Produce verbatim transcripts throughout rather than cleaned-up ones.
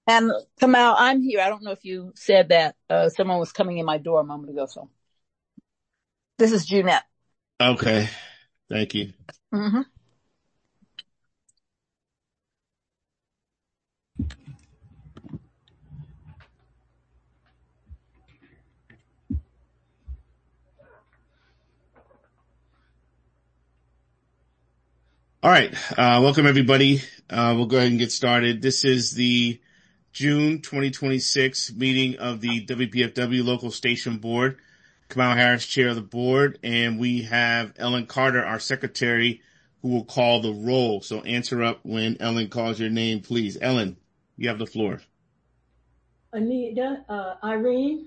And Kamal, I'm here. I don't know if you said that. Uh, someone was coming in my door a moment ago. So this is Junette. Okay, thank you. Mm-hmm. All right, uh, welcome everybody. Uh, we'll go ahead and get started. This is the June twenty twenty-six meeting of the W P F W Local Station Board. Kamau Harris, chair of the board, and we have Ellen Carter, our secretary, who will call the roll. So answer up when Ellen calls your name, please. Ellen, you have the floor. Anita, uh, Irene.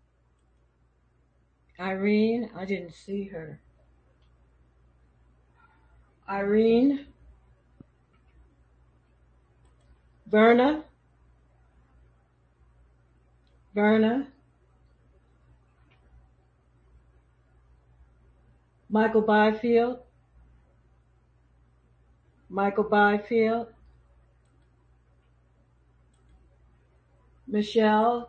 Irene, I didn't see her. Irene. Verna. Verna. Michael Byfield. Michael Byfield. Michelle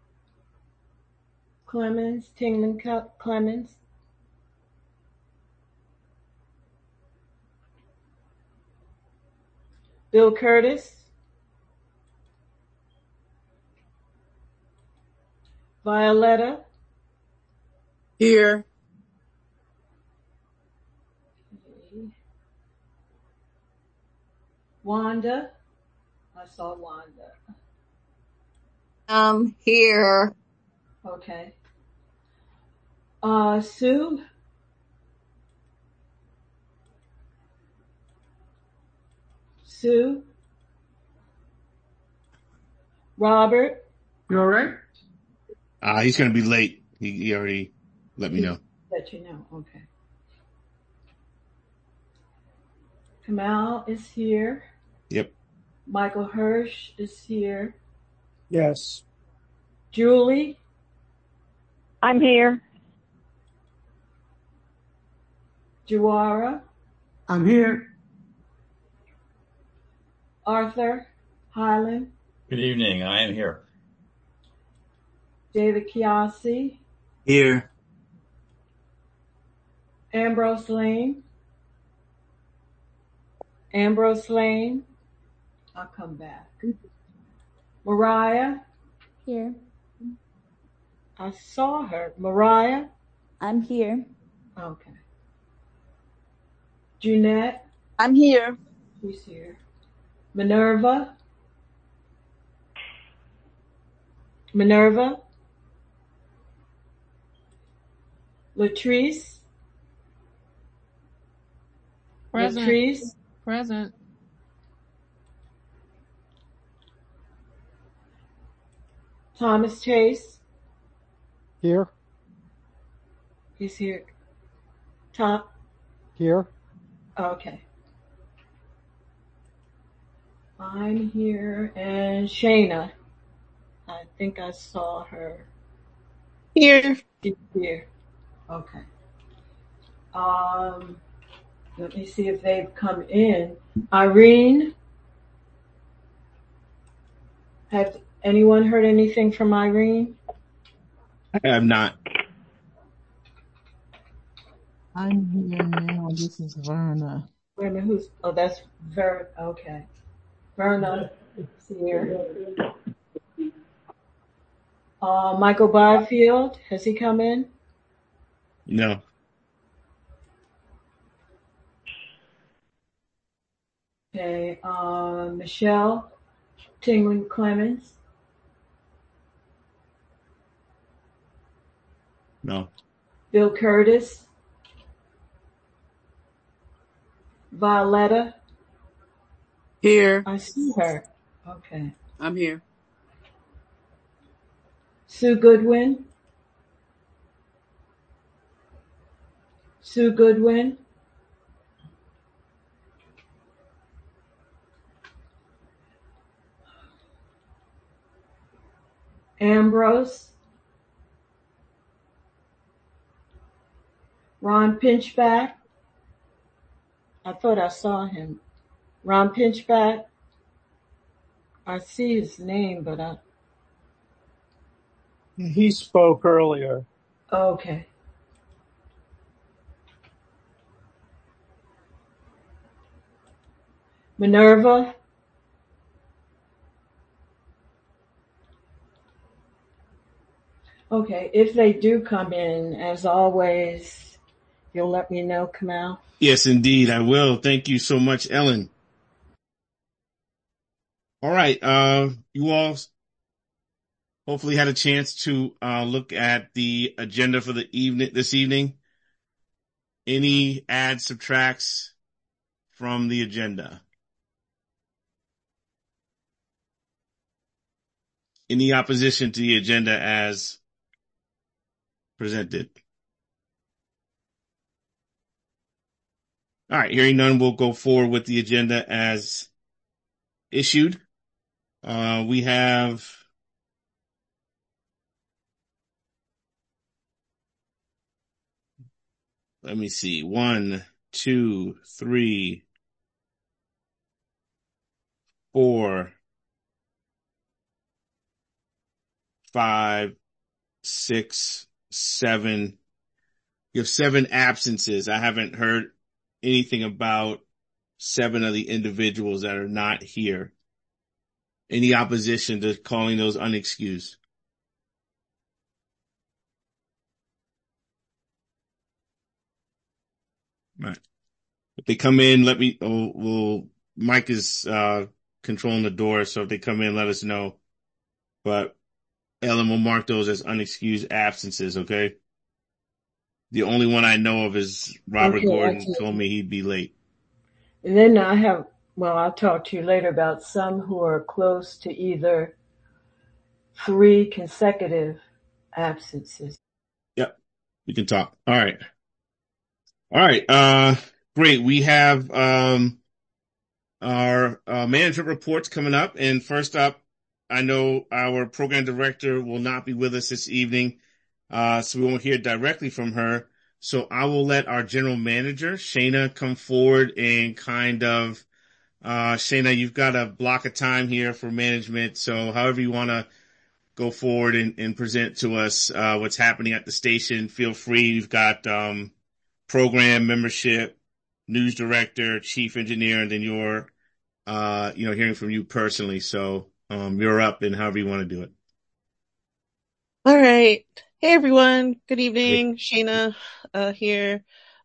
Clemens, Tingman Clemens. Bill Curtis. Violetta. Here. Wanda. I saw Wanda. Um, here. Okay. Uh, Sue. Sue. Robert. You all right? Uh, he's going to be late. He, he already let me know. Let you know. Okay. Kamal is here. Yep. Michael Hirsch is here. Yes. Julie. I'm here. Jawara. I'm here. Arthur Highland. Good evening. I am here. David Kiasi. Here. Ambrose Lane. Ambrose Lane. I'll come back. Mariah. Here. I saw her. Mariah. I'm here. Okay. Junette. I'm here. She's here. Minerva. Minerva. Latrice. Present. Latrice. Present. Thomas Chase. Here. He's here. Tom. Here. Okay. I'm here, and Shayna. I think I saw her. Here. She's here. Okay. Um, let me see if they've come in. Irene. Have anyone heard anything from Irene? I have not. I'm here now. This is Verna. Wait a minute, who's, oh, that's Ver, okay. Verna is here. Uh, Michael Byfield, has he come in? No. Okay, uh, Michelle Tingling Clemens. No. Bill Curtis. Violetta. Here. I see her. Okay. I'm here. Sue Goodwin. Sue Goodwin. Ambrose. Ron Pinchback. I thought I saw him. Ron Pinchback. I see his name, but I... He spoke earlier. Okay. Minerva? Okay, if they do come in, as always, you'll let me know, Kamal? Yes, indeed, I will. Thank you so much, Ellen. All right, uh, you all hopefully had a chance to uh, look at the agenda for the evening this evening. Any adds, subtracts from the agenda? Any opposition to the agenda as presented? All right, hearing none, we'll go forward with the agenda as issued. Uh, we have let me see, one, two, three, four, five, six, seven. You have seven absences. I haven't heard anything about seven of the individuals that are not here. Any opposition to calling those unexcused? All right. If they come in, let me, oh, well, Mike is, uh, controlling the door. So if they come in, let us know. But Ellen will mark those as unexcused absences. Okay. The only one I know of is Robert Okay, Gordon actually. told me he'd be late. And then I have, well, I'll talk to you later about some who are close to either three consecutive absences. Yep. We can talk. All right. All right. Uh, great. We have, um, our, uh, management reports coming up. And first up, I know our program director will not be with us this evening. Uh, so we won't hear directly from her. So I will let our general manager, Shayna, come forward and kind of, uh, Shayna, you've got a block of time here for management. So however you want to go forward and, and present to us, uh, what's happening at the station, feel free. You've got, um, program membership, news director, chief engineer, and then you're, uh, you know, hearing from you personally. So, um, you're up and however you want to do it. All right. Hey, everyone. Good evening. Shayna, uh, here.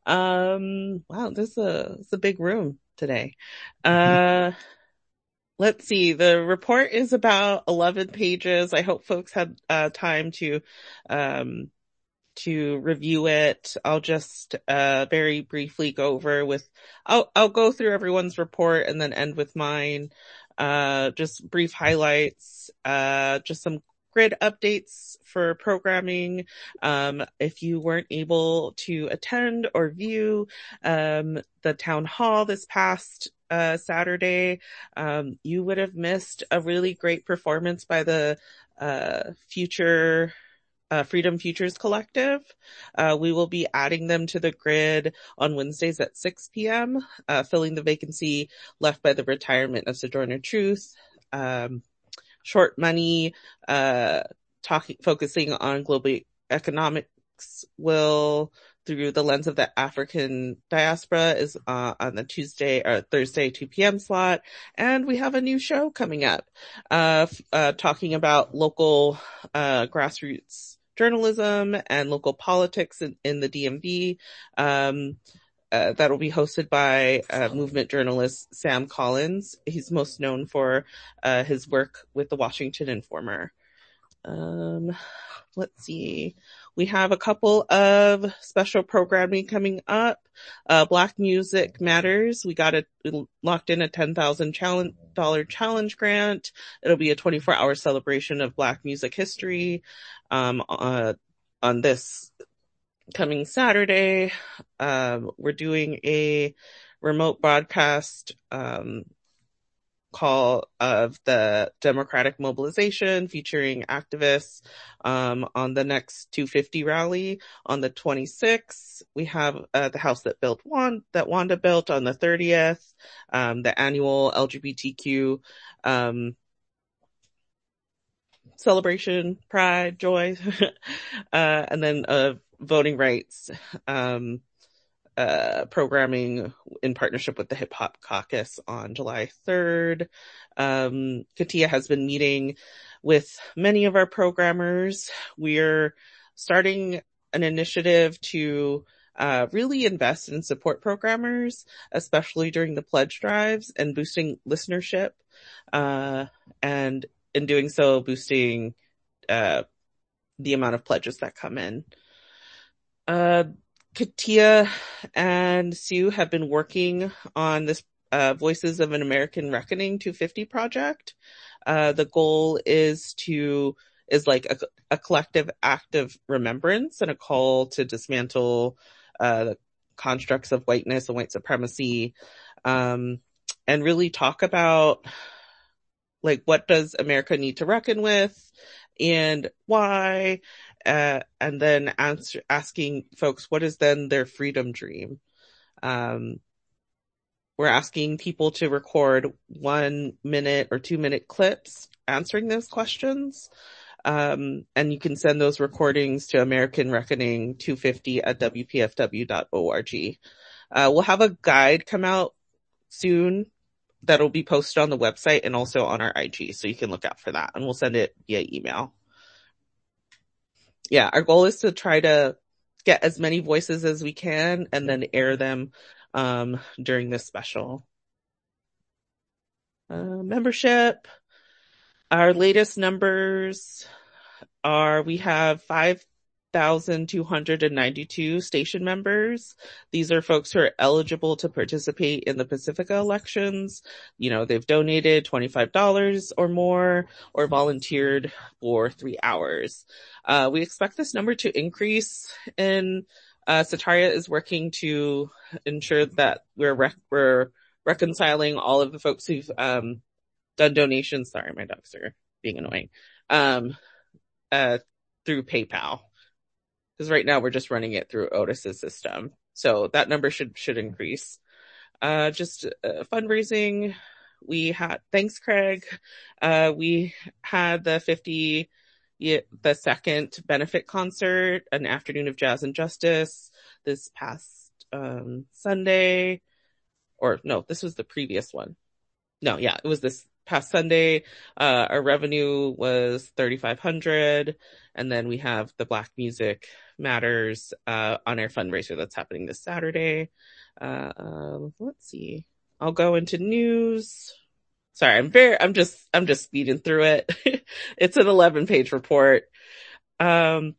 Um, wow, this is a, it's a big room today. Uh, let's see. The report is about eleven pages. I hope folks had, uh, time to, um, to review it. I'll just, uh, very briefly go over with, I'll, I'll go through everyone's report and then end with mine. Uh, just brief highlights, uh, just some grid updates for programming. Um, if you weren't able to attend or view, um, the town hall this past, uh, Saturday, um, you would have missed a really great performance by the, uh, future Uh, Freedom Futures Collective. Uh, we will be adding them to the grid on Wednesdays at six p.m., uh, filling the vacancy left by the retirement of Sojourner Truth. Um, Short Money, uh, talking, focusing on global economics will, through the lens of the African diaspora, is uh, on the Tuesday or Thursday two p.m. slot. And we have a new show coming up, uh, uh, talking about local, uh, grassroots journalism and local politics in, in the D M V. Um, uh, that'll be hosted by uh, movement journalist Sam Collins. He's most known for uh, his work with the Washington Informer. Um, let's see. We have a couple of special programming coming up. Uh, Black Music Matters. We got it locked in a ten thousand dollars challenge grant. It'll be a twenty-four hour celebration of Black music history, um, uh, on this coming Saturday. Um, we're doing a remote broadcast, um, call of the Democratic Mobilization featuring activists um on the next two fifty rally on the twenty-sixth. We have uh, the house that built Wanda, that Wanda built on the thirtieth, um the annual L G B T Q um celebration, pride, joy, uh, and then uh, voting rights um, uh, programming in partnership with the Hip Hop Caucus on July third. Um, CATIA has been meeting with many of our programmers. We're starting an initiative to uh, really invest and support programmers, especially during the pledge drives, and boosting listenership, uh, and in doing so, boosting uh, the amount of pledges that come in. Uh, CATIA and Sue have been working on this uh, Voices of an American Reckoning two fifty project. Uh, the goal is to is like a, a collective act of remembrance and a call to dismantle uh, the constructs of whiteness and white supremacy, um, and really talk about like what does America need to reckon with and why, uh, and then answer, asking folks what is then their freedom dream. Um, we're asking people to record one minute or two minute clips answering those questions. Um, and you can send those recordings to American Reckoning two fifty at w p f w dot org. Uh, we'll have a guide come out soon that'll be posted on the website and also on our I G, so you can look out for that, and we'll send it via email. Yeah, our goal is to try to get as many voices as we can and then air them um, during this special. Uh, membership. Our latest numbers are we have five thousand two hundred ninety-two station members. These are folks who are eligible to participate in the Pacifica elections. You know, they've donated twenty-five dollars or more or volunteered for three hours. Uh, we expect this number to increase, and uh, Sataria is working to ensure that we're, rec- we're reconciling all of the folks who've um, done donations. Sorry, my dogs are being annoying. Um, uh, through PayPal. Because right now we're just running it through Otis's system. So that number should, should increase. Uh, just uh, fundraising. We had, thanks Craig. Uh, we had the fifty, the second benefit concert, an afternoon of jazz and justice this past, um, Sunday. Or no, this was the previous one. No, yeah, it was this past Sunday. Uh, our revenue was thirty-five hundred. And then we have the Black Music Matters, uh, on air fundraiser that's happening this Saturday. Uh, uh, let's see. I'll go into news. Sorry, I'm very, I'm just, I'm just speeding through it. It's an eleven page report. Um,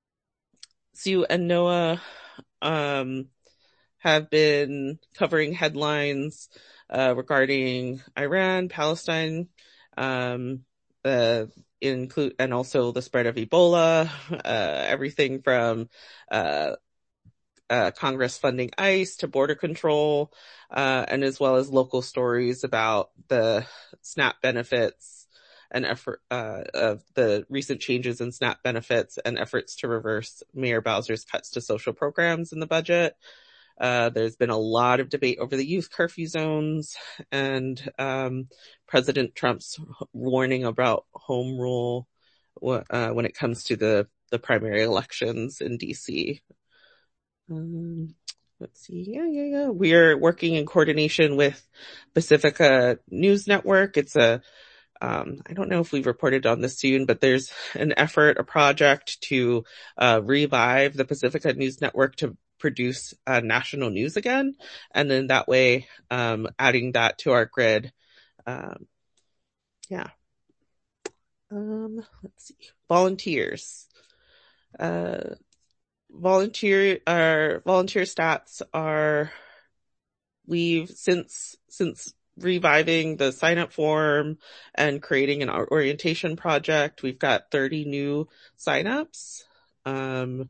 Sue and Noah, um, have been covering headlines, uh, regarding Iran, Palestine, um, uh, include, and also the spread of Ebola, uh, everything from, uh, uh, Congress funding ICE to border control, uh, and as well as local stories about the SNAP benefits and effort, uh, of the recent changes in SNAP benefits and efforts to reverse Mayor Bowser's cuts to social programs in the budget. Uh, there's been a lot of debate over the youth curfew zones and, um, President Trump's warning about home rule, uh, when it comes to the, the primary elections in D C. Um, let's see. Yeah, yeah, yeah. We're working in coordination with Pacifica News Network. It's a, um, I don't know if we've reported on this soon, but there's an effort, a project to, uh, revive the Pacifica News Network to produce uh, national news again. And then that way, um, adding that to our grid. Um, yeah. Um, let's see. Volunteers. Uh, volunteer, our volunteer stats are, we've since, since reviving the sign up form and creating an orientation project, we've got thirty new signups. Um,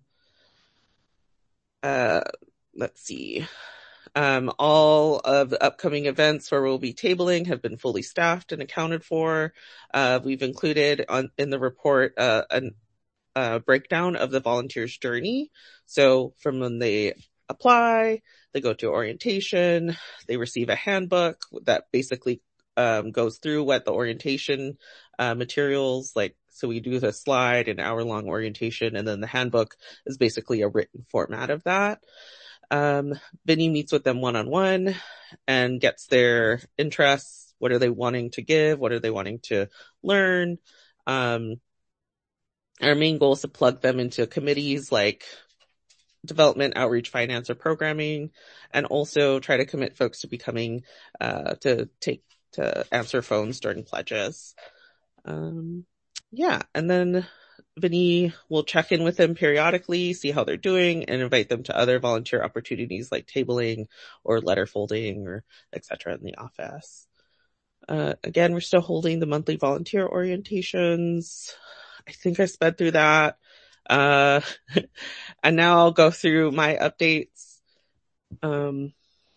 uh, let's see. Um, all of the upcoming events where we'll be tabling have been fully staffed and accounted for. Uh, we've included on, in the report, uh, an, a breakdown of the volunteer's journey. So from when they apply, they go to orientation, they receive a handbook that basically um, goes through what the orientation uh, materials, like, so we do the slide, an hour long orientation, and then the handbook is basically a written format of that. Um, Vinny meets with them one-on-one and gets their interests. What are they wanting to give? What are they wanting to learn? Um, our main goal is to plug them into committees like development, outreach, finance, or programming, and also try to commit folks to becoming, uh, to take, to answer phones during pledges. Um, yeah. And then Vinny will check in with them periodically, see how they're doing, and invite them to other volunteer opportunities like tabling or letter folding or et cetera in the office. Uh, again, we're still holding the monthly volunteer orientations. I think I sped through that. Uh, and now I'll go through my updates. Um,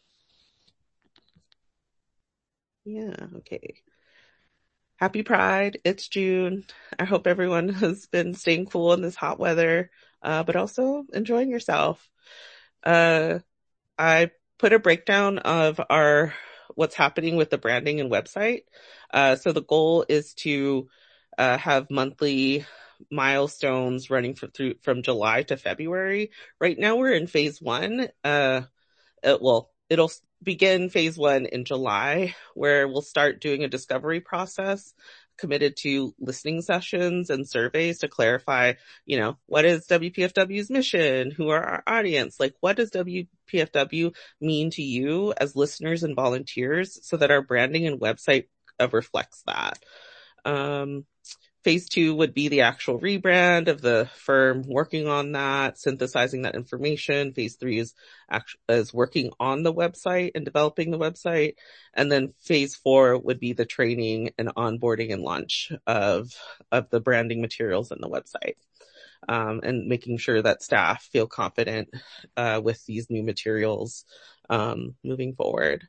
yeah, okay. Happy Pride. It's June. I hope everyone has been staying cool in this hot weather, uh, but also enjoying yourself. Uh, I put a breakdown of our, what's happening with the branding and website. Uh, so the goal is to, uh, have monthly milestones running for, through from July to February. Right now we're in phase one. Uh, it, well, it'll begin phase one in July, where we'll start doing a discovery process committed to listening sessions and surveys to clarify, you know, what is W P F W's mission? Who are our audience? Like, what does W P F W mean to you as listeners and volunteers, so that our branding and website uh, reflects that. Um, Phase two would be the actual rebrand of the firm, working on that, synthesizing that information. Phase three is actually is working on the website and developing the website. And then phase four would be the training and onboarding and launch of, of the branding materials and the website. Um, and making sure that staff feel confident, uh, with these new materials, um, moving forward.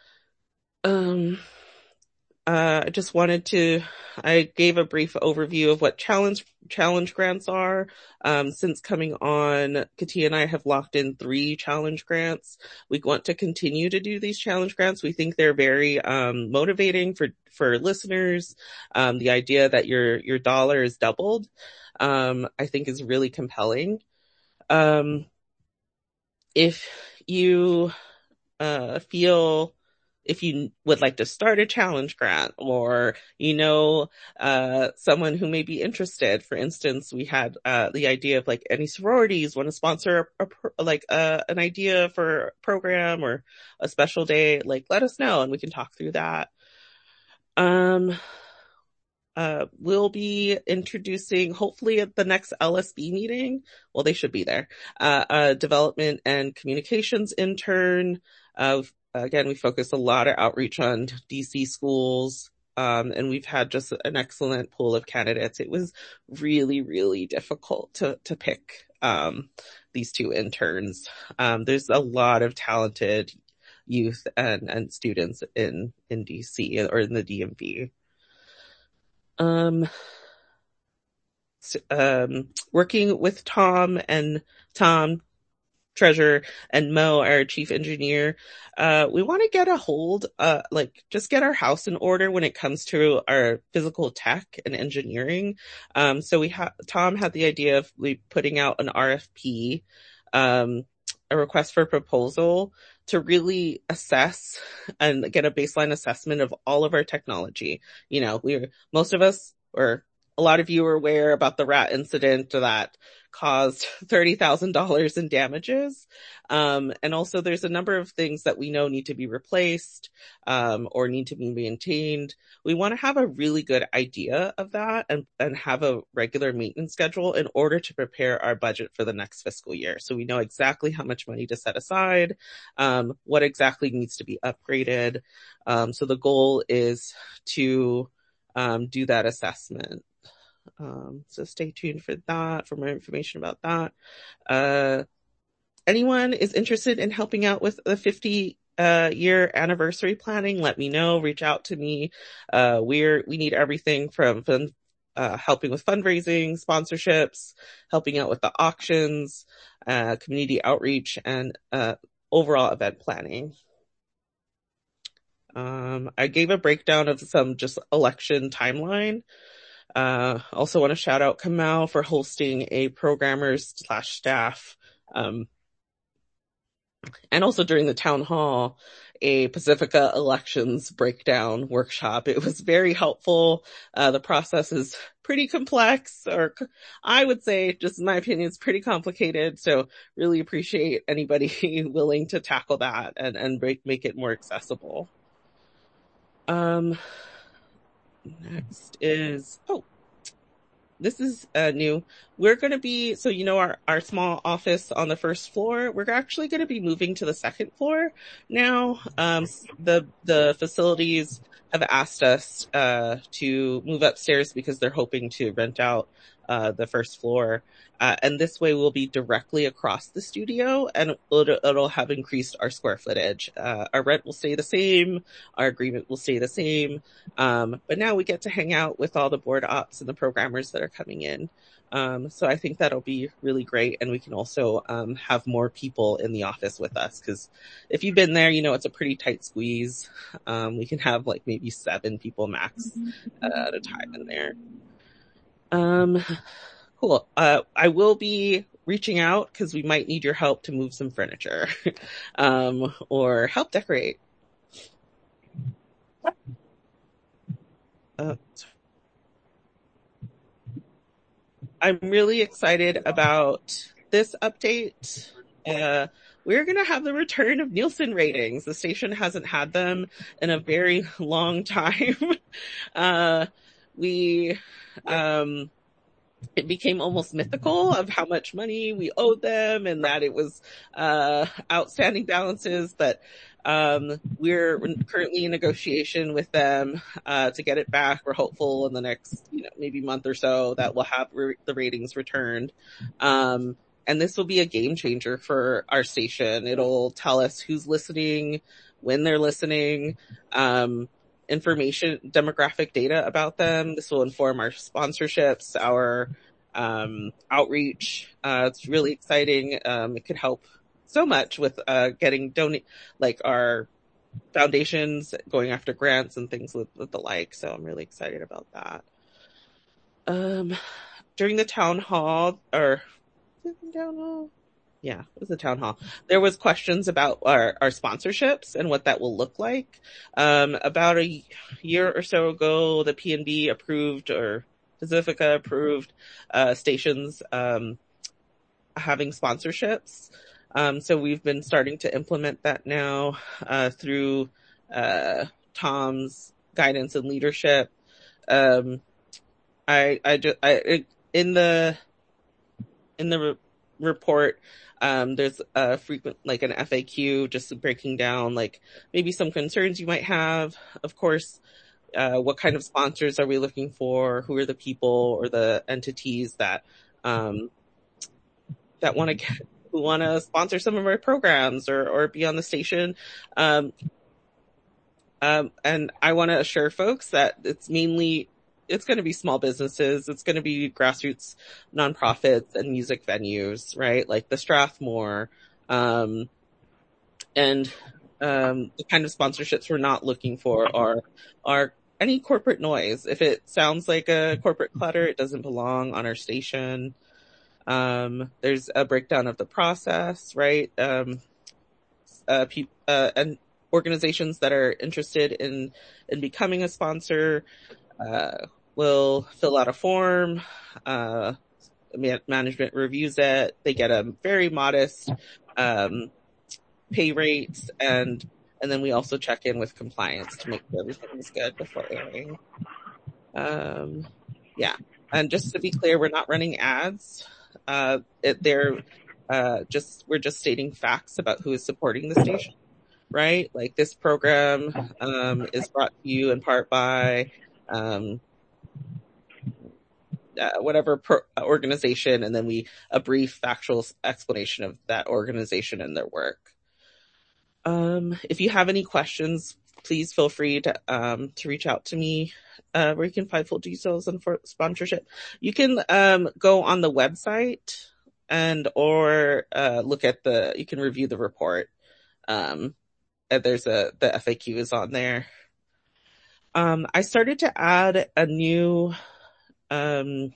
Um, Uh, I just wanted to, I gave a brief overview of what challenge, challenge grants are. Um, since coming on, Katia and I have locked in three challenge grants. We want to continue to do these challenge grants. We think they're very, um, motivating for, for listeners. Um, the idea that your, your dollar is doubled, um, I think is really compelling. Um, if you, uh, feel, if you would like to start a challenge grant, or, you know, uh, someone who may be interested, for instance, we had, uh, the idea of like any sororities want to sponsor a, a, like, uh, an idea for a program or a special day, like, let us know and we can talk through that. Um, uh, we'll be introducing, hopefully at the next L S B meeting, well, they should be there, uh, a development and communications intern. Uh, Again, we focus a lot of outreach on D C schools, um, and we've had just an excellent pool of candidates. It was really, really difficult to, to pick, um, these two interns. Um, there's a lot of talented youth and, and students in, in D C or in the D M V. Um, so, um, working with Tom and Tom, Treasurer, and Mo, our chief engineer, uh, we want to get a hold, uh, like just get our house in order when it comes to our physical tech and engineering. Um, so we have, Tom had the idea of we putting out an R F P, um, a request for proposal to really assess and get a baseline assessment of all of our technology. You know, we're, most of us, or a lot of you are aware about the rat incident that caused thirty thousand dollars in damages. Um, and also there's a number of things that we know need to be replaced, um, or need to be maintained. We want to have a really good idea of that and, and have a regular maintenance schedule in order to prepare our budget for the next fiscal year. So we know exactly how much money to set aside, um, what exactly needs to be upgraded. Um, so the goal is to, um, do that assessment. Um, so stay tuned for that, for more information about that. Uh, anyone is interested in helping out with the fifty, uh, year anniversary planning, let me know, reach out to me. Uh, we're, we need everything from, from, uh, helping with fundraising, sponsorships, helping out with the auctions, uh, community outreach, and, uh, overall event planning. Um, I gave a breakdown of some just election timeline. Uh, also want to shout out Kamal for hosting a programmers slash staff, um, and also during the town hall, a Pacifica elections breakdown workshop. It was very helpful. Uh, the process is pretty complex, or I would say, just in my opinion, it's pretty complicated. So really appreciate anybody willing to tackle that and, and break, make it more accessible. Um, next is, oh, this is uh, new. We're going to be, so you know our, our small office on the first floor, we're actually going to be moving to the second floor now. Um, the, the facilities have asked us uh, to move upstairs because they're hoping to rent out uh, the first floor. Uh, and this way we'll be directly across the studio, and it'll, it'll have increased our square footage. Uh, our rent will stay the same. Our agreement will stay the same. Um, but now we get to hang out with all the board ops and the programmers that are coming in. Um, so I think that'll be really great. And we can also, um, have more people in the office with us. Cause if you've been there, you know, it's a pretty tight squeeze. Um, we can have like maybe seven people max uh, at a time in there. Um, cool. Uh, I will be reaching out because we might need your help to move some furniture, um, or help decorate. Uh, I'm really excited about this update. Uh, we're going to have the return of Nielsen ratings. The station hasn't had them in a very long time. uh, we, um, it became almost mythical of how much money we owed them and that it was, uh, outstanding balances, but, um, we're currently in negotiation with them, uh, to get it back. We're hopeful in the next, you know, maybe month or so that we'll have re- the ratings returned. Um, and this will be a game changer for our station. It'll tell us who's listening, when they're listening, um, information, demographic data about them. This will inform our sponsorships, our um, outreach. Uh, it's really exciting. Um, it could help so much with uh, getting donate, like our foundations going after grants and things with, with the like. So I'm really excited about that. Um, during the town hall, or town hall. Yeah, it was a town hall. There was questions about our, our sponsorships and what that will look like. Um, about a year or so ago, the P N B approved, or Pacifica approved, uh, stations, um, having sponsorships. Um, so we've been starting to implement that now, uh, through, uh, Tom's guidance and leadership. Um, I, I just, I, in the, in the re- report, Um, there's a frequent, like an F A Q, just breaking down, like maybe some concerns you might have. Of course, uh, what kind of sponsors are we looking for? Who are the people or the entities that, um, that want to get, who want to sponsor some of our programs or, or be on the station? Um, um, and I want to assure folks that it's mainly, it's going to be small businesses. It's going to be grassroots nonprofits and music venues, right? Like the Strathmore, um, and, um, the kind of sponsorships we're not looking for are, are any corporate noise. If it sounds like a corporate clutter, it doesn't belong on our station. Um, there's a breakdown of the process, right? Um, uh, pe- uh, and organizations that are interested in, in becoming a sponsor, uh, will fill out a form, uh, management reviews it. They get a very modest, um, pay rates, and, and then we also check in with compliance to make sure everything is good before airing. Um, yeah. And just to be clear, we're not running ads. Uh, it, they're, uh, just, we're just stating facts about who is supporting the station, right? Like this program, um, is brought to you in part by, um, Uh, whatever pro- organization, and then we a brief factual explanation of that organization and their work. Um, if you have any questions, please feel free to um, to reach out to me, uh, where you can find full details on for sponsorship. You can um, go on the website and or uh, look at the. You can review the report, um, and there's a, the F A Q is on there. Um, I started to add a new, um,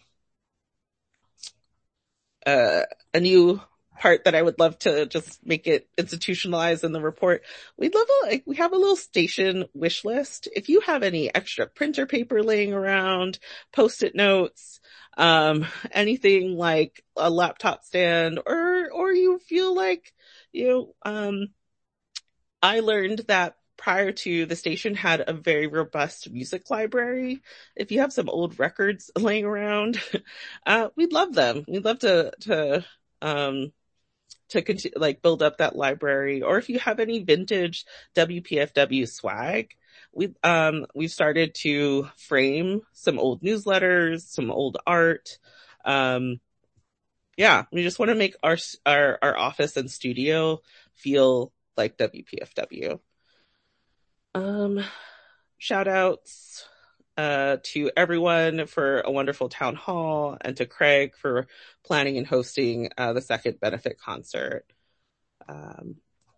uh, a new part that I would love to just make it institutionalized in the report. We'd love a, like, we have a little station wish list. If you have any extra printer paper laying around, post-it notes, um, anything like a laptop stand, or, or you feel like, you know, um, I learned that prior to the station had a very robust music library. If you have some old records laying around, uh, we'd love them. We'd love to, to, um, to continue, like build up that library. Or if you have any vintage W P F W swag, we, um, we've started to frame some old newsletters, some old art. Um, yeah, we just want to make our, our, our office and studio feel like W P F W. Um, shout outs, uh, to everyone for a wonderful town hall, and to Craig for planning and hosting, uh, the second benefit concert. Um,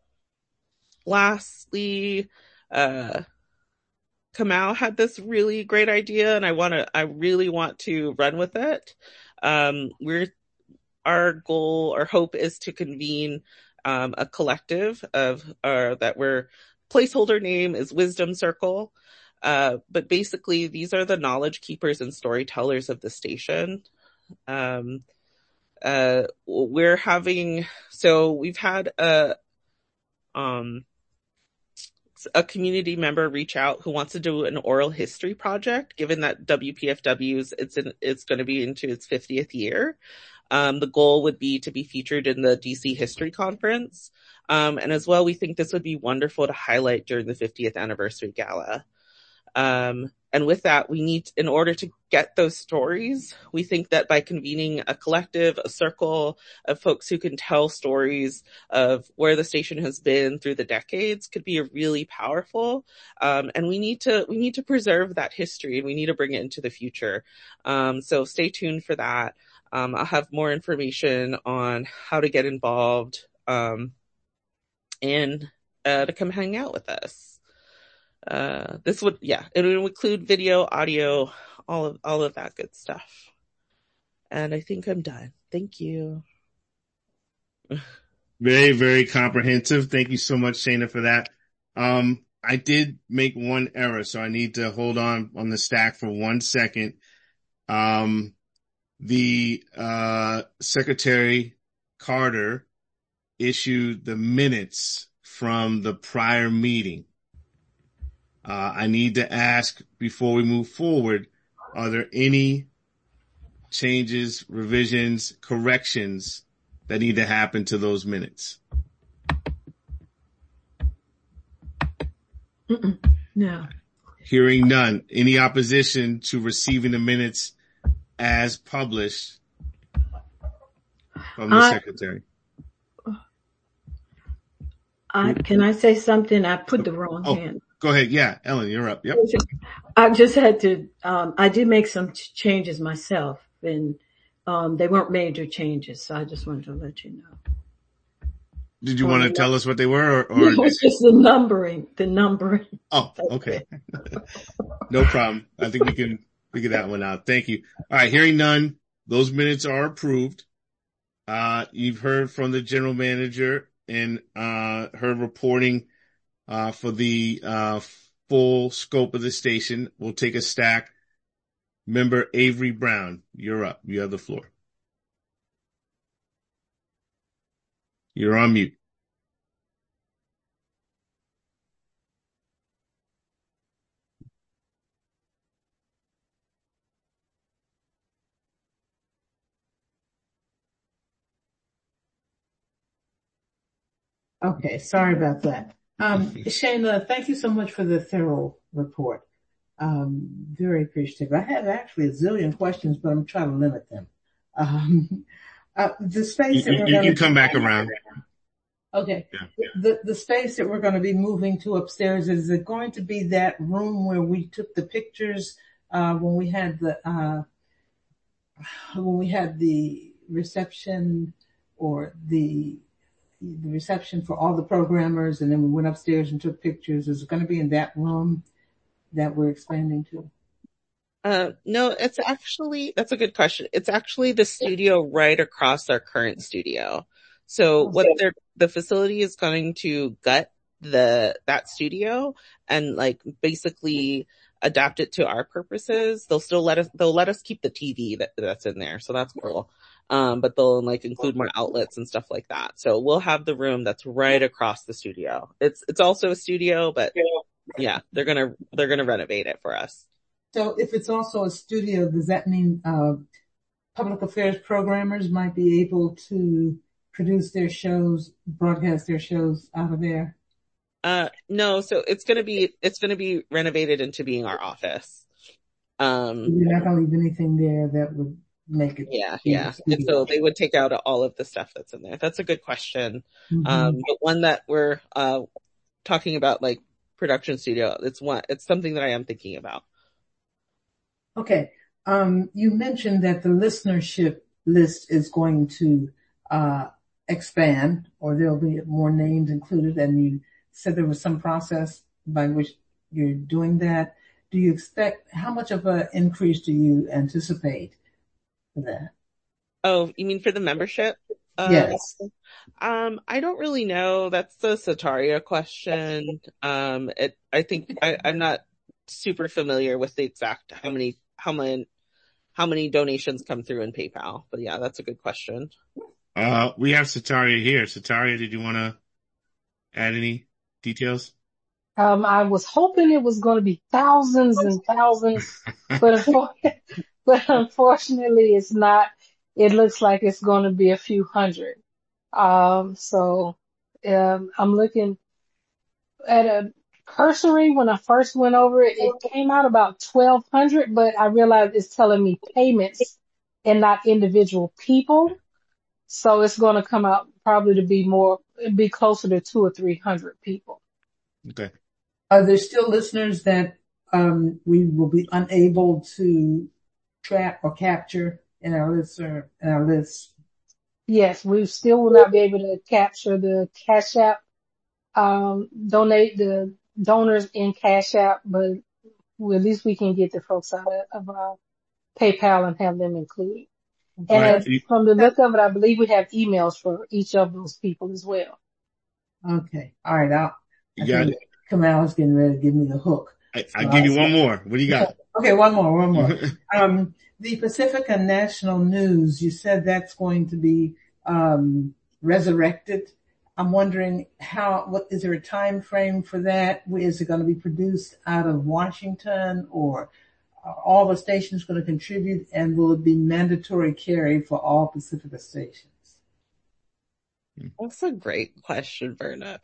lastly, uh, Kamau had this really great idea, and I want to, I really want to run with it. Um, we're, our goal, our hope is to convene Um, a collective of, uh, that we're, placeholder name is Wisdom Circle. Uh, but basically these are the knowledge keepers and storytellers of the station. Um, uh, we're having, so we've had a, um, a community member reach out who wants to do an oral history project, given that W P F W's, it's in, it's going to be into its fiftieth year. Um, the goal would be to be featured in the D C History Conference. Um, and as well, we think this would be wonderful to highlight during the fiftieth anniversary gala. Um, and with that, we need, in order to get those stories, we think that by convening a collective, a circle of folks who can tell stories of where the station has been through the decades could be really powerful. Um, and we need to, we need to preserve that history, and we need to bring it into the future. Um, so stay tuned for that. Um, I'll have more information on how to get involved, um, and, uh, to come hang out with us. Uh, this would, yeah, it would include video, audio, all of, all of that good stuff. And I think I'm done. Thank you. Very, very comprehensive. Thank you so much, Shana, for that. Um, I did make one error, so I need to hold on on the stack for one second. Um, The, uh, Secretary Carter issued the minutes from the prior meeting. Uh, I need to ask before we move forward, are there any changes, revisions, corrections that need to happen to those minutes? Mm-mm. No. Hearing none. Any opposition to receiving the minutes as published from the I, secretary? I, can I say something? I put the wrong oh, hand. Go ahead. Yeah, Ellen, you're up. Yep. I just had to, um, I did make some changes myself, and um, they weren't major changes, so I just wanted to let you know. Did you um, want to tell us what they were? Or, or... No, it's just the numbering, the numbering. Oh, okay. No problem. I think we can figure that one out. Thank you. All right. Hearing none, those minutes are approved. Uh, you've heard from the general manager and, uh, her reporting, uh, for the, uh, full scope of the station. We'll take a stack. Member Avery Brown, you're up. You have the floor. You're on mute. Okay, sorry about that. Um, Shana, thank you so much for the thorough report. Um, very appreciative. I had actually a zillion questions, but I'm trying to limit them. Um, uh, the space you, that we're you, going you to come back around. Okay. Yeah, yeah. The, the space that we're going to be moving to upstairs, is it going to be that room where we took the pictures, uh, when we had the, uh, when we had the reception or the the reception for all the programmers, and then we went upstairs and took pictures. Is it going to be in that room that we're expanding to? Uh, no, it's actually, that's a good question. It's actually the studio right across our current studio. So what they're, the facility is going to gut the, that studio and like basically adapt it to our purposes. They'll still let us, they'll let us keep the T V that, that's in there. So that's cool. Um, but they'll like include more outlets and stuff like that. So we'll have the room that's right across the studio. It's, it's also a studio, but yeah, they're gonna, they're gonna renovate it for us. So if it's also a studio, does that mean, uh, public affairs programmers might be able to produce their shows, broadcast their shows out of there? Uh, no, so it's gonna be, it's gonna be renovated into being our office. Um, You're not gonna leave anything there that would make it. Yeah, yeah. And so they would take out all of the stuff that's in there. That's a good question. Mm-hmm. Um, but one that we're, uh, talking about, like production studio, it's one, it's something that I am thinking about. Okay. Um, you mentioned that the listenership list is going to, uh, expand, or there'll be more names included, and you said there was some process by which you're doing that. Do you expect, how much of an increase do you anticipate for that? Oh, you mean for the membership? Uh, yes. Um, I don't really know. That's the Sataria question. Um, it, I think I, I'm not super familiar with the exact how many, how many, how many donations come through in PayPal. But yeah, that's a good question. Uh, we have Sataria here. Sataria, did you want to add any details? Um, I was hoping it was going to be thousands and thousands, but, but unfortunately it's not. It looks like it's going to be a few hundred. Um, so, um, I'm looking at a cursory. When I first went over it, it came out about twelve hundred, but I realized it's telling me payments and not individual people. So it's going to come out probably to be more, be closer to two or three hundred people. Okay. Are there still listeners that, um, we will be unable to track or capture in our list or in our list? Yes, we still will not be able to capture the Cash App, um, donate the donors in Cash App, but we, at least we can get the folks out of, of uh, PayPal and have them included. And right. as, from the look of it, I believe we have emails for each of those people as well. Okay. All right. I'll, you got it. Kamal's getting ready to give me the hook. I, I'll so give you one more. What do you got? Okay, one more, one more. um, the Pacifica National News, you said that's going to be, um, resurrected. I'm wondering how, what, is there a time frame for that? Is it going to be produced out of Washington, or are all the stations going to contribute, and will it be mandatory carry for all Pacifica stations? That's a great question, Verna.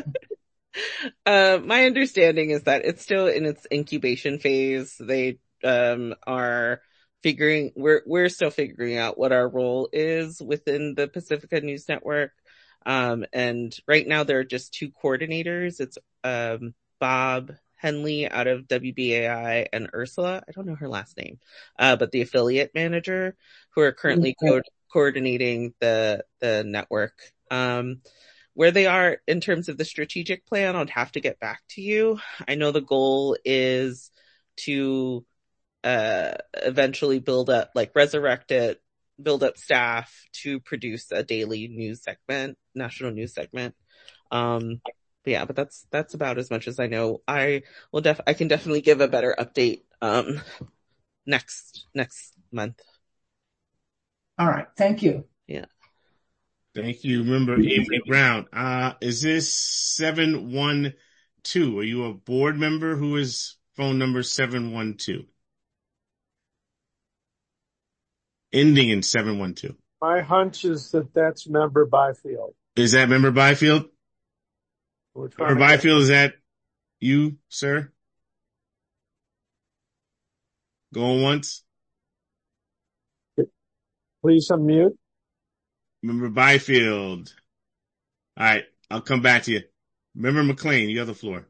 Uh, my understanding is that it's still in its incubation phase. They, um, are figuring, we're, we're still figuring out what our role is within the Pacifica News Network. Um, and right now there are just two coordinators. It's, um, Bob Henley out of W B A I and Ursula, I don't know her last name, uh, but the affiliate manager, who are currently co- coordinating the, the network. Um, Where they are in terms of the strategic plan, I'd have to get back to you. I know the goal is to uh eventually build up, like resurrect it, build up staff to produce a daily news segment, national news segment. Um, but yeah, but that's that's about as much as I know. I will def I can definitely give a better update um next next month. All right, thank you. Yeah. Thank you. Remember, Avery Brown, uh, is this seven one two? Are you a board member? Who is phone number seven one two? Ending in seven one two. My hunch is that that's Member Byfield. Is that Member Byfield? Member Byfield, is that you, sir? Going once? Please unmute. Member Byfield. All right, I'll come back to you. Member McLean, you have the floor.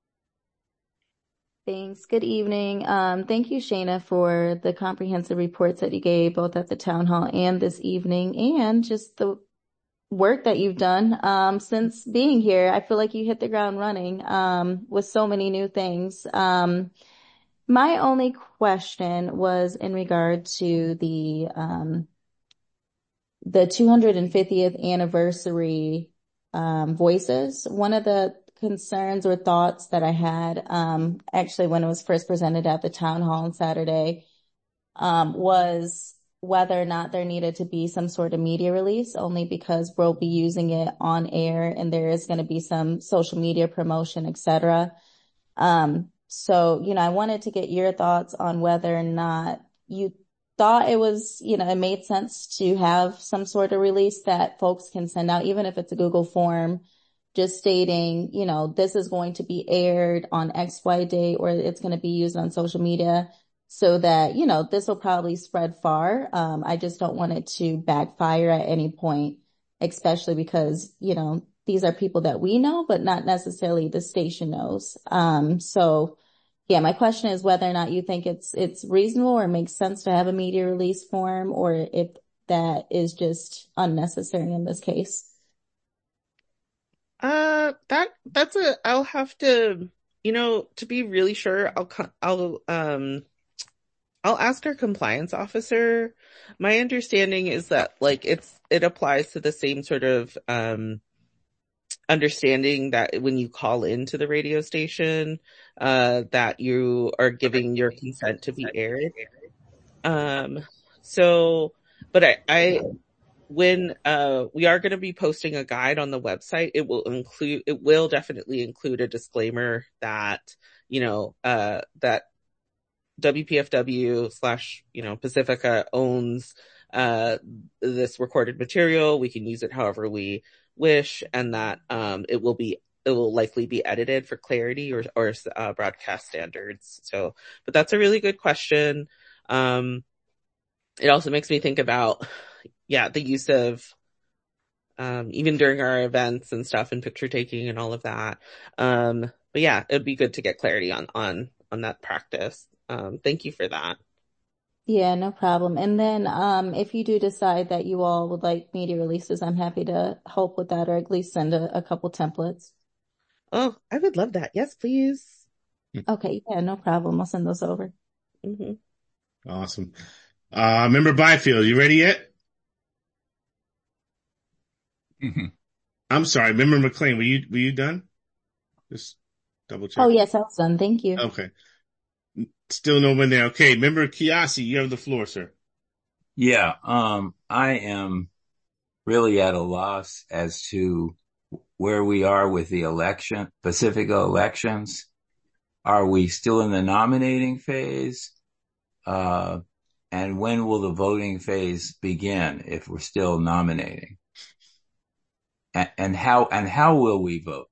Thanks. Good evening. Um, thank you, Shana, for the comprehensive reports that you gave both at the town hall and this evening, and just the work that you've done um, since being here. I feel like you hit the ground running um, with so many new things. Um, my only question was in regard to the um, the two hundred fiftieth anniversary um, voices. One of the concerns or thoughts that I had, um, actually when it was first presented at the town hall on Saturday, um, was whether or not there needed to be some sort of media release, only because we'll be using it on air and there is going to be some social media promotion, et cetera. Um, so, you know, I wanted to get your thoughts on whether or not you thought it was, you know, it made sense to have some sort of release that folks can send out, even if it's a Google form, just stating, you know, this is going to be aired on X Y day, or it's going to be used on social media, so that, you know, this will probably spread far. Um, I just don't want it to backfire at any point, especially because, you know, these are people that we know, but not necessarily the station knows. Um, so yeah, my question is whether or not you think it's, it's reasonable or makes sense to have a media release form, or if that is just unnecessary in this case. Uh, that, that's a, I'll have to, you know, to be really sure, I'll, I'll, um, I'll ask our compliance officer. My understanding is that, like, it's, it applies to the same sort of, um, understanding that when you call into the radio station, uh, that you are giving your consent to be aired. Um, so, but I, I, when, uh, we are going to be posting a guide on the website, it will include, it will definitely include a disclaimer that, you know, uh, that W P F W slash, you know, Pacifica owns, uh, this recorded material. We can use it however we wish, and that, um, it will be, it will likely be edited for clarity or, or, uh, broadcast standards. So, but that's a really good question. Um, it also makes me think about, yeah, the use of, um, even during our events and stuff and picture taking and all of that. Um, but yeah, it'd be good to get clarity on, on, on that practice. Um, thank you for that. Yeah, no problem. And then, um, if you do decide that you all would like media releases, I'm happy to help with that, or at least send a, a couple templates. Oh, I would love that. Yes, please. Okay. Yeah, no problem. I'll send those over. Mm-hmm. Awesome. Uh, Member Byfield, you ready yet? Mm-hmm. I'm sorry. Member McLean, were you, were you done? Just double check. Oh, yes, I was done. Thank you. Okay. Still no one there. Okay. Member Kiasi, you have the floor, sir. Yeah. Um, I am really at a loss as to where we are with the election, Pacifica elections. Are we still in the nominating phase? Uh, and when will the voting phase begin if we're still nominating? And, and how, and how will we vote?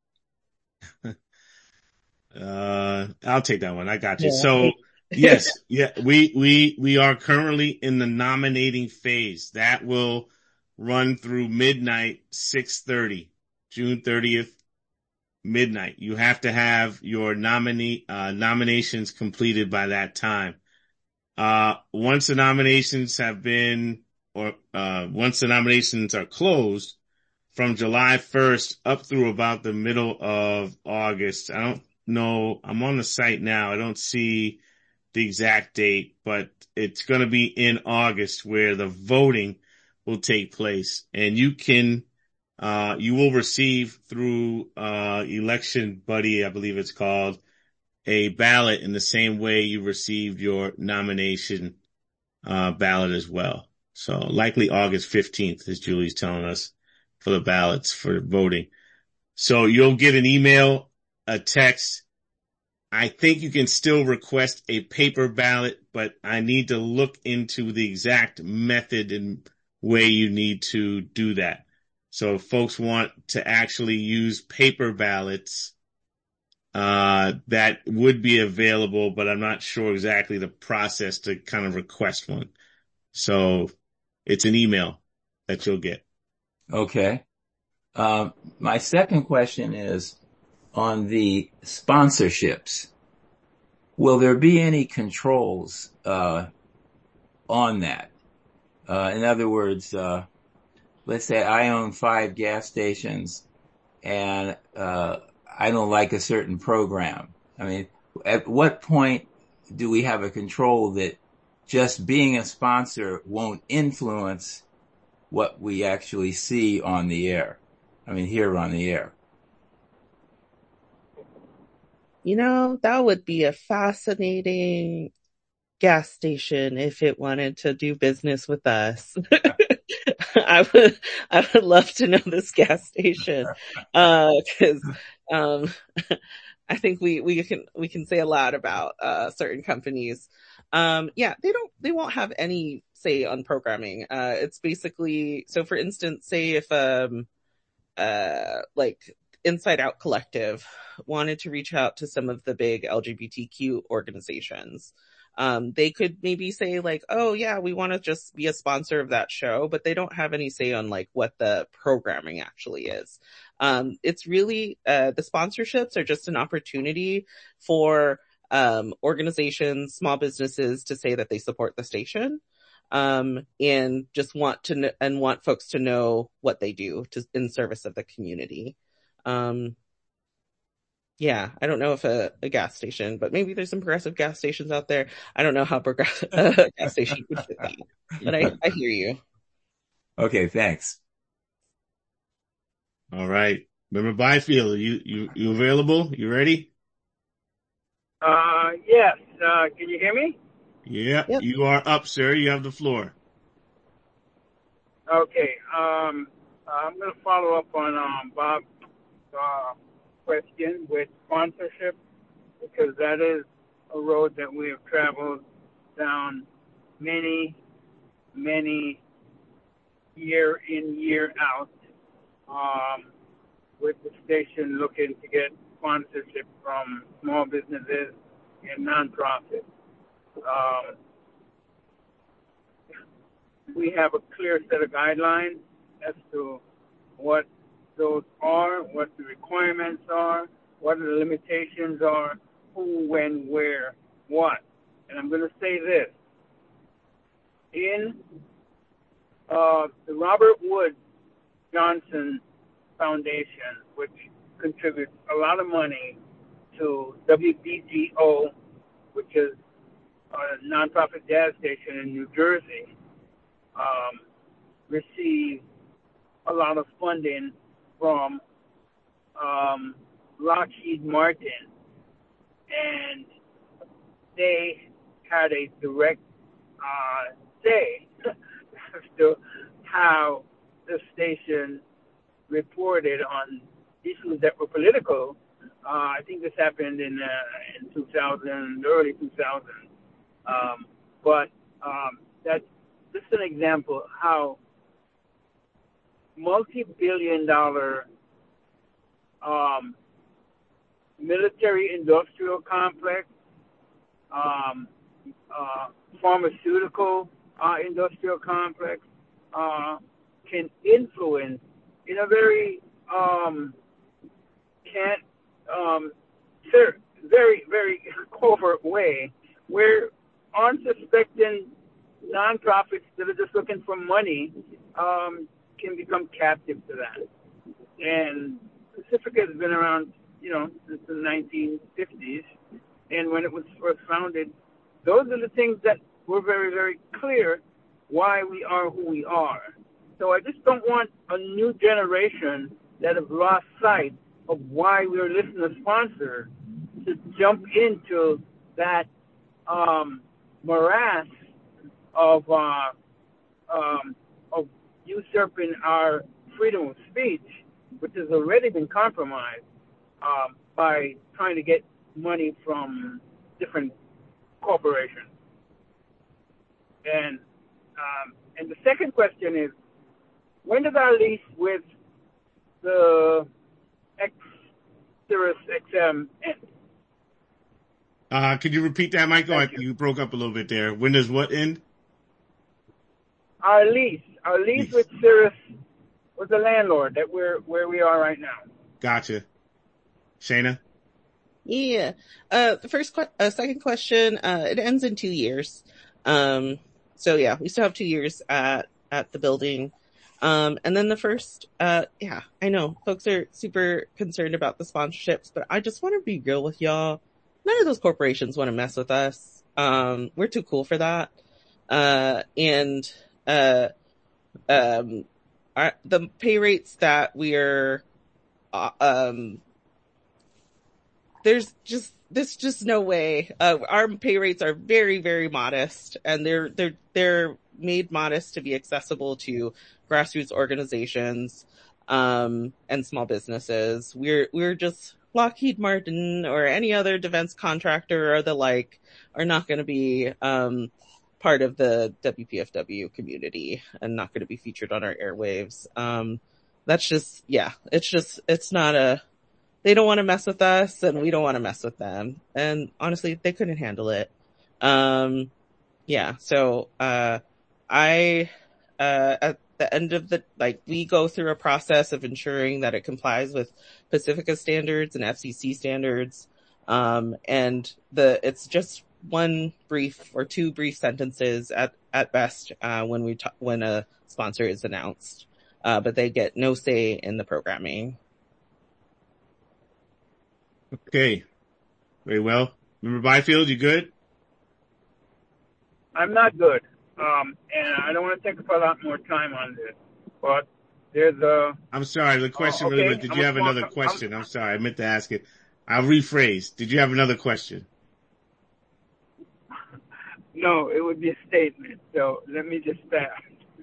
Uh, I'll take that one. I got you. Yeah. So yes, yeah, we, we, we are currently in the nominating phase. That will run through midnight, six thirty, June thirtieth, midnight. You have to have your nominee, uh, nominations completed by that time. Uh, once the nominations have been, or, uh, once the nominations are closed from July first up through about the middle of August, I don't know. I'm on the site now. I don't see the exact date, but it's going to be in August where the voting will take place, and you can, uh, you will receive through, uh, Election Buddy, I believe it's called, a ballot in the same way you received your nomination, uh, ballot as well. So likely August fifteenth, as Julie's telling us, for the ballots for voting. So you'll get an email, a text. I think you can still request a paper ballot, but I need to look into the exact method and way you need to do that. So if folks want to actually use paper ballots, uh, that would be available, but I'm not sure exactly the process to kind of request one. So it's an email that you'll get. Okay. Um, my second question is on the sponsorships. Will there be any controls, uh, on that? Uh, in other words, uh, let's say I own five gas stations and, uh, I don't like a certain program. I mean, at what point do we have a control that just being a sponsor won't influence what we actually see on the air? I mean, here on the air. You know, that would be a fascinating gas station if it wanted to do business with us. I would, I would love to know this gas station. Uh, cause, um, I think we, we can, we can say a lot about, uh, certain companies. Um, yeah, they don't, they won't have any say on programming. Uh, it's basically, so for instance, say if, um, uh, like Inside Out Collective wanted to reach out to some of the big L G B T Q organizations. Um, they could maybe say like, oh yeah, we want to just be a sponsor of that show, but they don't have any say on like what the programming actually is. Um, it's really, uh, the sponsorships are just an opportunity for, um, organizations, small businesses to say that they support the station. Um, and just want to, kn- and want folks to know what they do to, in service of the community. Um, Yeah, I don't know if a, a gas station, but maybe there's some progressive gas stations out there. I don't know how progressive a gas station would fit that, but I, I hear you. Okay, thanks. All right. Member Byfield, you, you, you available? You ready? Uh, yes. Uh, can you hear me? Yeah, Yep. You are up, sir. You have the floor. Okay. Um, I'm going to follow up on um, Bob's uh, question with sponsorship, because that is a road that we have traveled down many, many year in, year out, um, with the station looking to get sponsorship from small businesses and nonprofits. Um, we have a clear set of guidelines as to what those are, what the requirements are, what the limitations are, who, when, where, what. And I'm going to say this. In uh, the Robert Wood Johnson Foundation, which contributes a lot of money to W B G O, which is a nonprofit gas station in New Jersey, um, receives a lot of funding from um, Lockheed Martin, and they had a direct uh, say as to how the station reported on issues that were political. Uh, I think this happened in uh, in two thousand, early two thousand. Um, but um, that's just an example of how multi-billion dollar um, military-industrial complex, um, uh, pharmaceutical uh, industrial complex uh, can influence in a very um, can't um, very very covert way, where unsuspecting nonprofits that are just looking for money um, can become captive to that. And Pacifica has been around, you know, since the nineteen fifties, and when it was first founded, those are the things that were very, very clear why we are who we are. So I just don't want a new generation that have lost sight of why we are listening to sponsors to jump into that um, morass of uh, um, of usurping our freedom of speech, which has already been compromised um, by trying to get money from different corporations. And um, and the second question is, when does our lease with the X Sirius X M end? Uh, could you repeat that, Michael? I, you broke up a little bit there. When does what end? Our lease, our lease, lease. with Sirius, with the landlord, that we're where we are right now. Gotcha. Shana? Yeah. Uh, the first, que- uh, second question, uh, it ends in two years. Um, so yeah, we still have two years at, at the building. Um, and then the first, uh, yeah, I know folks are super concerned about the sponsorships, but I just want to be real with y'all. None of those corporations want to mess with us. Um, we're too cool for that. Uh, and, uh, um, our, the pay rates that we're, uh, um, there's just, there's just no way. Uh, our pay rates are very, very modest, and they're, they're, they're made modest to be accessible to grassroots organizations, um, and small businesses. We're, we're just Lockheed Martin or any other defense contractor or the like are not going to be, um, part of the W P F W community and not going to be featured on our airwaves. Um, that's just, yeah, it's just, it's not a, they don't want to mess with us and we don't want to mess with them. And honestly, they couldn't handle it. Um, yeah. So, uh, I, uh, at the end of the, like, we go through a process of ensuring that it complies with Pacifica standards and F C C standards. Um, and the, it's just one brief or two brief sentences at, at best, uh, when we, ta- when a sponsor is announced. Uh, but they get no say in the programming. Okay. Very well. Member Byfield, you good? I'm not good. Um, and I don't want to take up a lot more time on this, but there's a... I'm sorry, the question uh, okay, really was, did I'm you a have small, another question? I'm, I'm sorry, I meant to ask it. I'll rephrase. Did you have another question? No, it would be a statement. So let me just start.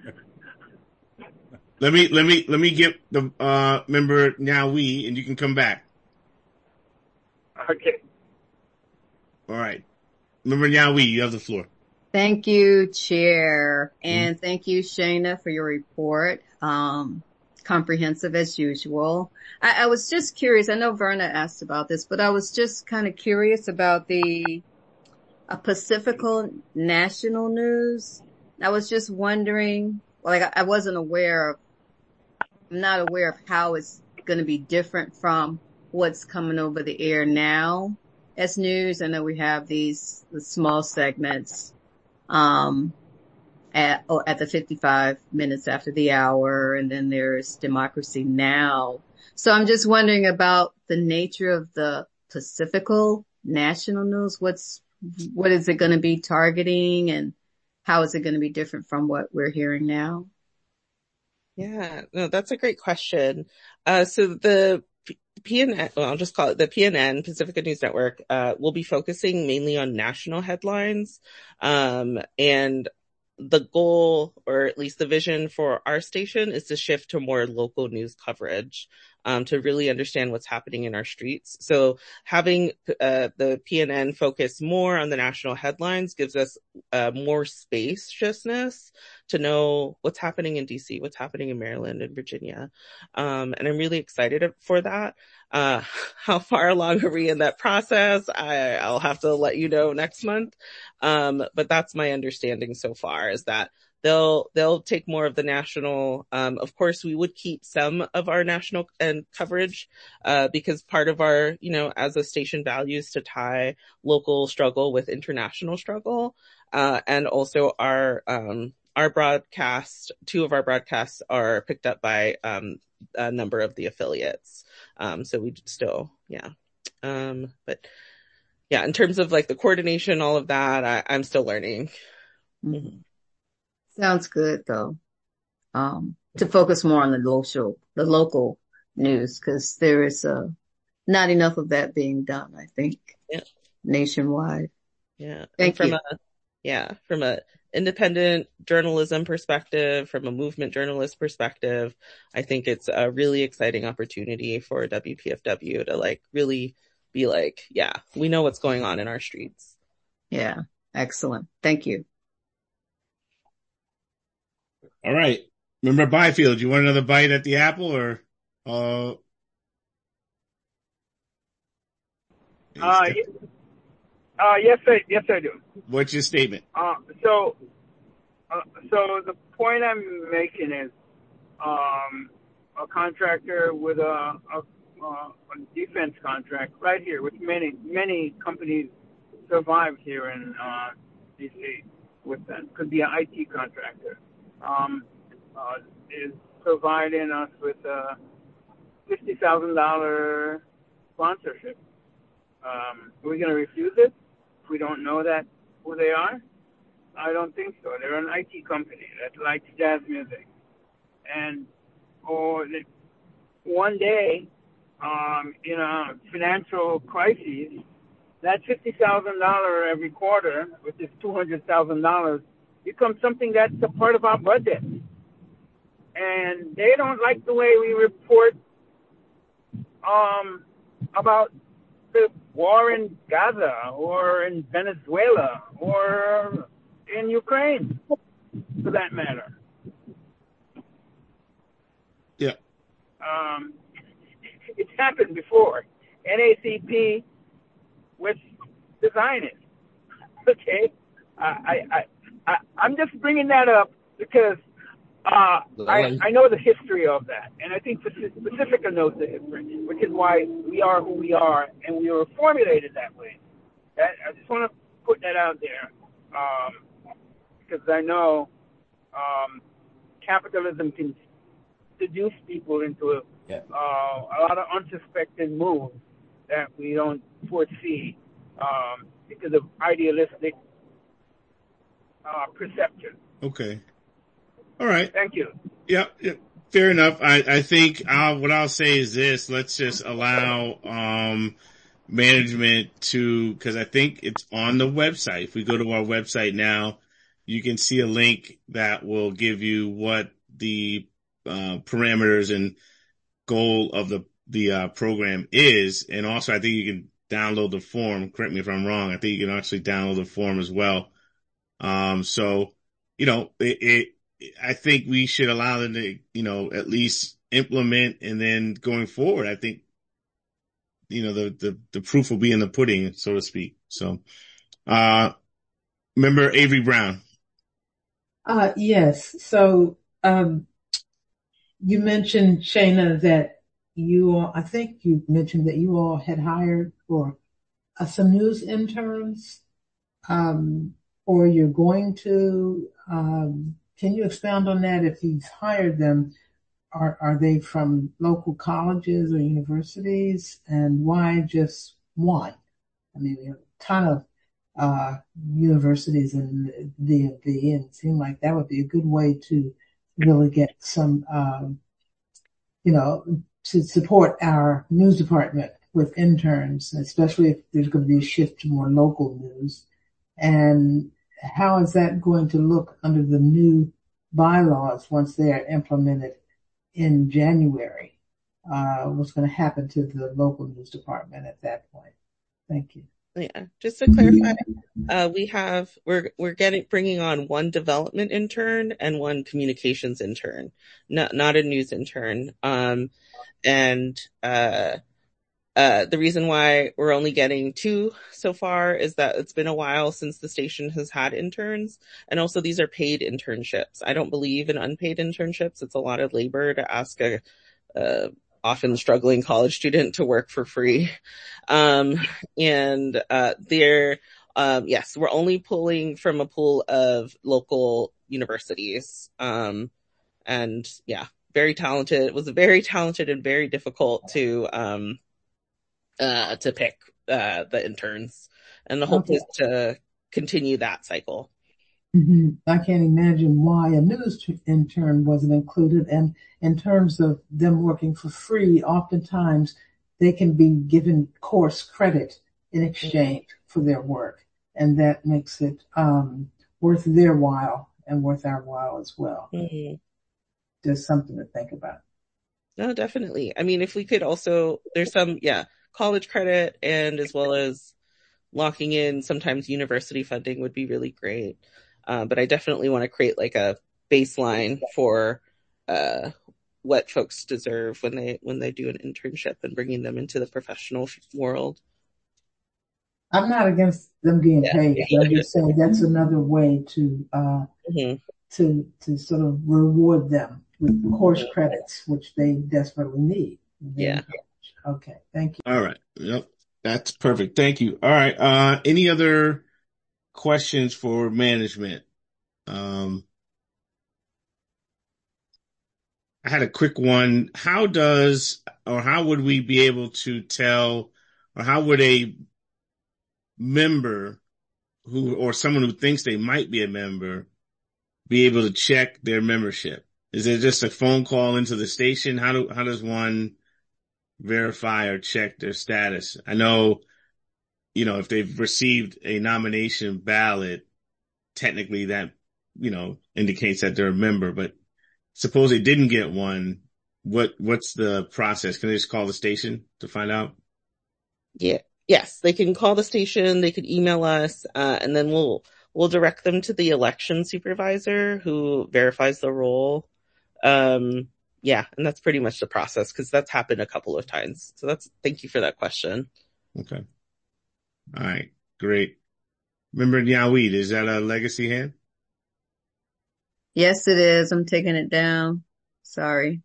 Let me, let me, let me get the, uh, member now we, and you can come back. Okay. All right. Member now we, you have the floor. Thank you, Chair. And mm-hmm. Thank you, Shana, for your report. Um, comprehensive as usual. I, I was just curious. I know Verna asked about this, but I was just kind of curious about the uh, Pacifica National News. I was just wondering, like, I, I wasn't aware of, I'm not aware of how it's going to be different from what's coming over the air now as news. I know we have these the small segments um at oh, at the fifty-five minutes after the hour, and then there's Democracy Now! So I'm just wondering about the nature of the Pacifica National News. What's what is it going to be targeting, and how is it going to be different from what we're hearing now? Yeah, no, that's a great question. Uh, so the P N N, well, I'll just call it the P N N, Pacifica News Network, uh, will be focusing mainly on national headlines. Um, and the goal, or at least the vision for our station, is to shift to more local news coverage, um, to really understand what's happening in our streets. So having, uh, the P N N focus more on the national headlines gives us, uh, more spaciousness to know what's happening in D C, what's happening in Maryland and Virginia. Um, and I'm really excited for that. Uh, how far along are we in that process? I, I'll have to let you know next month. Um, but that's my understanding so far, is that they'll, they'll take more of the national, um, of course we would keep some of our national and coverage, uh, because part of our, you know, as a station values to tie local struggle with international struggle. Uh, and also our, um, our broadcast, two of our broadcasts are picked up by, um, a number of the affiliates. Um, so we still, yeah. Um, but yeah, in terms of like the coordination, all of that, I, I'm still learning. Mm-hmm. Sounds good though. Um, to focus more on the local, the local news, because there is uh, not enough of that being done, I think, yeah. nationwide. Yeah. Thank from you. A, yeah. From a independent journalism perspective, from a movement journalist perspective, I think it's a really exciting opportunity for W P F W to like really be like, yeah, we know what's going on in our streets. Yeah. Excellent. Thank you. All right. Member Byfield, you want another bite at the apple, or, uh, uh, uh, yes, I, yes, I do. What's your statement? Uh, so, uh, so the point I'm making is, um, a contractor with a, a, a defense contract right here, which many, many companies survive here in, uh, D C with that. Could be an I T contractor. Um, uh, is providing us with a fifty thousand dollars sponsorship. Um, are we going to refuse it if we don't know that who they are? I don't think so. They're an I T company that likes jazz music. And or that one day, um, in a financial crisis, that fifty thousand dollars every quarter, which is two hundred thousand dollars, becomes something that's a part of our budget. And they don't like the way we report um, about the war in Gaza or in Venezuela or in Ukraine, for that matter. Yeah. Um, it's happened before. N A A C P with the Zionists. Okay? I, I, I, I, I'm just bringing that up because uh, I, I know the history of that. And I think Pacifica knows the history, which is why we are who we are and we were formulated that way. That, I just want to put that out there um, because I know um, capitalism can seduce people into a, yeah. uh, a lot of unsuspected moves that we don't foresee um, because of idealistic uh, perception. Okay. All right. Thank you. Yeah, yeah, fair enough. I, I think I'll, what I'll say is this: let's just allow um, management to, because I think it's on the website. If we go to our website now, you can see a link that will give you what the uh, parameters and goal of the the uh, program is, and also I think you can download the form. Correct me if I'm wrong. I think you can actually download the form as well. Um, so you know, it. it I think we should allow them to, you know, at least implement, and then going forward, I think, you know, the, the, the proof will be in the pudding, so to speak. So, uh, member Avery Brown. Uh, yes. So, um, you mentioned, Shana, that you all, I think you mentioned that you all had hired for uh, some news interns, um, or you're going to, um, can you expound on that? If you've hired them, are, are they from local colleges or universities? And why just one? I mean, there are a ton of uh, universities in the D M V, and it seemed like that would be a good way to really get some, um, you know, to support our news department with interns, especially if there's going to be a shift to more local news. And how is that going to look under the new bylaws once they are implemented in January? Uh, what's going to happen to the local news department at that point? Thank you. Yeah, just to clarify, uh, we have, we're, we're getting, bringing on one development intern and one communications intern, not, not a news intern. Um, and, uh, Uh, the reason why we're only getting two so far is that it's been a while since the station has had interns. And also these are paid internships. I don't believe in unpaid internships. It's a lot of labor to ask a, a often struggling college student to work for free. Um, and, uh, they're, um, yes, we're only pulling from a pool of local universities. Um, and yeah, very talented. It was very talented and very difficult to, um, uh, to pick, uh, the interns, and the hope Okay. is to continue that cycle. Mm-hmm. I can't imagine why a news intern wasn't included. And in terms of them working for free, oftentimes they can be given course credit in exchange for their work. And that makes it, um, worth their while and worth our while as well. Mm-hmm. Just something to think about. No, definitely. I mean, if we could also, there's some, yeah, college credit, and as well as locking in sometimes university funding would be really great. Uh, but I definitely want to create like a baseline for, uh, what folks deserve when they, when they do an internship and bringing them into the professional world. I'm not against them being Yeah. paid. I'm just saying that's another way to, uh, mm-hmm. to, to sort of reward them with course credits, which they desperately need. Yeah. Okay. Thank you. All right. Yep. That's perfect. Thank you. All right. Uh, any other questions for management? Um, I had a quick one. How does, or how would we be able to tell, or how would a member who, or someone who thinks they might be a member, be able to check their membership? Is it just a phone call into the station? How do, how does one verify or check their status? I know, you know, if they've received a nomination ballot, technically that, you know, indicates that they're a member, but suppose they didn't get one. What, what's the process? Can they just call the station to find out? Yeah. Yes, they can call the station, they could email us, uh, and then we'll, we'll direct them to the election supervisor who verifies the roll. Um, yeah, and that's pretty much the process because that's happened a couple of times. So that's, thank you for that question. Okay. All right. Great. Remember Nyaweed, is that a legacy hand? Yes, it is. I'm taking it down. Sorry.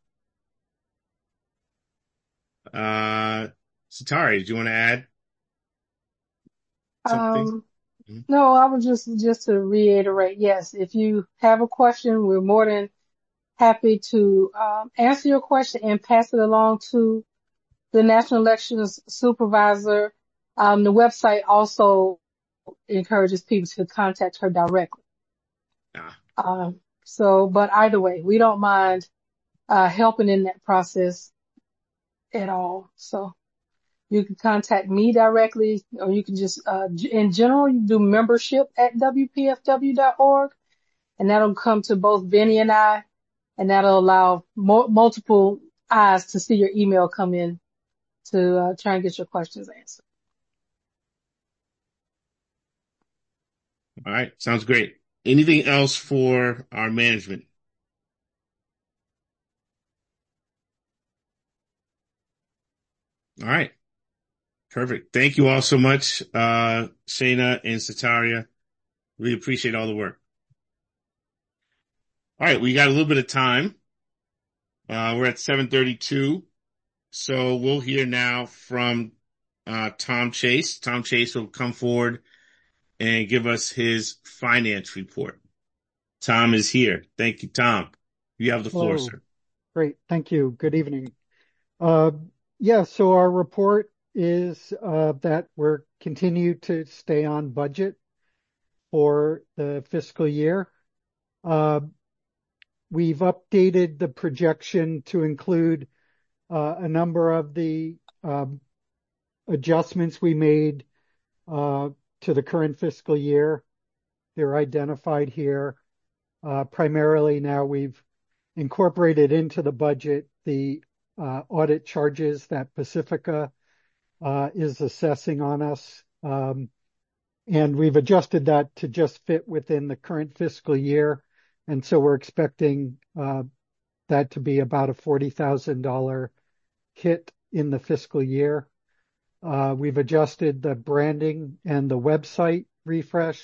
Uh, Satari, do you want to add something? Um, no, I was just, just to reiterate, yes, if you have a question, we're more than happy to um, answer your question and pass it along to the National Elections Supervisor. Um, the website also encourages people to contact her directly. Ah. Um, so, but either way, we don't mind uh, helping in that process at all. So you can contact me directly, or you can just, uh, in general, you do membership at W P F W dot org, and that'll come to both Benny and I, and that'll allow mo- multiple eyes to see your email come in to uh, try and get your questions answered. All right. Sounds great. Anything else for our management? All right. Perfect. Thank you all so much, uh, Shana and Sataria. Really appreciate all the work. All right. We got a little bit of time. Uh, we're at seven thirty-two. So we'll hear now from, uh, Tom Chase. Tom Chase will come forward and give us his finance report. Tom is here. Thank you, Tom. You have the floor, Hello. sir. Great. Thank you. Good evening. Uh, yeah, so our report is uh, that we're continue to stay on budget for the fiscal year. Uh, we've updated the projection to include uh, a number of the um, adjustments we made uh, to the current fiscal year. They're identified here. Uh, primarily now we've incorporated into the budget the uh, audit charges that Pacifica uh, is assessing on us. Um, and we've adjusted that to just fit within the current fiscal year. And so we're expecting uh, that to be about a forty thousand dollars hit in the fiscal year. Uh, we've adjusted the branding and the website refresh.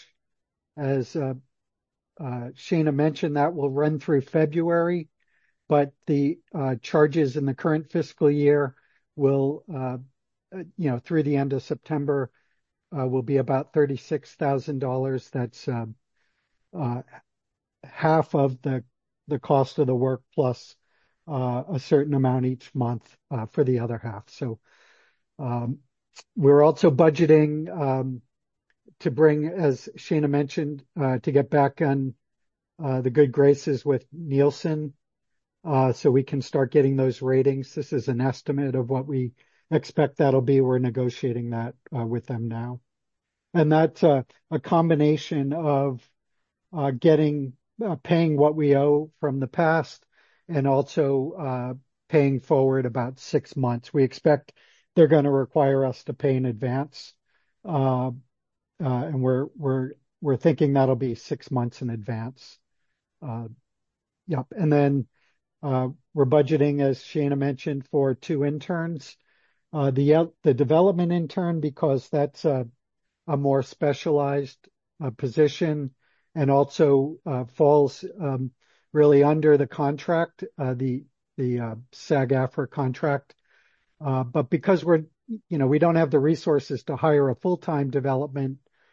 As uh, uh, Shana mentioned, that will run through February, but the uh, charges in the current fiscal year will, uh, you know, through the end of September, uh, will be about thirty-six thousand dollars. That's uh, uh, half of the the cost of the work plus uh, a certain amount each month uh, for the other half. So um, we're also budgeting um, to bring, as Shana mentioned, uh, to get back on uh, the good graces with Nielsen, uh, so we can start getting those ratings. This is an estimate of what we expect that'll be. We're negotiating that uh, with them now. And that's uh, a combination of uh, getting, uh, paying what we owe from the past and also uh, paying forward about six months. We expect they're going to require us to pay in advance. Uh, uh, and we're, we're, we're thinking that'll be six months in advance. Uh, yep. And then uh, we're budgeting, as Shana mentioned, for two interns. Uh, the, the development intern, because that's a, a more specialized uh, position and also uh, falls um, really under the contract, uh, the the uh, SAG-AFTRA contract. Uh, but because we're, you know, we don't have the resources to hire a full-time development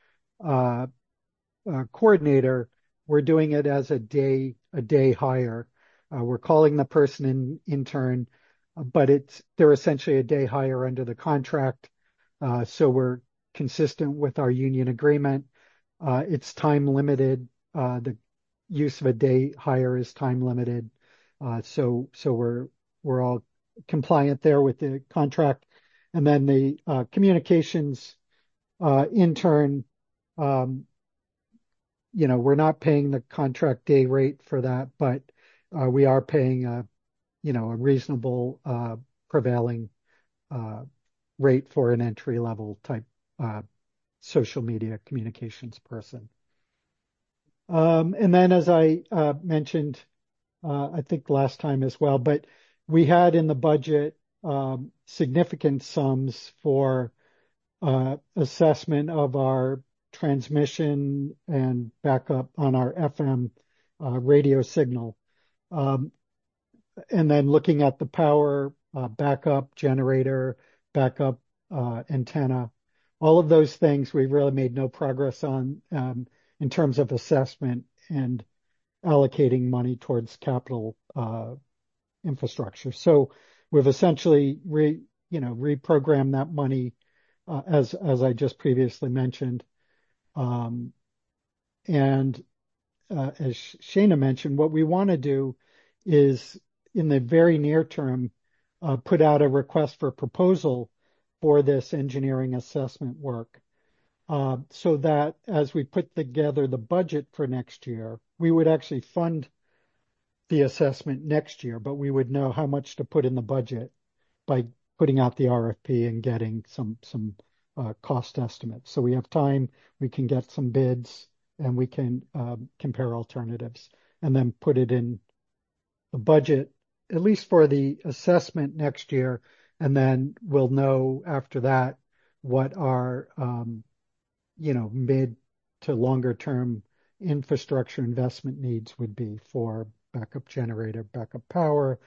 uh, uh, coordinator, we're doing it as a day a day hire. Uh, we're calling the person an intern, uh, but it's they're essentially a day hire under the contract. Uh, so we're consistent with our union agreement. Uh, it's time limited. Uh, the use of a day hire is time limited. Uh, so so we're we're all compliant there with the contract. And then the uh, communications uh, intern, um, you know, we're not paying the contract day rate for that, but uh, we are paying a, you know, a reasonable uh, prevailing uh, rate for an entry level type uh, social media communications person. Um, and then, as I uh, mentioned, uh, I think last time as well, but we had in the budget um, significant sums for uh, assessment of our transmission and backup on our F M uh, radio signal. Um, and then looking at the power uh, backup generator, backup uh, antenna, all of those things we've really made no progress on um, in terms of assessment and allocating money towards capital uh, infrastructure. So we've essentially re, you know, reprogrammed that money uh, as as I just previously mentioned, um, and uh, as Shana mentioned, what we want to do is in the very near term uh, put out a request for proposal for this engineering assessment work. Uh, so that as we put together the budget for next year, we would actually fund the assessment next year, but we would know how much to put in the budget by putting out the R F P and getting some some uh, cost estimates. So we have time, we can get some bids, and we can um, compare alternatives, and then put it in the budget, at least for the assessment next year, and then we'll know after that what our um, you know, mid to longer term infrastructure investment needs would be for backup generator, backup power,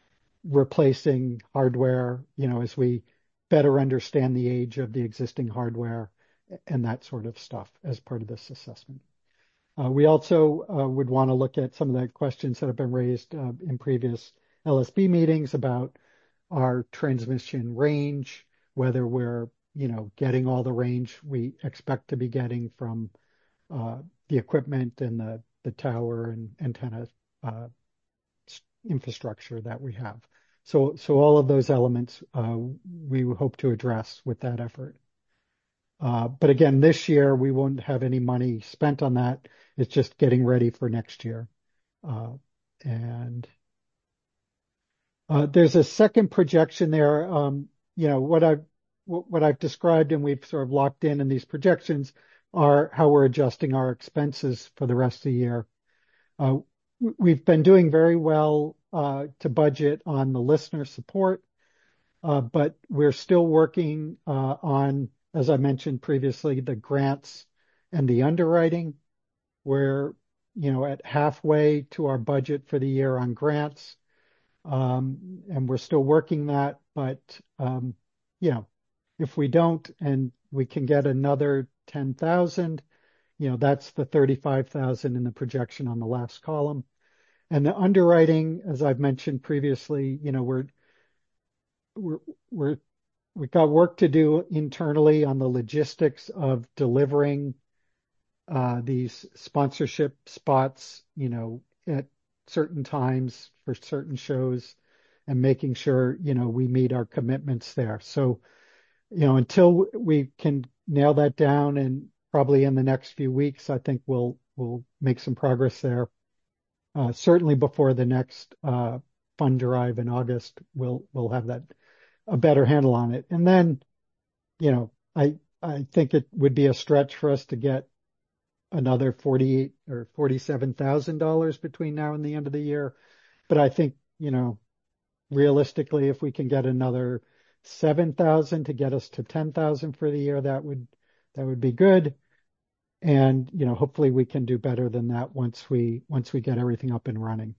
replacing hardware, you know, as we better understand the age of the existing hardware and that sort of stuff as part of this assessment. Uh, we also uh, would want to look at some of the questions that have been raised uh, in previous L S B meetings about our transmission range, whether we're you know, getting all the range we expect to be getting from uh, the equipment and the, the tower and antenna uh, infrastructure that we have. So, so all of those elements uh, we hope to address with that effort. Uh, but again, this year we won't have any money spent on that. It's just getting ready for next year. Uh, and uh, there's a second projection there. Um, you know, what I've what I've described and we've sort of locked in in these projections are how we're adjusting our expenses for the rest of the year. Uh, we've been doing very well uh, to budget on the listener support, uh, but we're still working uh, on, as I mentioned previously, the grants and the underwriting. We're, you know, at halfway to our budget for the year on grants, um, and we're still working that, but, um, you know, if we don't, and we can get another ten thousand, you know, that's the thirty-five thousand in the projection on the last column. And the underwriting, as I've mentioned previously, you know, we're, we're, we're, we've got work to do internally on the logistics of delivering uh, these sponsorship spots, you know, at certain times for certain shows and making sure, you know, we meet our commitments there. So, you know, until we can nail that down, and probably in the next few weeks, I think we'll we'll make some progress there. Uh, certainly before the next uh, fund drive in August, we'll we'll have that a better handle on it. And then, you know, I I think it would be a stretch for us to get another forty-eight or forty-seven thousand dollars between now and the end of the year. But I think, you know, realistically, if we can get another seven thousand to get us to ten thousand for the year, that would that would be good. And, you know, hopefully we can do better than that once we once we get everything up and running.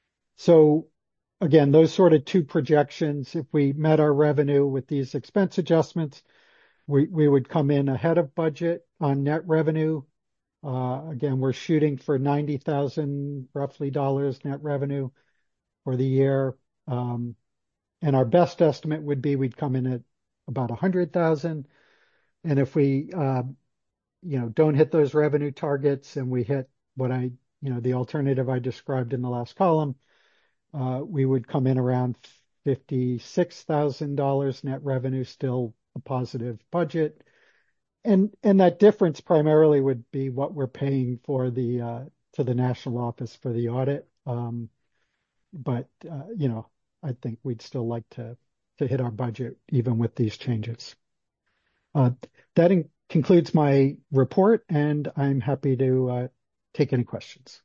So again, those sort of two projections, if we met our revenue with these expense adjustments, we, we would come in ahead of budget on net revenue. Uh, again, we're shooting for ninety thousand roughly dollars net revenue. for the year. Um, and our best estimate would be we'd come in at about one hundred thousand. And if we, uh, you know, don't hit those revenue targets and we hit what I, you know, the alternative I described in the last column, uh, we would come in around fifty-six thousand dollars net revenue, still a positive budget. And, and that difference primarily would be what we're paying for the, uh, to the national office for the audit. Um, but, uh, you know, I think we'd still like to, to hit our budget even with these changes. Uh, that in- concludes my report, and I'm happy to uh, take any questions.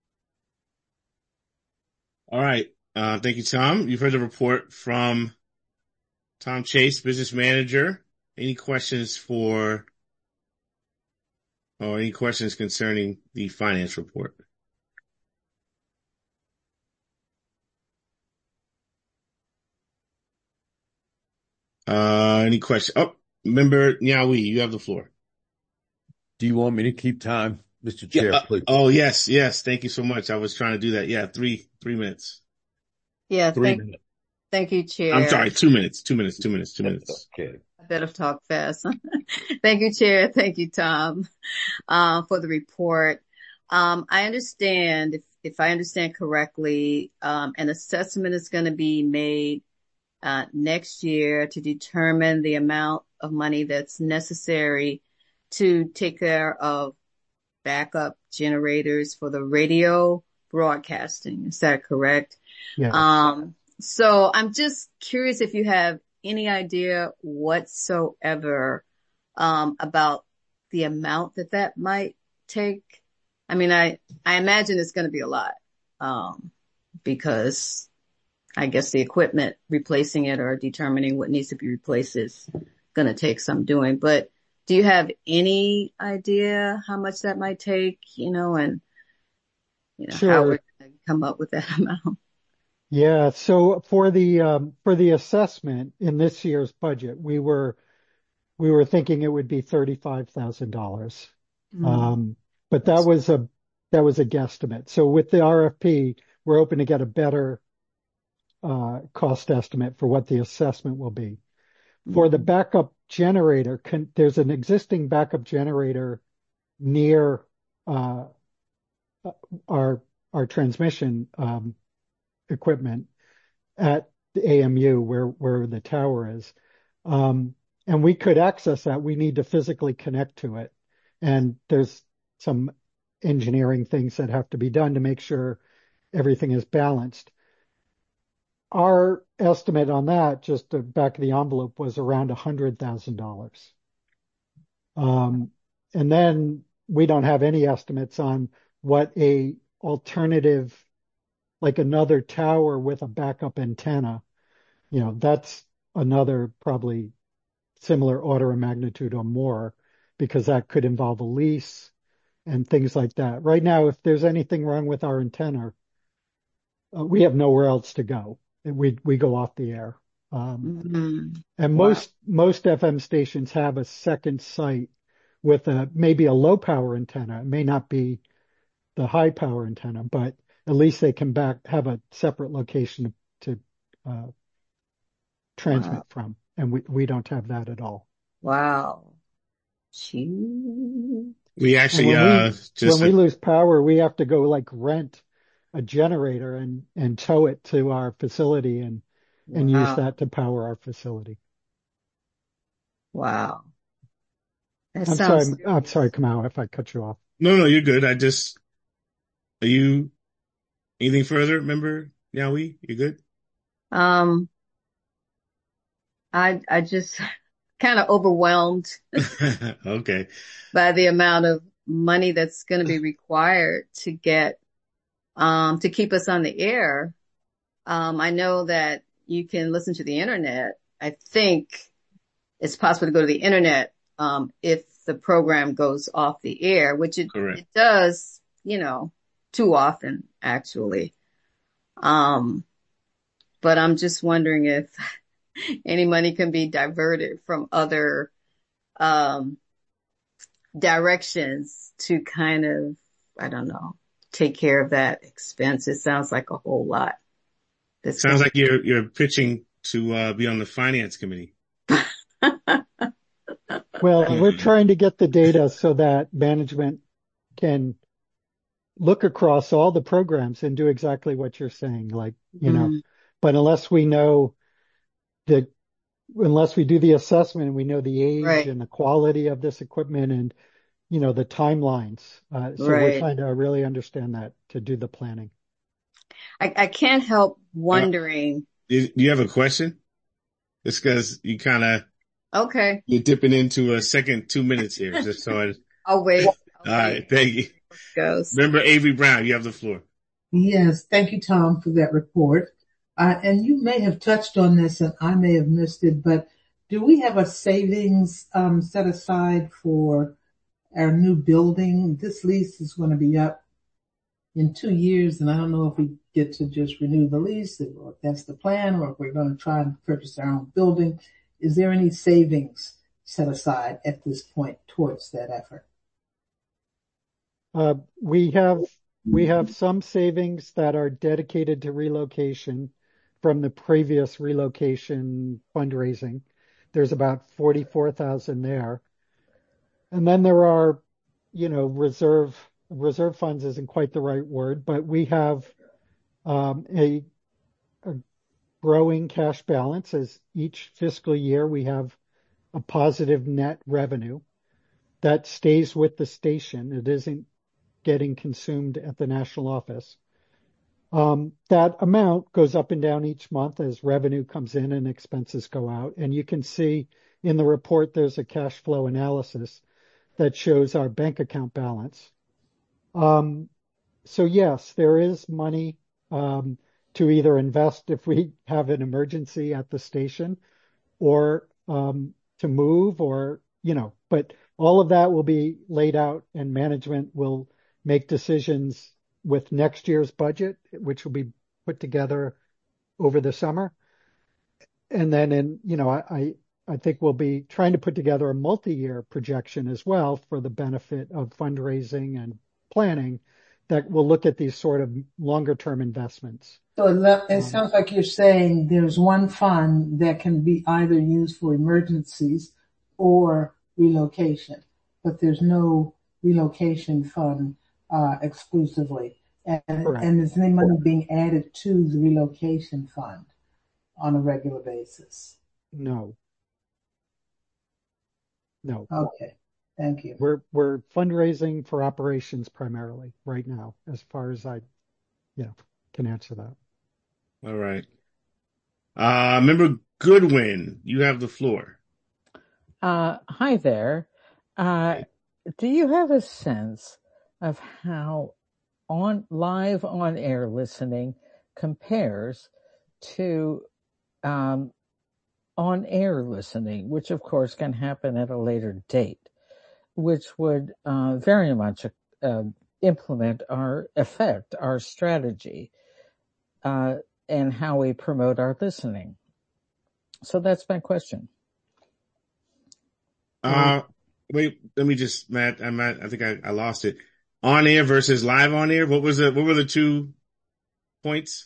All right. Uh, thank you, Tom. You've heard the report from Tom Chase, business manager. Any questions for, or any questions concerning the finance report? Uh, any questions? Oh, member Nyawi, you have the floor. Do you want me to keep time, Mister Chair, Yeah, uh, please? oh, yes, yes. Thank you so much. I was trying to do that. Yeah, three, three minutes. Yeah, Three thank, minutes. thank you, Chair. I'm sorry, two minutes, two minutes, two minutes, two minutes. Okay. I better talk fast. Thank you, Chair. Thank you, Tom, uh, for the report. Um, I understand, if, if I understand correctly, um, an assessment is going to be made uh, next year to determine the amount of money that's necessary to take care of backup generators for the radio broadcasting. Is that correct? Yes. Um, so I'm just curious if you have any idea whatsoever, um, about the amount that that might take. I mean, I, I imagine it's going to be a lot, um, because I guess the equipment, replacing it or determining what needs to be replaced is going to take some doing. But do you have any idea how much that might take, you know, and, you know, Sure. how we're going to come up with that amount? Yeah. So for the, um, for the assessment in this year's budget, we were, we were thinking it would be thirty-five thousand dollars. Mm. Um, but that was a, that was a guesstimate. So with the R F P, we're hoping to get a better, uh, cost estimate for what the assessment will be. For the backup generator, can, there's an existing backup generator near, uh, our, our transmission, um, equipment at the A M U where, where the tower is. Um, and we could access that. We need to physically connect to it. And there's some engineering things that have to be done to make sure everything is balanced. Our estimate on that, just the back of the envelope, was around one hundred thousand dollars. Um, and then we don't have any estimates on what a alternative, like another tower with a backup antenna, you know, that's another probably similar order of magnitude or more, because that could involve a lease and things like that. Right now, if there's anything wrong with our antenna, uh, we have nowhere else to go. We we go off the air. Um, Mm-hmm. and Wow. most most F M stations have a second site with a maybe a low power antenna. It may not be the high power antenna, but at least they can back have a separate location to uh, transmit Wow. from, and we we don't have that at all. Wow. Gee. We And actually, when uh, we just, when we lose power, we have to go like rent a generator and and tow it to our facility and and use Wow. that to power our facility. Wow. That I'm sorry, sounds I'm sorry, serious. Kamau, if I cut you off. no, no, you're good. I just, are you, anything further, member Nyawi? You good? Um, I, I just kind of overwhelmed Okay. by the amount of money that's going to be required to get, um, to keep us on the air. Um, I know that you can listen to the internet. I think it's possible to go to the internet, um, if the program goes off the air, which it, Correct. it does, you know, too often, actually. Um, but I'm just wondering if any money can be diverted from other, um, directions to kind of, I don't know, take care of that expense. It sounds like a whole lot. This Sounds goes- like you're you're pitching to uh, be on the finance committee. Well, we're trying to get the data so that management can look across all the programs and do exactly what you're saying, like, you know, Mhm. but unless we know the, unless we do the assessment and we know the age Right. and the quality of this equipment and, you know, the timelines. Uh, so we're Right. trying to really understand that to do the planning. I, I can't help wondering. Do you have a question? It's because you kind of, Okay. you're dipping into a second two minutes here. Just so I, I'll wait. all right. Thank you. Goes. Remember, Avery Brown, you have the floor. Yes, thank you, Tom, for that report. Uh, and you may have touched on this and I may have missed it, but do we have a savings um, set aside for our new building? This lease is going to be up in two years, and I don't know if we get to just renew the lease, or if that's the plan, or if we're going to try and purchase our own building. Is there any savings set aside at this point towards that effort? Uh, we have, we have some savings that are dedicated to relocation from the previous relocation fundraising. There's about forty-four thousand there. And then there are, you know, reserve, reserve funds isn't quite the right word, but we have, um, a, a growing cash balance as each fiscal year we have a positive net revenue that stays with the station. It isn't getting consumed at the national office. Um, that amount goes up and down each month as revenue comes in and expenses go out. And you can see in the report, there's a cash flow analysis that shows our bank account balance. Um, so yes, there is money, um, to either invest if we have an emergency at the station or, um, to move or, you know, but all of that will be laid out and management will make decisions with next year's budget, which will be put together over the summer. And then in, you know, I, I, I think we'll be trying to put together a multi-year projection as well for the benefit of fundraising and planning that will look at these sort of longer term investments. So it, lo- it Um, sounds like you're saying there's one fund that can be either used for emergencies or relocation, but there's no relocation fund uh, exclusively. And, Correct. and is any money being added to the relocation fund on a regular basis? No, no. Okay, thank you. We're, we're fundraising for operations primarily right now, as far as I, you know, can answer that. All right. Uh, Member Goodwin, you have the floor. Uh, hi there. Uh, do you have a sense of how on live on air listening compares to um, on air listening, which of course can happen at a later date, which would uh, very much uh, implement our effect, our strategy, uh, and how we promote our listening? So that's my question. Uh, wait, let me just, Matt, I'm at, I think I, I lost it. On air versus live on air. What was the, what were the two points?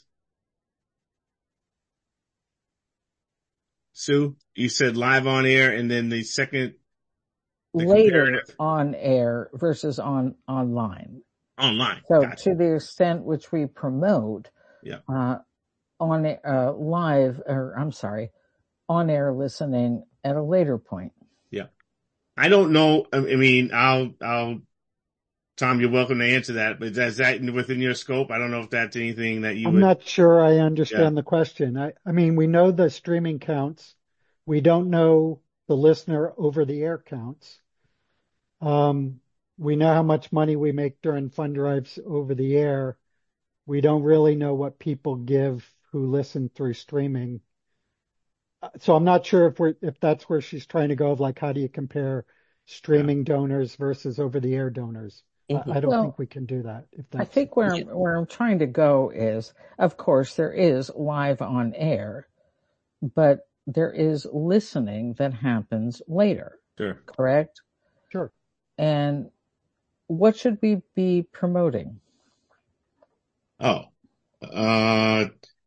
Sue, you said live on air and then the second, the Later comparative. on air versus on online. Online. So Gotcha. to the extent which we promote, Yeah. uh, on uh, live, or I'm sorry, on air listening at a later point. Yeah. I don't know. I mean, I'll, I'll, Tom, you're welcome to answer that, but is that within your scope? I don't know if that's anything that you I'm would. not sure I understand Yeah. the question. I, I mean, we know the streaming counts. We don't know the listener over the air counts. Um, we know how much money we make during fund drives over the air. We don't really know what people give who listen through streaming. Uh, So I'm not sure if we're, if that's where she's trying to go of like, how do you compare streaming donors versus over the air donors? Mhm. I, I don't Well, think we can do that. If I that's, think where I'm, where I'm trying to go is, of course, there is live on air, but there is listening that happens later, Sure. correct? Sure. And what should we be promoting? Oh, uh,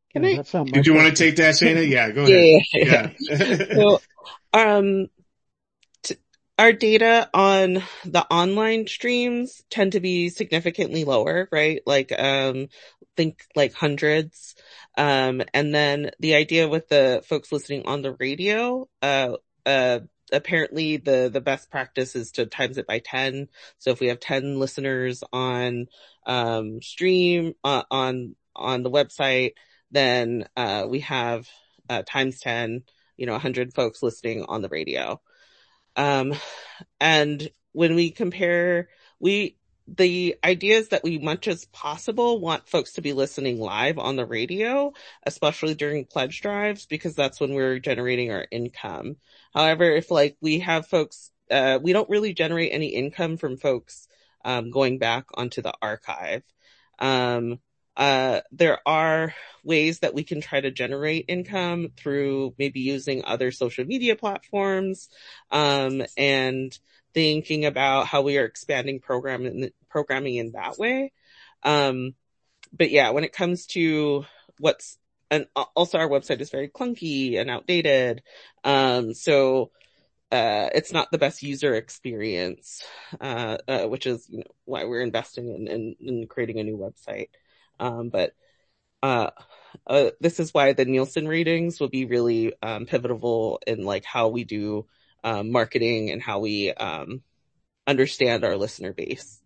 Can Yeah, I? that's not my Did you want to question. take that, Shana? Yeah, go ahead. Yeah. Yeah. So, um, t- our data on the online streams tend to be significantly lower, right? Like, um, think like hundreds. Um, and then the idea with the folks listening on the radio, uh, uh, apparently the, the best practice is to times it by ten. So if we have ten listeners on, um, stream, uh, on, on the website, then, uh, we have, uh, times ten, you know, one hundred folks listening on the radio. Um, and when we compare, we, the idea is that we, much as possible, want folks to be listening live on the radio, especially during pledge drives, because that's when we're generating our income. However, if like we have folks, uh, we don't really generate any income from folks, um, going back onto the archive. Um, uh, there are ways that we can try to generate income through maybe using other social media platforms, um, and thinking about how we are expanding program programming in that way. Um, but yeah, when it comes to what's, and also our website is very clunky and outdated. Um, so, uh, it's not the best user experience, uh, uh, which is, you know, why we're investing in, in, in creating a new website. Um, but, uh, uh, this is why the Nielsen ratings will be really, um, pivotal in like how we do, um, marketing and how we, um, understand our listener base.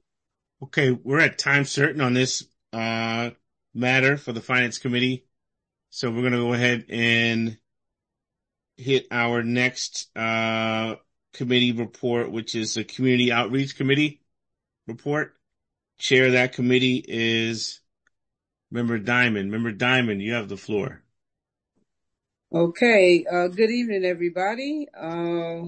Okay, we're at time certain on this uh matter for the Finance Committee. So we're going to go ahead and hit our next uh committee report, which is the Community Outreach Committee report. Chair of that committee is Member Diamond. Member Diamond, you have the floor. Okay, uh, good evening, everybody. Uh,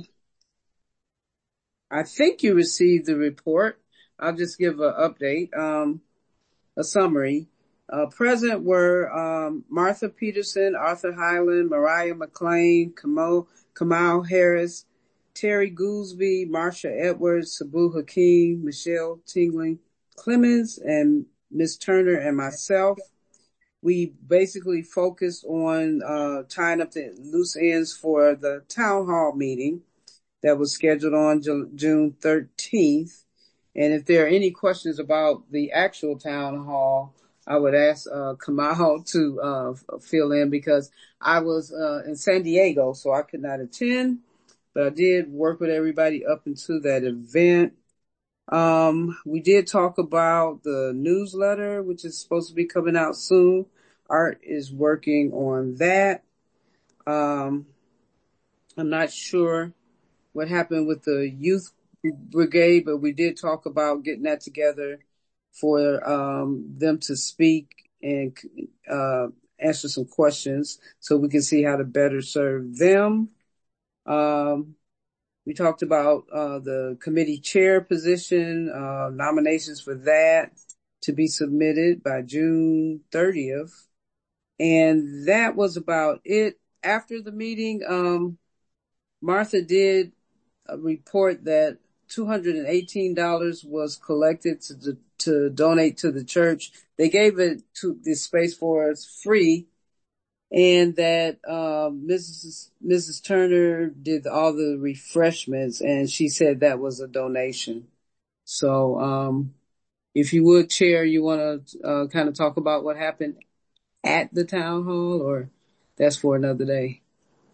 I think you received the report. I'll just give an update, um, a summary. Uh, present were um, Martha Peterson, Arthur Highland, Mariah McLean, Kamal, Kamal Harris, Terry Goolsby, Marsha Edwards, Sabu Hakeem, Michelle Tingling Clemens, and Miz Turner and myself. We basically focused on uh, tying up the loose ends for the town hall meeting that was scheduled on Ju- June thirteenth. And if there are any questions about the actual town hall, I would ask uh, Kamal to uh, fill in because I was uh, in San Diego, so I could not attend. But I did work with everybody up into that event. Um, we did talk about the newsletter, which is supposed to be coming out soon. Art is working on that. Um, I'm not sure what happened with the youth brigade, but we did talk about getting that together for um, them to speak and uh, answer some questions so we can see how to better serve them. Um, we talked about uh, the committee chair position, uh, nominations for that to be submitted by June thirtieth. And that was about it. After the meeting, um, Martha did report that two hundred eighteen dollars was collected to to donate to the church. They gave it to the Space Force free, and that um, Missus Missus Turner did all the refreshments, and she said that was a donation. So, um, if you would, Chair, you want to uh, kind of talk about what happened at the town hall, or that's for another day?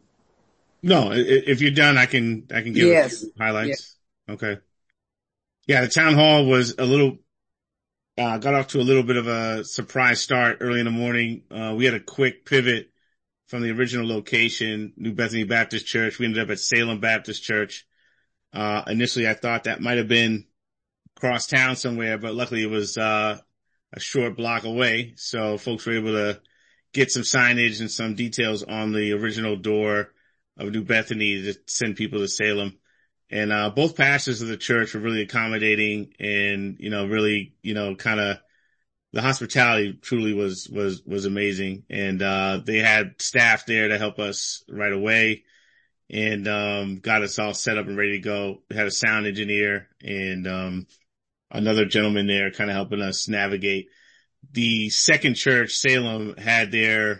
No, if you're done, I can, I can give yes. a few highlights. Yeah. Okay. Yeah, the town hall was a little, uh, got off to a little bit of a surprise start early in the morning. Uh, we had a quick pivot from the original location, New Bethany Baptist Church. We ended up at Salem Baptist Church. Uh, initially I thought that might have been across town somewhere, but luckily it was, uh, a short block away. So folks were able to get some signage and some details on the original door of New Bethany to send people to Salem. And, uh, both pastors of the church were really accommodating and, you know, really, you know, kind of the hospitality truly was, was, was amazing. And, uh, they had staff there to help us right away and, um, got us all set up and ready to go. We had a sound engineer and, um, another gentleman there kind of helping us navigate. the second church, Salem, had their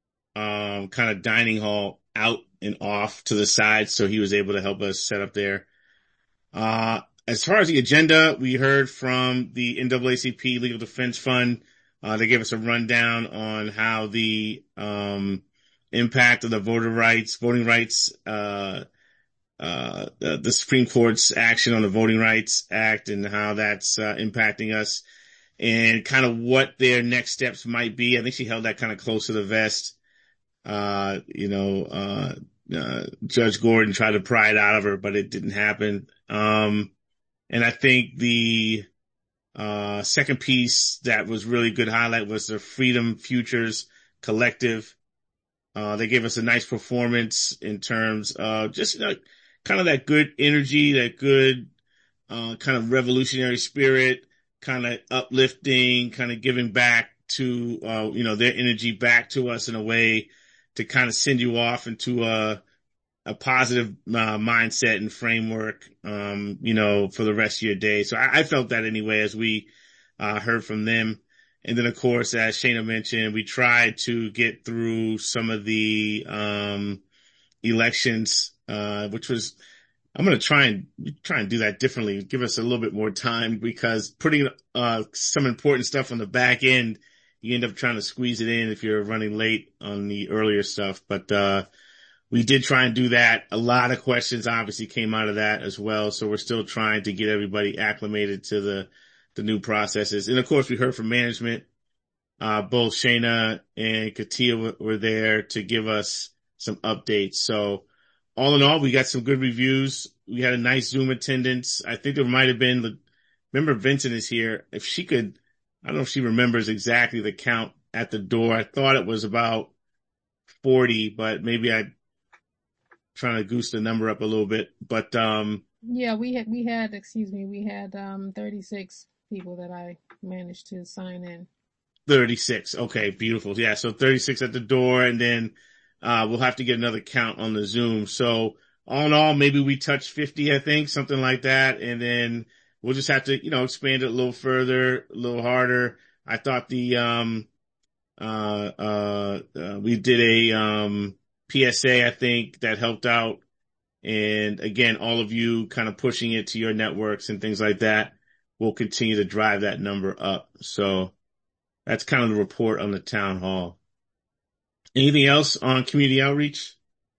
um, kind of dining hall out and off to the side, so he was able to help us set up there. Uh, as far as the agenda, we heard from the N double A C P Legal Defense Fund. Uh, they gave us a rundown on how the um, impact of the voter rights, voting rights, uh, uh, the, the Supreme Court's action on the Voting Rights Act and how that's uh, impacting us, and kind of what their next steps might be. I think she held that kind of close to the vest. Uh, you know, uh, uh, Judge Gordon tried to pry it out of her, but it didn't happen. Um, and I think the, uh, second piece that was really good highlight was the Freedom Futures Collective. Uh, they gave us a nice performance in terms of just, you know, kind of that good energy, that good, uh, kind of revolutionary spirit, kind of uplifting, kind of giving back to, uh, you know, their energy back to us in a way to kind of send you off into a, a positive uh, mindset and framework, um, you know, for the rest of your day. So I, I felt that anyway, as we uh, heard from them. And then, of course, as Shana mentioned, we tried to get through some of the um, elections, uh, which was, I'm going to try and try and do that differently, give us a little bit more time, because putting uh, some important stuff on the back end, you end up trying to squeeze it in if you're running late on the earlier stuff. But, uh, we did try and do that. A lot of questions obviously came out of that as well. So we're still trying to get everybody acclimated to the, the new processes. And of course, we heard from management. Uh, both Shana and Katia w- were there to give us some updates. So all in all, we got some good reviews. We had a nice Zoom attendance. I think there might have been, remember Vincent is here. If she could, I don't know if she remembers exactly the count at the door. I thought it was about forty, but maybe I trying to goose the number up a little bit. But, um, yeah, we had, we had, excuse me, we had, um, thirty-six people that I managed to sign in. thirty-six. Okay. Beautiful. Yeah. So thirty-six at the door, and then, uh, we'll have to get another count on the Zoom. So all in all, maybe we touch fifty, I think, something like that. And then we'll just have to, you know, expand it a little further, a little harder. I thought the, um, uh, uh, uh we did a, um, P S A, I think, that helped out. And again, all of you kind of pushing it to your networks and things like that will continue to drive that number up. So that's kind of the report on the town hall. Anything else on community outreach?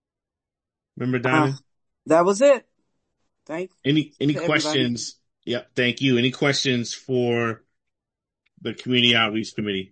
Remember, Donna? Uh, that was it. Thank Any, any everybody. questions? Yep. Thank you. Any questions for the community outreach committee?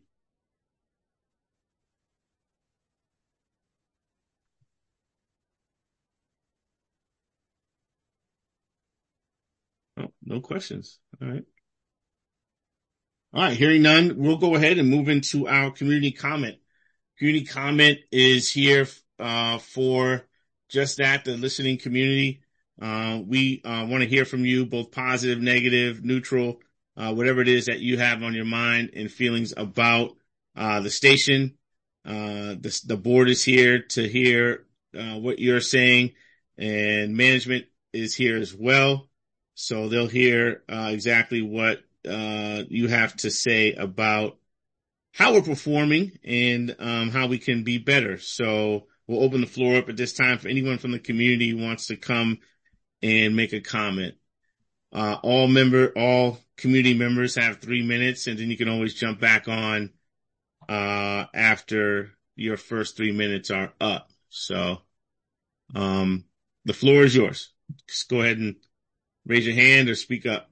Oh, no questions. All right. All right. Hearing none, we'll go ahead and move into our community comment. Community comment is here, uh, for just that, the listening community. Uh, we, uh, want to hear from you, both positive, negative, neutral, uh, whatever it is that you have on your mind and feelings about, uh, the station. Uh, the, the board is here to hear, uh, what you're saying, and management is here as well. So they'll hear, uh, exactly what, uh, you have to say about how we're performing and, um, how we can be better. So we'll open the floor up at this time for anyone from the community who wants to come and make a comment. Uh, all member, all community members have three minutes, and then you can always jump back on, uh, after your first three minutes are up. So, um, the floor is yours. Just go ahead and raise your hand or speak up.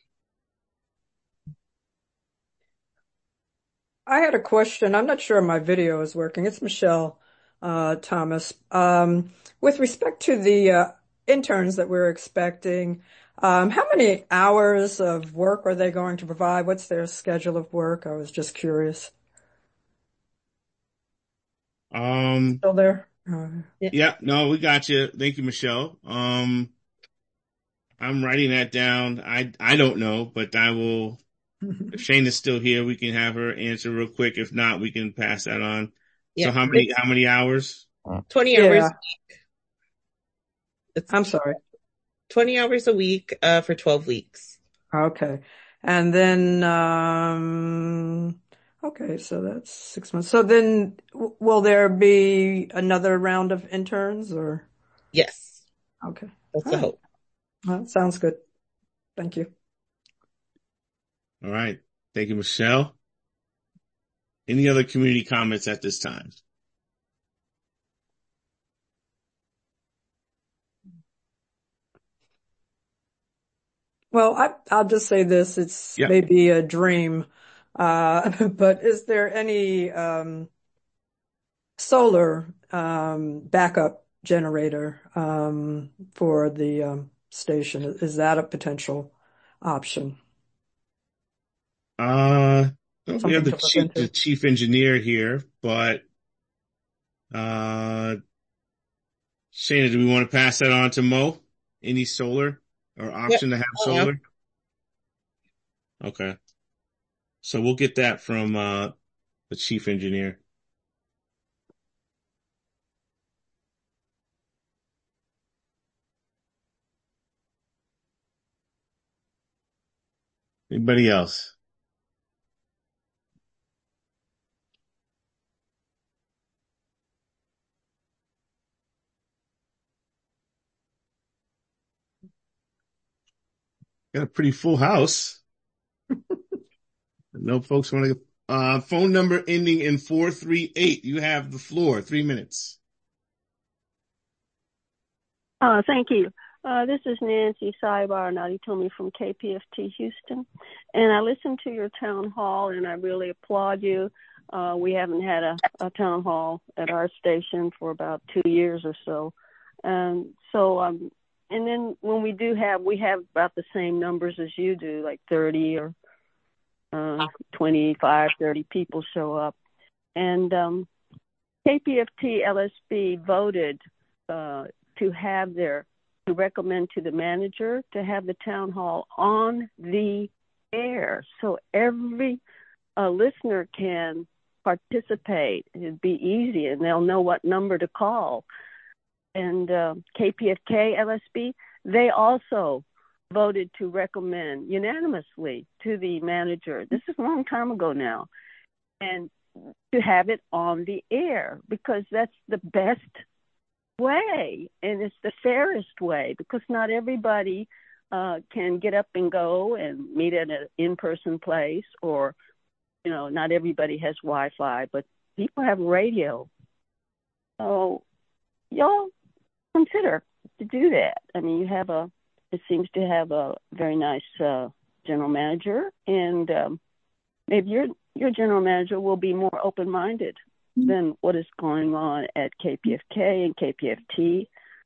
I had a question. I'm not sure my video is working. It's Michelle uh, Thomas. Um, with respect to the uh, interns that we're expecting, um, how many hours of work are they going to provide? What's their schedule of work? I was just curious. Um, Still there? Uh, yeah, no, we got you. Thank you, Michelle. Um, I'm writing that down. I, I don't know, but I will, if Shane is still here, we can have her answer real quick. If not, we can pass that on. Yeah. So how many, how many hours? twenty Yeah. hours a week. It's I'm sorry. twenty hours a week, uh, for twelve weeks. Okay. And then, um, Okay, so that's six months. So then w- will there be another round of interns or? Yes. Okay. That's All the right. hope. Well, sounds good. Thank you. All right. Thank you, Michelle. Any other community comments at this time? Well, I, I'll just say this. It's Yep. maybe a dream. Uh, but is there any, um, solar, um, backup generator, um, for the, um, station? Is that a potential option? Uh, well, we Something have the to look chief, the into? chief engineer here, but, uh, Shana, do we want to pass that on to Mo? Any solar or Yep. option to have I am. solar? Okay. So we'll get that from, uh, the chief engineer. Anybody else? Got a pretty full house. No folks want to, uh, phone number ending in four three eight. You have the floor. Three minutes. Uh, thank you. Uh, this is Nancy Cybar Naditomi from K P F T Houston. And I listened to your town hall and I really applaud you. Uh, we haven't had a, a town hall at our station for about two years or so. And so, um, and then when we do have, we have about the same numbers as you do, like thirty or uh, twenty-five, thirty people show up. And um, K P F T L S B voted uh, to have their, to recommend to the manager to have the town hall on the air. So every uh, listener can participate. It'd be easy and they'll know what number to call. And uh, K P F K L S B, they also voted to recommend unanimously to the manager. This is a long time ago now. And to have it on the air because that's the best way and it's the fairest way because not everybody uh, can get up and go and meet at an in-person place or, you know, not everybody has Wi-Fi, but people have radio. So y'all consider to do that. I mean, you have a, it seems to have a very nice uh, general manager and um, maybe your your general manager will be more open-minded than what is going on at K P F K and K P F T.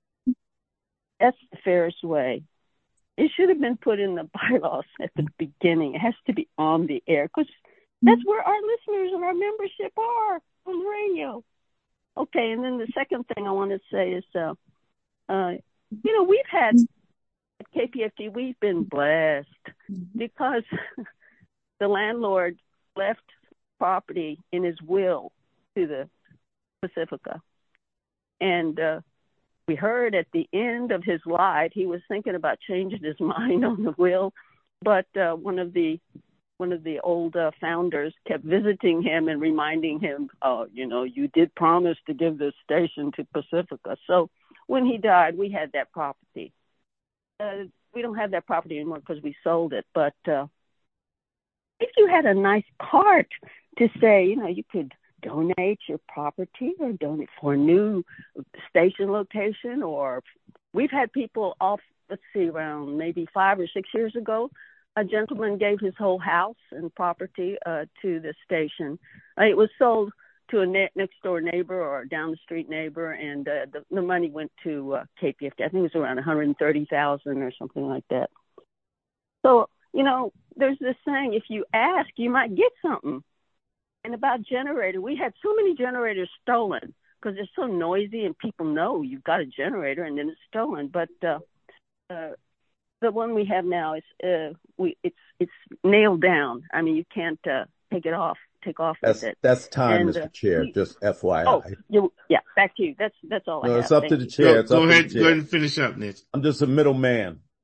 That's the fairest way. It should have been put in the bylaws at the beginning. It has to be on the air because that's where our listeners and our membership are, on the radio. Okay, and then the second thing I want to say is, uh, uh, you know, we've had, at K P F T, we've been blessed because the landlord left property in his will to the Pacifica. And uh, we heard at the end of his life, he was thinking about changing his mind on the will. But uh, one of the one of the old uh, founders kept visiting him and reminding him, oh, you know, you did promise to give this station to Pacifica. So when he died, we had that property. Uh, we don't have that property anymore because we sold it. But uh, if you had a nice cart to say, you know, you could donate your property or donate for a new station location, or we've had people off, let's see, around maybe five or six years ago, a gentleman gave his whole house and property uh, to the station. Uh, it was sold to a ne- next door neighbor or a down the street neighbor, and uh, the, the money went to uh, K P F T. I think it was around one hundred thirty thousand dollars or something like that. So, you know, there's this saying, if you ask, you might get something. And about generator, we had so many generators stolen because they're so noisy and people know you've got a generator and then it's stolen. But uh, uh, the one we have now is uh, we it's it's nailed down. I mean, you can't uh, take it off, take off That's with it. that's time, And, Mister uh, Chair. we, Just F Y I. oh, you, yeah, back to you. That's that's all I No, have. it's up Thank to the you. chair. Go, It's go up ahead, to the go chair. ahead and finish up, Mitch. I'm just a middleman.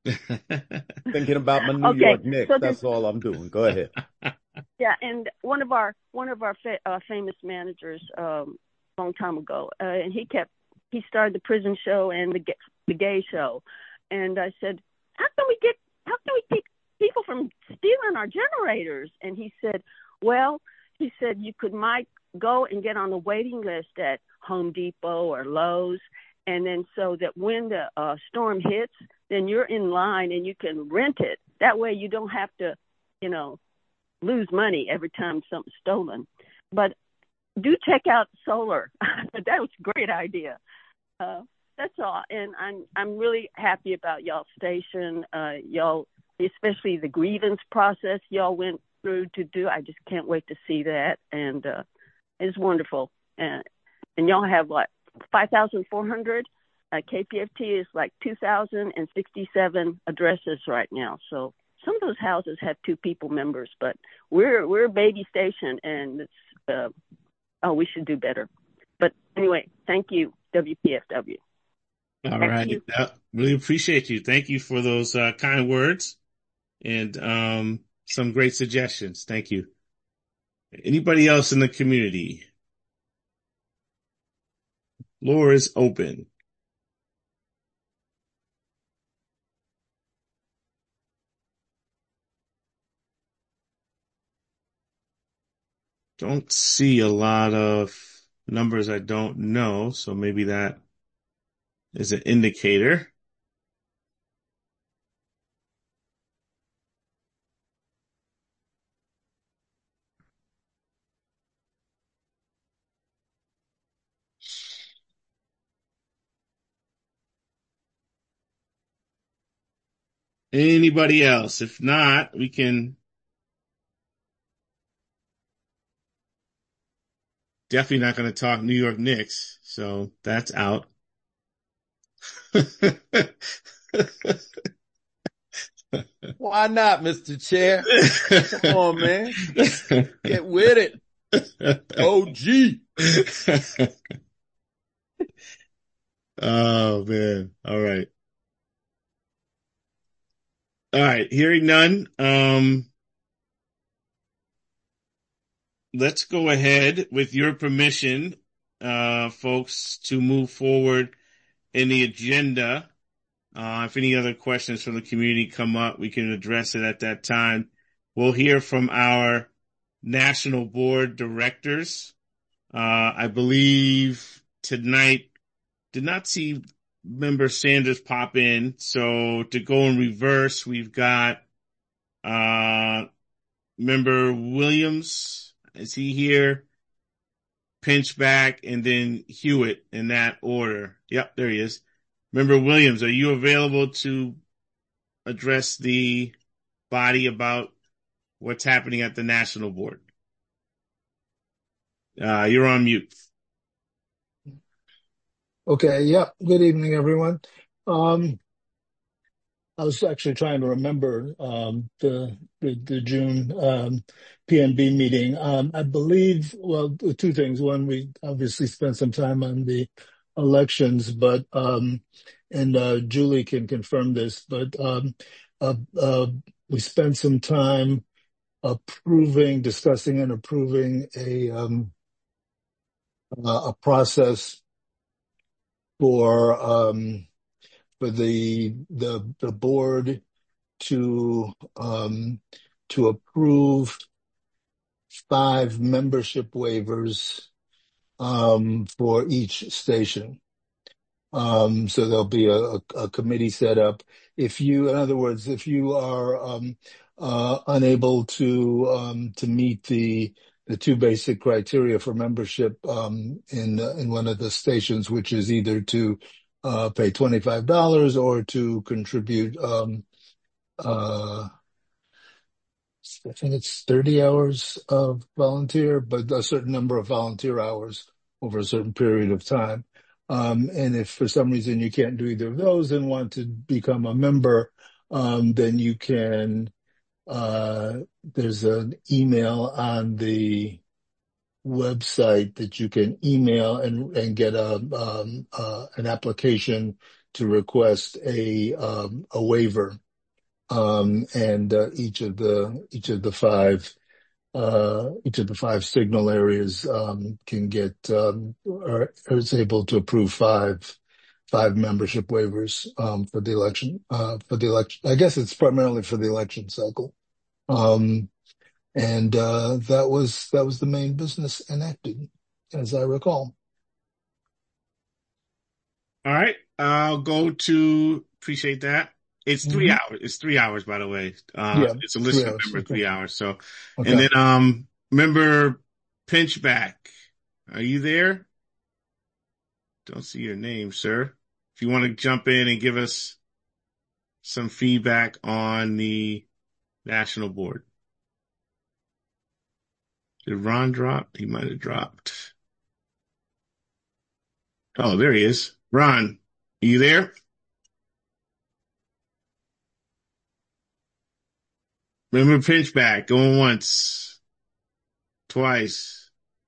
Thinking about my New Okay, York Knicks. so then, That's all I'm doing. Go ahead. yeah, and one of our one of our fa- uh, famous managers, um, a long time ago, uh, and he kept he started the prison show and the ga- the gay show, and I said, how can we get how can we keep people from stealing our generators? And he said, well, he said you could might go and get on the waiting list at Home Depot or Lowe's, and then so that when the uh, storm hits, then you're in line and you can rent it. That way you don't have to, you know, lose money every time something's stolen. But do check out solar. That was a great idea. Uh, that's all. And I'm I'm really happy about y'all station. Uh, y'all, especially the grievance process y'all went through to do. I just can't wait to see that. And uh, it's wonderful. And, and y'all have what, five thousand four hundred? Uh, K P F T is like two thousand sixty-seven addresses right now. So some of those houses have two people members, but we're we're a baby station, and it's, uh, oh, we should do better. But anyway, thank you, W P F W. All right. Uh, really appreciate you. Thank you for those uh, kind words and um, some great suggestions. Thank you. Anybody else in the community? Floor is open. Don't see a lot of numbers I don't know, so maybe that is an indicator. Anybody else? If not, we can definitely not going to talk New York Knicks, so that's out. Why not, Mister Chair? Come on, man. Get with it. O G. Oh, man. All right. All right. Hearing none. Um, let's go ahead with your permission, uh, folks, to move forward in the agenda. Uh, if any other questions from the community come up, we can address it at that time. We'll hear from our national board directors. Uh, I believe tonight did not see member Sanders pop in. So to go in reverse, we've got, uh, member Williams. Is he here? Pinchback, and then Hewitt in that order. Yep, there he is. Member Williams, are you available to address the body about what's happening at the national board? Uh, you're on mute. Okay. Yeah. Good evening, everyone. Um, I was actually trying to remember um, the, the the June um, P N B meeting. Um, I believe, well, two things. One, we obviously spent some time on the elections, but um, and uh, Julie can confirm this, but um, uh, uh, we spent some time approving, discussing, and approving a um, uh, a process for um, for the the the board to um, to approve five membership waivers um, for each station. Um, so there'll be a, a, a committee set up. If you, in other words, if you are um, uh, unable to um, to meet the the two basic criteria for membership um, in in one of the stations, which is either to uh, pay twenty-five dollars or to contribute, um, uh, I think it's thirty hours of volunteer, but a certain number of volunteer hours over a certain period of time. Um, and if for some reason you can't do either of those and want to become a member, um, then you can, uh, there's an email on the website that you can email and, and get a, um, uh, an application to request a um, a waiver, um, and uh, each of the each of the five uh, each of the five signal areas um, can get um, or is able to approve five five membership waivers um, for the election uh, for the election. I guess it's primarily for the election cycle. Um, and uh, that was that was the main business enacted, as I recall. All right. I'll go to, appreciate that. It's three Mm-hmm. hours. It's three hours, by the way. Uh, Yeah, it's a three listener hours. member, Okay. three hours. So, Okay. and then, um, member Pinchback, are you there? Don't see your name, sir. If you want to jump in and give us some feedback on the national board. Did Ron drop? He might have dropped. Oh, there he is. Ron, are you there? Remember Pinchback, going once, twice.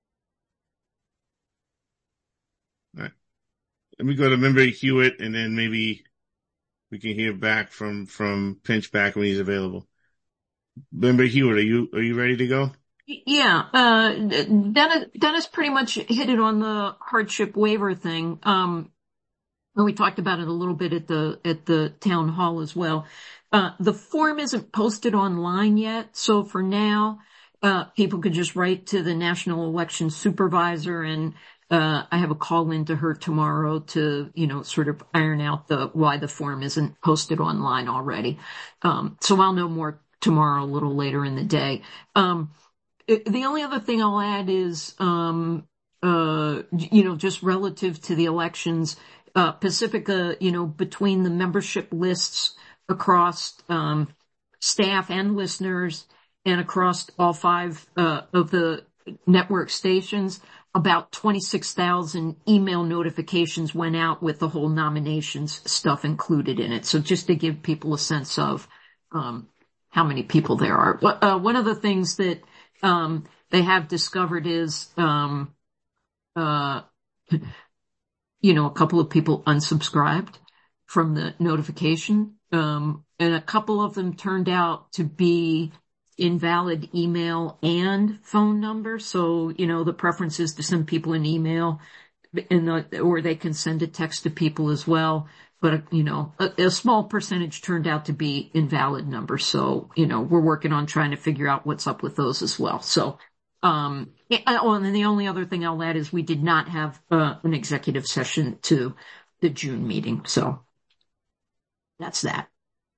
All right. Let me go to member Hewitt, and then maybe we can hear back from, from Pinchback when he's available. Member Hewitt, are you, are you ready to go? Yeah, uh, Dennis, Dennis pretty much hit it on the hardship waiver thing. Um, and we talked about it a little bit at the, at the town hall as well. Uh, the form isn't posted online yet. So for now, uh, people could just write to the National Election Supervisor, and, uh, I have a call into her tomorrow to, you know, sort of iron out the, why the form isn't posted online already. Um, so I'll know more tomorrow, a little later in the day. Um, The only other thing I'll add is, um, uh, you know, just relative to the elections, uh, Pacifica, you know, between the membership lists across, um, staff and listeners and across all five, uh, of the network stations, about twenty-six thousand email notifications went out with the whole nominations stuff included in it. So just to give people a sense of, um, how many people there are. Uh, one of the things that, Um, they have discovered is, um, uh, you know, a couple of people unsubscribed from the notification. Um, and a couple of them turned out to be invalid email and phone number. So, you know, the preference is to send people an email, and the, or they can send a text to people as well. But, you know, a, a small percentage turned out to be invalid numbers. So, you know, we're working on trying to figure out what's up with those as well. So, um, oh, and then the only other thing I'll add is we did not have uh, an executive session to the June meeting. So that's that.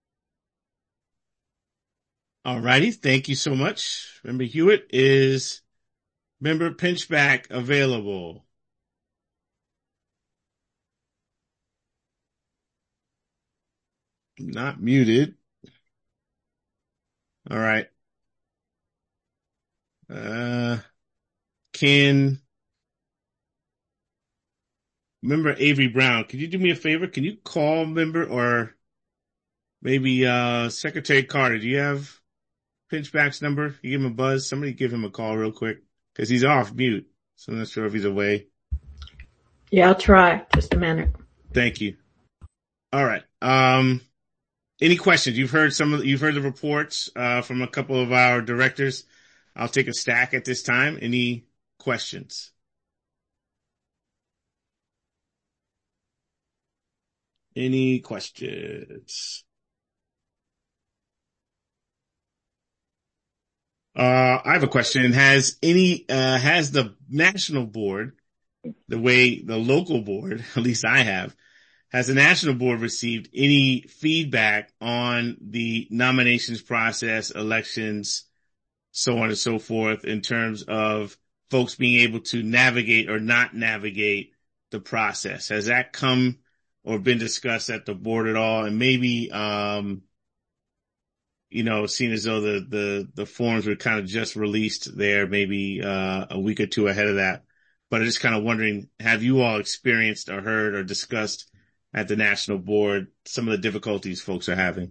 All righty. Thank you so much. Member Hewitt, is member Pinchback available? Not muted. All right. Uh, can member Avery Brown, can you do me a favor? Can you call member, or maybe, uh, Secretary Carter? Do you have Pinchback's number? You give him a buzz. Somebody give him a call real quick, because he's off mute. So I'm not sure if he's away. Yeah, I'll try. Just a minute. Thank you. All right. Um, any questions? You've heard some of the, you've heard the reports, uh, from a couple of our directors. I'll take a stack at this time. Any questions? Any questions? Uh, I have a question. Has any, uh, has the national board, the way the local board, at least I have, has the national board received any feedback on the nominations process, elections, so on and so forth, in terms of folks being able to navigate or not navigate the process? Has that come or been discussed at the board at all? And maybe, um, you know, seeing as though the, the, the forms were kind of just released there, maybe, uh, a week or two ahead of that. But I'm just kind of wondering, have you all experienced or heard or discussed at the national board some of the difficulties folks are having?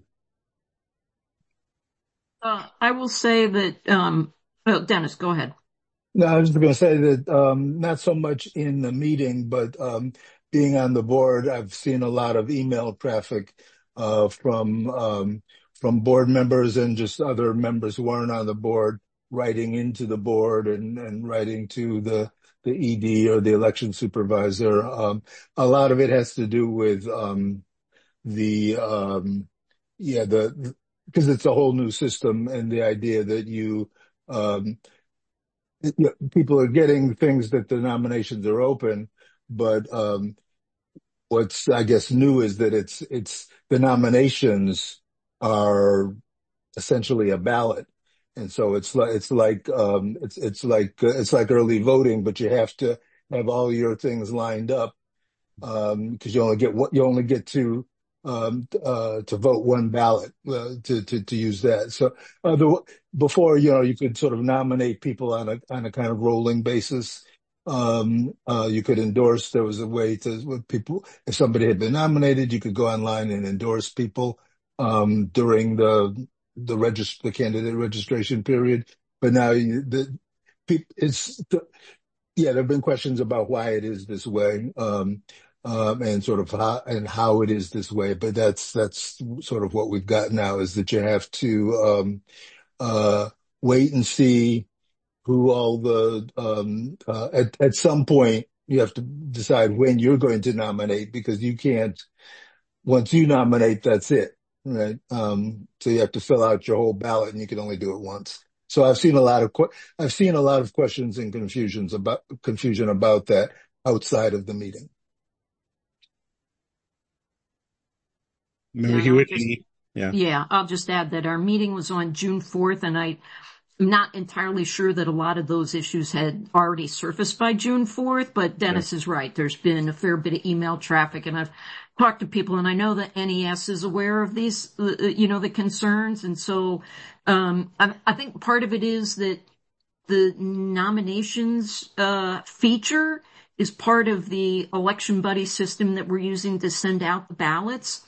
Uh, I will say that, um, well, Dennis, go ahead. No, I was just going to say that um, not so much in the meeting, but um, being on the board, I've seen a lot of email traffic uh, from um, from board members and just other members who aren't on the board writing into the board and, and writing to the the E D or the election supervisor. Um, a lot of it has to do with um, the um, yeah the because it's a whole new system and the idea that you um, people are getting things that the nominations are open, but um, what's I guess new is that it's it's the nominations are essentially a ballot, and so it's like it's like um, it's it's like uh, it's like early voting, but you have to have all your things lined up um, because you only get what you only get to um, uh, to vote one ballot uh, to to to use that. So uh, the, before you know you could sort of nominate people on a on a kind of rolling basis. Um, uh, you could endorse. There was a way to with people. If somebody had been nominated, you could go online and endorse people um, during the the register the candidate registration period. But now you, the it's the, yeah, there have been questions about why it is this way. Um, Um, and sort of how, and how it is this way, but that's that's sort of what we've got now is that you have to um, uh, wait and see who all the um, uh, at at some point you have to decide when you're going to nominate because you can't once you nominate that's it, right? Um, so you have to fill out your whole ballot and you can only do it once. So I've seen a lot of que- I've seen a lot of questions and confusions about confusion about that outside of the meeting. Remember, Yeah, he I'll would just, yeah. yeah, I'll just add that our meeting was on June fourth, and I'm not entirely sure that a lot of those issues had already surfaced by June fourth, but Dennis Right. is right. There's been a fair bit of email traffic, and I've talked to people, and I know that N E S is aware of these, uh, you know, the concerns, and so um, I, I think part of it is that the nominations uh, feature is part of the election buddy system that we're using to send out the ballots.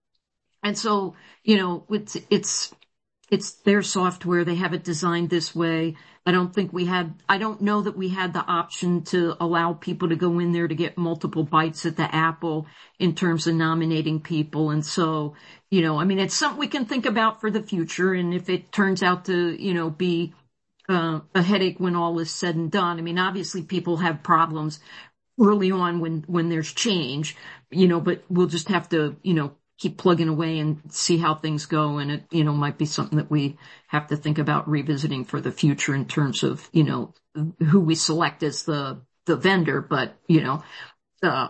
And so, you know, it's, it's, it's their software. They have it designed this way. I don't think we had, I don't know that we had the option to allow people to go in there to get multiple bites at the apple in terms of nominating people. And so, you know, I mean, it's something we can think about for the future. And if it turns out to, you know, be uh, a headache when all is said and done, I mean, obviously people have problems early on when, when there's change, you know, but we'll just have to, you know, keep plugging away and see how things go. And it, you know, might be something that we have to think about revisiting for the future in terms of, you know, who we select as the, the vendor. But, you know, uh,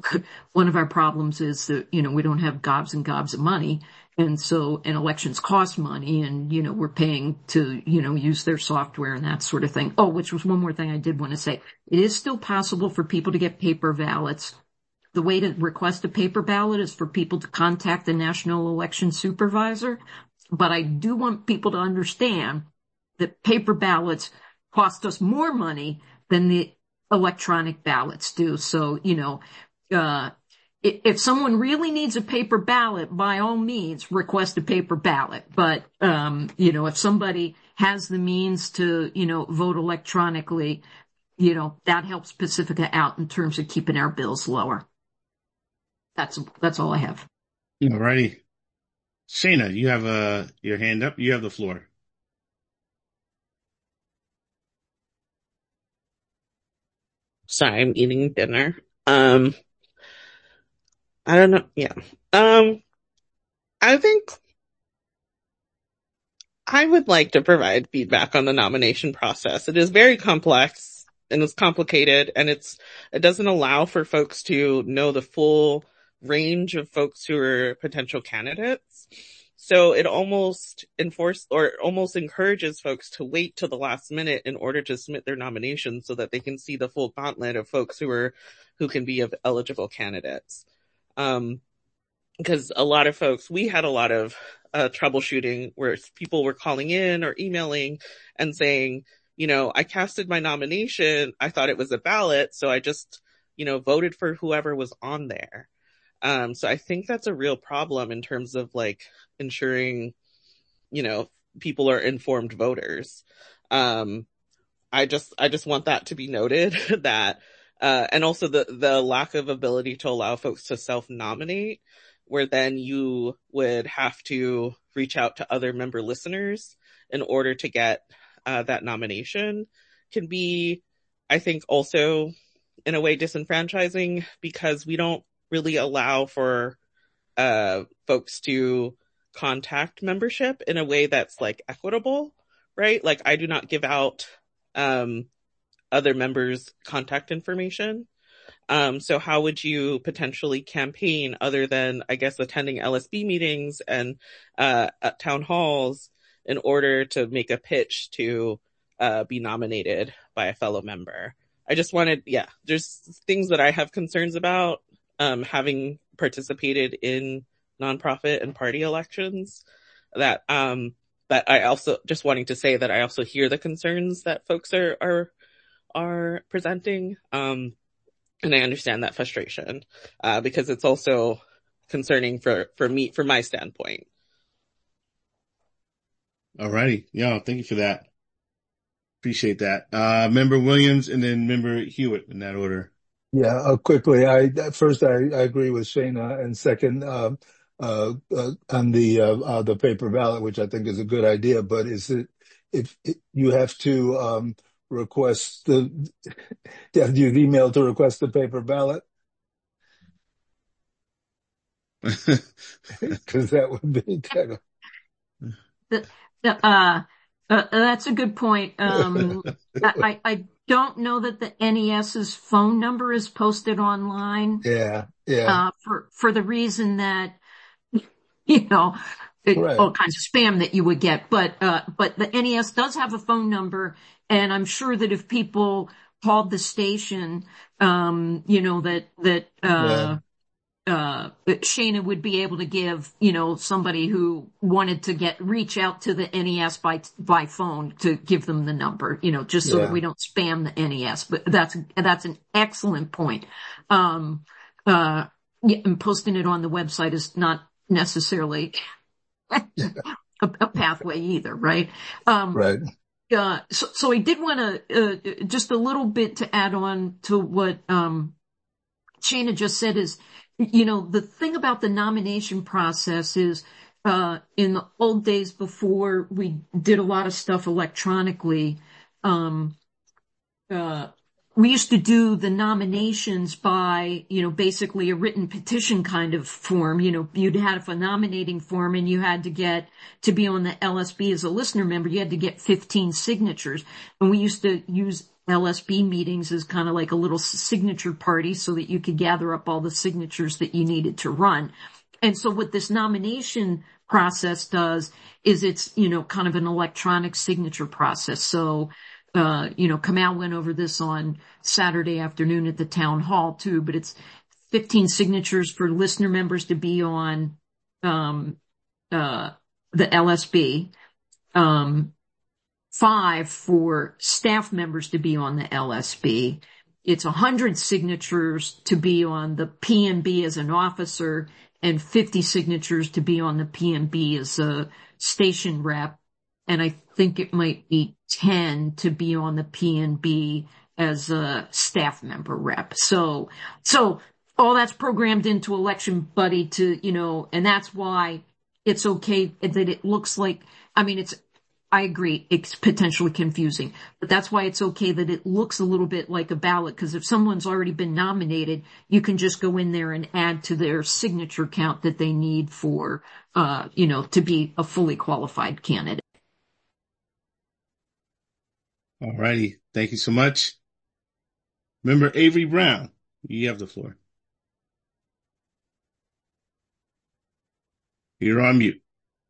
one of our problems is that, you know, we don't have gobs and gobs of money. And so, and elections cost money and, you know, we're paying to, you know, use their software and that sort of thing. Oh, which was one more thing I did want to say. It is still possible for people to get paper ballots. The way to request a paper ballot is for people to contact the National Election Supervisor. But I do want people to understand that paper ballots cost us more money than the electronic ballots do. So, you know, uh, if someone really needs a paper ballot, by all means, request a paper ballot. But, um, you know, if somebody has the means to, you know, vote electronically, you know, that helps Pacifica out in terms of keeping our bills lower. That's, that's all I have. All righty. Shayna, you have uh, your hand up. You have the floor. Sorry, I'm eating dinner. Um, I don't know. Yeah. Um, I think I would like to provide feedback on the nomination process. It is very complex and it's complicated and it's, it doesn't allow for folks to know the full range of folks who are potential candidates. So it almost enforces or almost encourages folks to wait till the last minute in order to submit their nominations so that they can see the full gauntlet of folks who are, who can be of eligible candidates. Um, because a lot of folks, we had a lot of uh, troubleshooting where people were calling in or emailing and saying, you know, I casted my nomination. I thought it was a ballot. So I just, you know, voted for whoever was on there. Um, so I think that's a real problem in terms of like ensuring, you know, people are informed voters. Um, I just, I just want that to be noted that, Uh, and also the, the lack of ability to allow folks to self-nominate, where then you would have to reach out to other member listeners in order to get uh, that nomination, can be, I think, also in a way disenfranchising, because we don't really allow for uh, folks to contact membership in a way that's like equitable, right? Like I do not give out um, other members' contact information. Um, so how would you potentially campaign other than, I guess, attending L S B meetings and uh, at town halls in order to make a pitch to uh, be nominated by a fellow member? I just wanted, yeah, there's things that I have concerns about um, having participated in nonprofit and party elections that, um, that I also just wanting to say that I also hear the concerns that folks are, are, are presenting. Um, and I understand that frustration, uh, because it's also concerning for, for me, from my standpoint. All righty. Yeah. Thank you for that. Appreciate that. Uh, Member Williams and then Member Hewitt in that order. Yeah, uh, quickly. I first I, I agree with Shana, and second, uh, uh, uh, on the uh, uh, the paper ballot, which I think is a good idea. But is it if it, you have to um, request the yeah, you've emailed to request the paper ballot? Because that would be kind of. The, the, uh, uh, that's a good point. Um, I, I don't know that the N E S's phone number is posted online. Yeah, yeah. Uh, for, for the reason that, you know, it, Right. all kinds of spam that you would get. But, uh, but the N E S does have a phone number. And I'm sure that if people called the station, um, you know, that, that, uh, uh, Shana would be able to give, you know, somebody who wanted to get, reach out to the N E S by, by phone to give them the number, you know, just so Yeah. that we don't spam the N E S. But that's, that's an excellent point. Um, uh, yeah, and posting it on the website is not necessarily a, a pathway either, right? Um, Right. uh, so, so I did want to, uh, just a little bit to add on to what, um, Shana just said is, you know, the thing about the nomination process is, uh, in the old days before we did a lot of stuff electronically, um, uh, we used to do the nominations by, you know, basically a written petition kind of form. You know, you'd have a nominating form and you had to get, to be on the L S B as a listener member, you had to get fifteen signatures. And we used to use L S B meetings as kind of like a little signature party so that you could gather up all the signatures that you needed to run. And so what this nomination process does is it's, you know, kind of an electronic signature process. So, uh, you know, Kamal went over this on Saturday afternoon at the town hall too, but it's fifteen signatures for listener members to be on, um, uh, the L S B, um, five for staff members to be on the L S B. It's a hundred signatures to be on the P M B as an officer and fifty signatures to be on the P M B as a station rep. And I think it might be ten to be on the P M B as a staff member rep. So, so all that's programmed into Election Buddy to, you know, and that's why it's okay that it looks like, I mean, it's, I agree, it's potentially confusing, but that's why it's okay that it looks a little bit like a ballot, because if someone's already been nominated, you can just go in there and add to their signature count that they need for, uh, you know, to be a fully qualified candidate. All righty. Thank you so much. Member Avery Brown, you have the floor. You're on mute.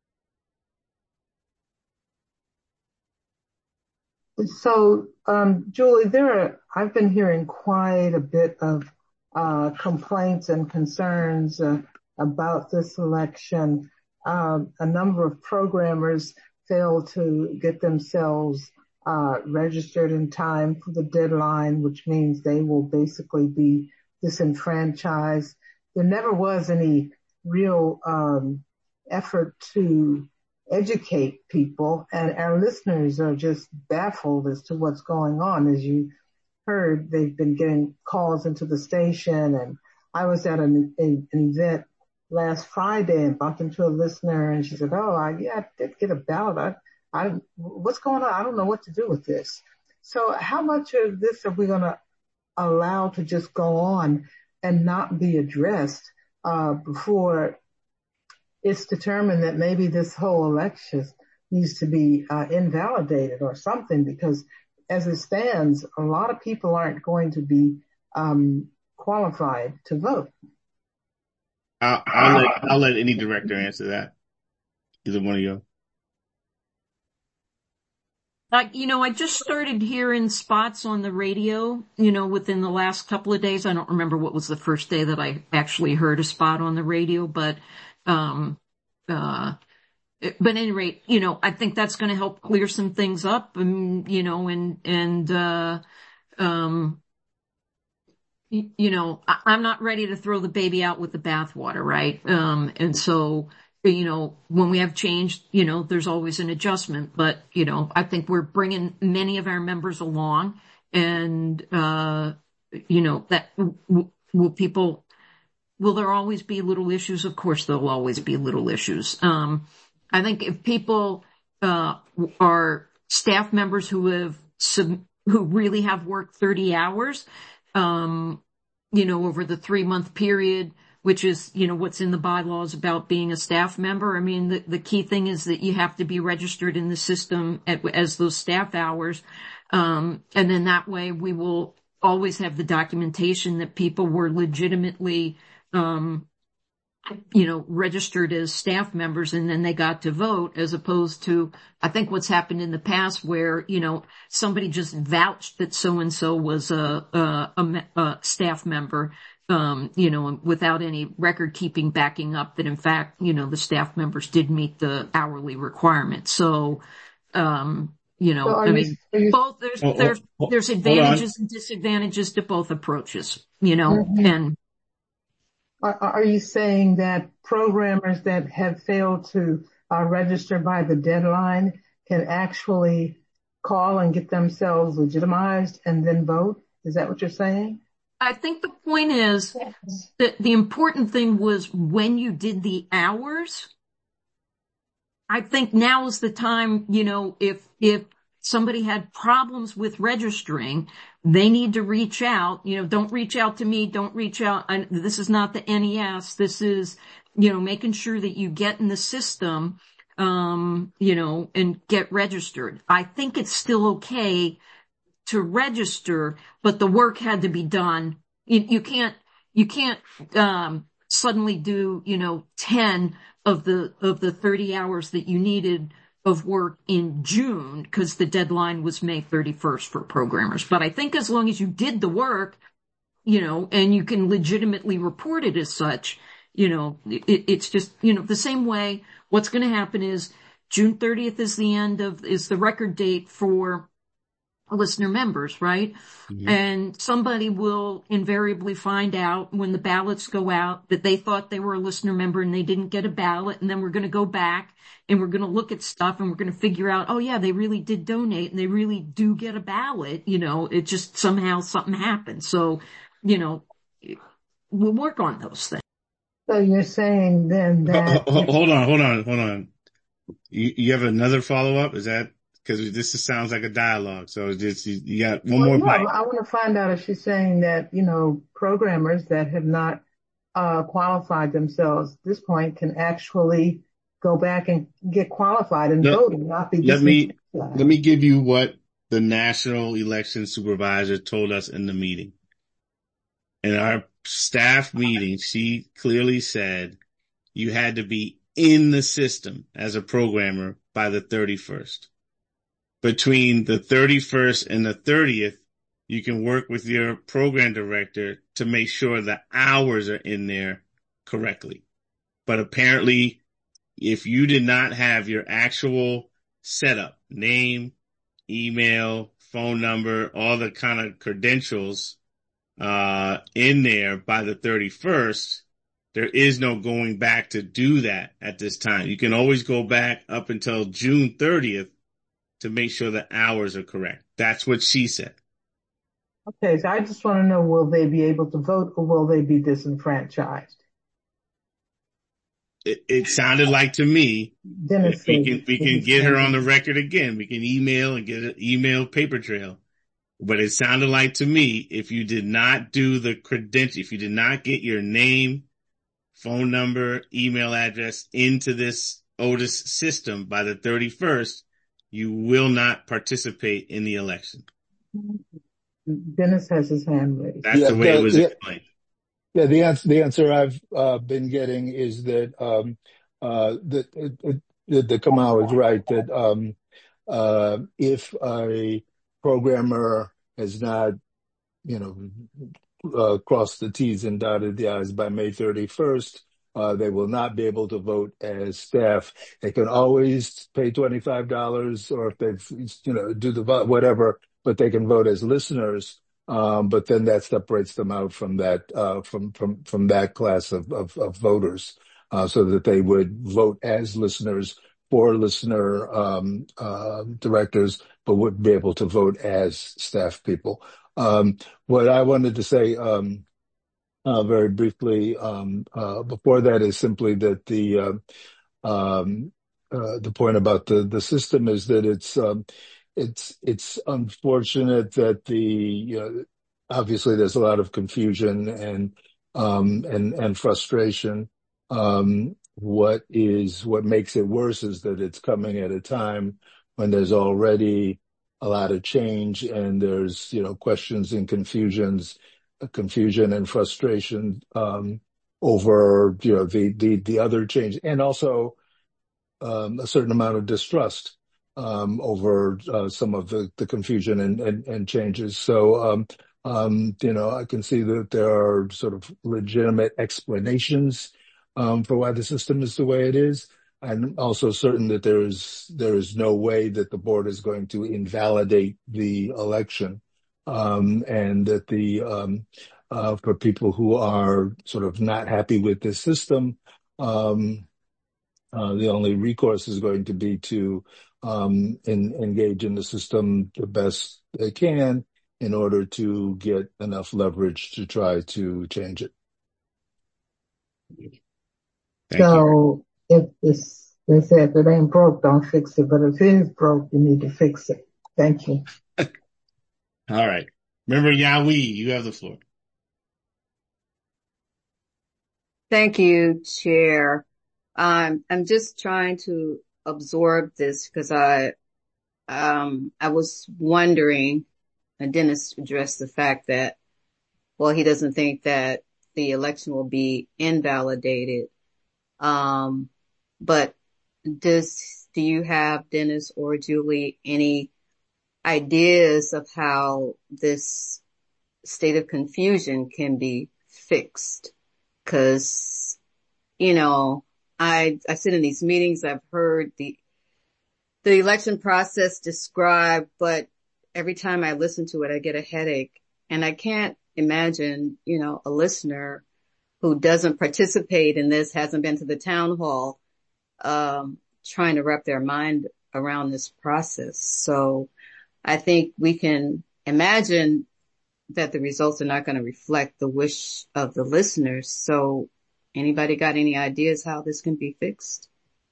So, um, Julie, there are, I've been hearing quite a bit of uh, complaints and concerns uh, about this election. Um, a number of programmers failed to get themselves uh, registered in time for the deadline, which means they will basically be disenfranchised. There never was any real um, effort to educate people, and our listeners are just baffled as to what's going on. As you heard, they've been getting calls into the station. And I was at an, a, an event last Friday and bumped into a listener, and she said, "Oh, I, yeah, I did get a ballot. I, I, what's going on? I don't know what to do with this." So how much of this are we going to allow to just go on and not be addressed uh, before it's determined that maybe this whole election needs to be uh, invalidated or something? Because as it stands, a lot of people aren't going to be um, qualified to vote. I'll, I'll let I'll let any director answer that. Either one of you. Like, you know, I just started hearing spots on the radio, you know, within the last couple of days. I don't remember what was the first day that I actually heard a spot on the radio, but, um, uh, but at any rate, you know, I think that's going to help clear some things up, and, you know, and, and, uh, um, you know, I'm not ready to throw the baby out with the bathwater, right? Um, and so, you know, when we have change, you know, there's always an adjustment, but, you know, I think we're bringing many of our members along, and, uh, you know, that will people, will there always be little issues? Of course, there'll always be little issues. Um, I think if people, uh, are staff members who have, sub, who really have worked thirty hours, um, you know, over the three month period, which is, you know, what's in the bylaws about being a staff member. I mean, the, the key thing is that you have to be registered in the system at, as those staff hours. Um, and then that way we will always have the documentation that people were legitimately, um, you know, registered as staff members, and then they got to vote, as opposed to, I think what's happened in the past where, you know, somebody just vouched that so-and-so was a, a, a, a staff member, um, you know, without any record keeping backing up that in fact, you know, the staff members did meet the hourly requirement. So, um, you know, so I mean, you, both, there's, oh, there's, oh, there's advantages and disadvantages to both approaches, you know, mm-hmm. and, Are you saying that programmers that have failed to uh, register by the deadline can actually call and get themselves legitimized and then vote? Is that what you're saying? I think the point is yes. that the important thing was when you did the hours. I think now is the time, you know, if, if somebody had problems with registering, they need to reach out. You know, don't reach out to me. Don't reach out. I, this is not the N E S. This is, you know, making sure that you get in the system, um, you know, and get registered. I think it's still okay to register, but the work had to be done. You, you can't, you can't, um, suddenly do, you know, ten of the, of the thirty hours that you needed of work in June, because the deadline was May thirty-first for programmers. But I think as long as you did the work, you know, and you can legitimately report it as such, you know, it, it's just, you know, the same way what's going to happen is June thirtieth is the end of, is the record date for listener members, right? Mm-hmm. And somebody will invariably find out when the ballots go out that they thought they were a listener member and they didn't get a ballot. And then we're going to go back and we're going to look at stuff and we're going to figure out, oh yeah, they really did donate and they really do get a ballot. You know, it just somehow something happened. So, you know, we'll work on those things. So you're saying then that. Hold on, hold on, hold on. You, you have another follow up? Is that? Because this just sounds like a dialogue. So it's just, you, you got one well, more. No, I want to find out if she's saying that, you know, programmers that have not uh, qualified themselves at this point can actually go back and get qualified and let, vote and not be. Let me, let me give you what the National Election Supervisor told us in the meeting. In our staff meeting, she clearly said you had to be in the system as a programmer by the thirty-first. Between the thirty-first and the thirtieth, you can work with your program director to make sure the hours are in there correctly. But apparently, if you did not have your actual setup, name, email, phone number, all the kind of credentials uh in there by the thirty-first, there is no going back to do that at this time. You can always go back up until June thirtieth to make sure the hours are correct. That's what she said. Okay, so I just want to know, will they be able to vote or will they be disenfranchised? It, it sounded like to me, Dennis we said can, we can get her on the record again. We can email and get an email paper trail. But it sounded like to me, if you did not do the credential, if you did not get your name, phone number, email address into this Otis system by the thirty-first, you will not participate in the election. Dennis has his hand raised. That's Yeah, the way it the- was yeah. explained. Yeah, the answer, the answer I've uh, been getting is that um, uh, that it, it, that the Kamau is right, that um, uh, if a programmer has not, you know, uh, crossed the T's and dotted the I's by May thirty-first, uh, they will not be able to vote as staff. They can always pay twenty-five dollars, or if they've, you know, do the vote, whatever, but they can vote as listeners. Um, but then that separates them out from that, uh, from, from, from that class of, of, of voters, uh, so that they would vote as listeners for listener, um, uh, directors, but wouldn't be able to vote as staff people. Um, what I wanted to say, um, uh, very briefly, um, uh, before that is simply that the, uh, um, uh, the point about the, the system is that it's, um, it's, it's unfortunate that the, you know, obviously there's a lot of confusion and, um, and, and frustration. Um, what is, what makes it worse is that it's coming at a time when there's already a lot of change and there's, you know, questions and confusions, confusion and frustration, um, over, you know, the, the, the other change, and also, um, a certain amount of distrust, um, over, uh, some of the, the confusion and, and, and changes. So, um, um, you know, I can see that there are sort of legitimate explanations, um, for why the system is the way it is. I'm also certain that there is, there is no way that the board is going to invalidate the election, um, and that the, um, uh, for people who are sort of not happy with this system, um, uh, the only recourse is going to be to um, in, engage in the system the best they can in order to get enough leverage to try to change it. Thank So you. if this, they said if it ain't broke, don't fix it. But if it is broke, you need to fix it. Thank you. All right. Remember, Yahweh, you have the floor. Thank you, Chair. Um, I'm just trying to absorb this because I, um, I was wondering, and Dennis addressed the fact that, well, he doesn't think that the election will be invalidated. Um, but does, do you have, Dennis or Julie, any ideas of how this state of confusion can be fixed? Cause, you know, I, I sit in these meetings, I've heard the, the election process described, but every time I listen to it, I get a headache, and I can't imagine, you know, a listener who doesn't participate in this, hasn't been to the town hall, um, trying to wrap their mind around this process. So I think we can imagine that the results are not going to reflect the wish of the listeners. So anybody got any ideas how this can be fixed?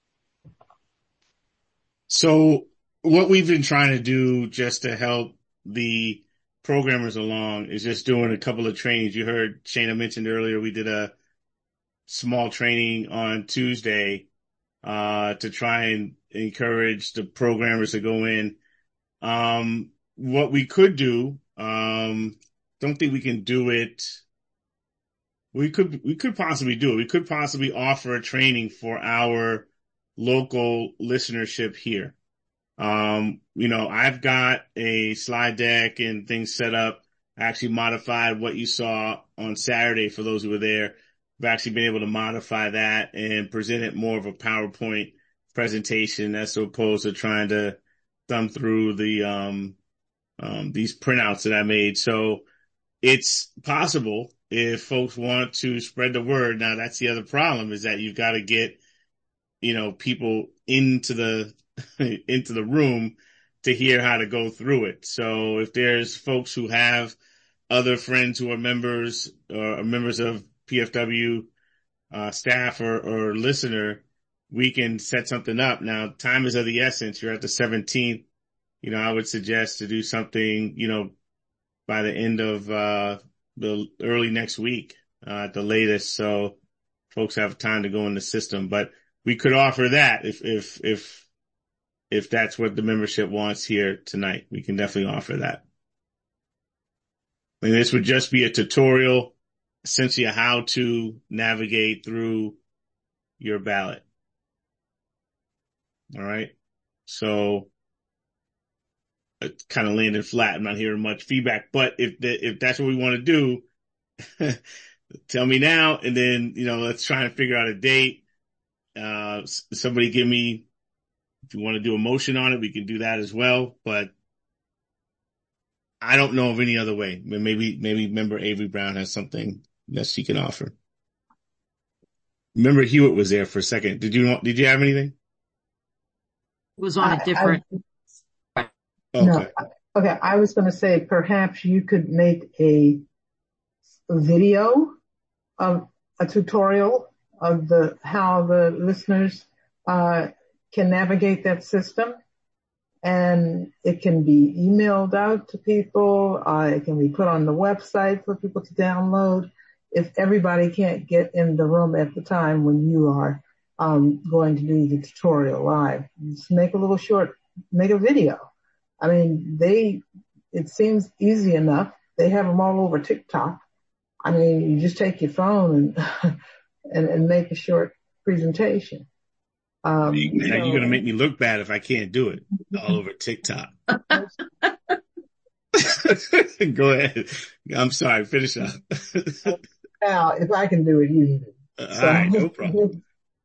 So what we've been trying to do just to help the programmers along is just doing a couple of trainings. You heard Shana mentioned earlier, we did a small training on Tuesday, uh, to try and encourage the programmers to go in. Um, what we could do, um, don't think we can do it. We could, we could possibly do it. We could possibly offer a training for our local listenership here. Um, you know, I've got a slide deck and things set up. I actually modified what you saw on Saturday for those who were there. We've actually been able to modify that and present it more of a PowerPoint presentation as opposed to trying to thumb through the, um, um, these printouts that I made. So it's possible if folks want to spread the word. Now, that's the other problem, is that you've got to get, you know, people into the, into the room to hear how to go through it. So if there's folks who have other friends who are members or members of P F W uh, staff or, or listener, we can set something up. Now, time is of the essence. You're at the seventeenth. You know, I would suggest to do something, you know, by the end of uh the early next week uh, at the latest, so folks have time to go in the system. But we could offer that if if if if that's what the membership wants here tonight. We can definitely offer that. And this would just be a tutorial, essentially how to navigate through your ballot. All right. So it kind of landed flat. I'm not hearing much feedback, but if the, if that's what we want to do, tell me now. And then, you know, let's try and figure out a date. Uh, somebody give me, if you want to do a motion on it, we can do that as well. But I don't know of any other way. Maybe, maybe member Avery Brown has something that she can offer. Member Hewitt was there for a second. Did you, did you have anything? It was on a different. I, I, okay. No, okay. I was going to say perhaps you could make a, a video of a tutorial of the, how the listeners, uh, can navigate that system. And it can be emailed out to people. Uh, it can be put on the website for people to download. If everybody can't get in the room at the time when you are um, going to do the tutorial live, just make a little short, make a video. I mean, they, it seems easy enough. They have them all over TikTok. I mean, you just take your phone and and, and make a short presentation. Um, now you know, you're going to make me look bad if I can't do it all over TikTok. Go ahead. I'm sorry. Finish up. Now, if I can do it, you can do it. All So, right. No problem.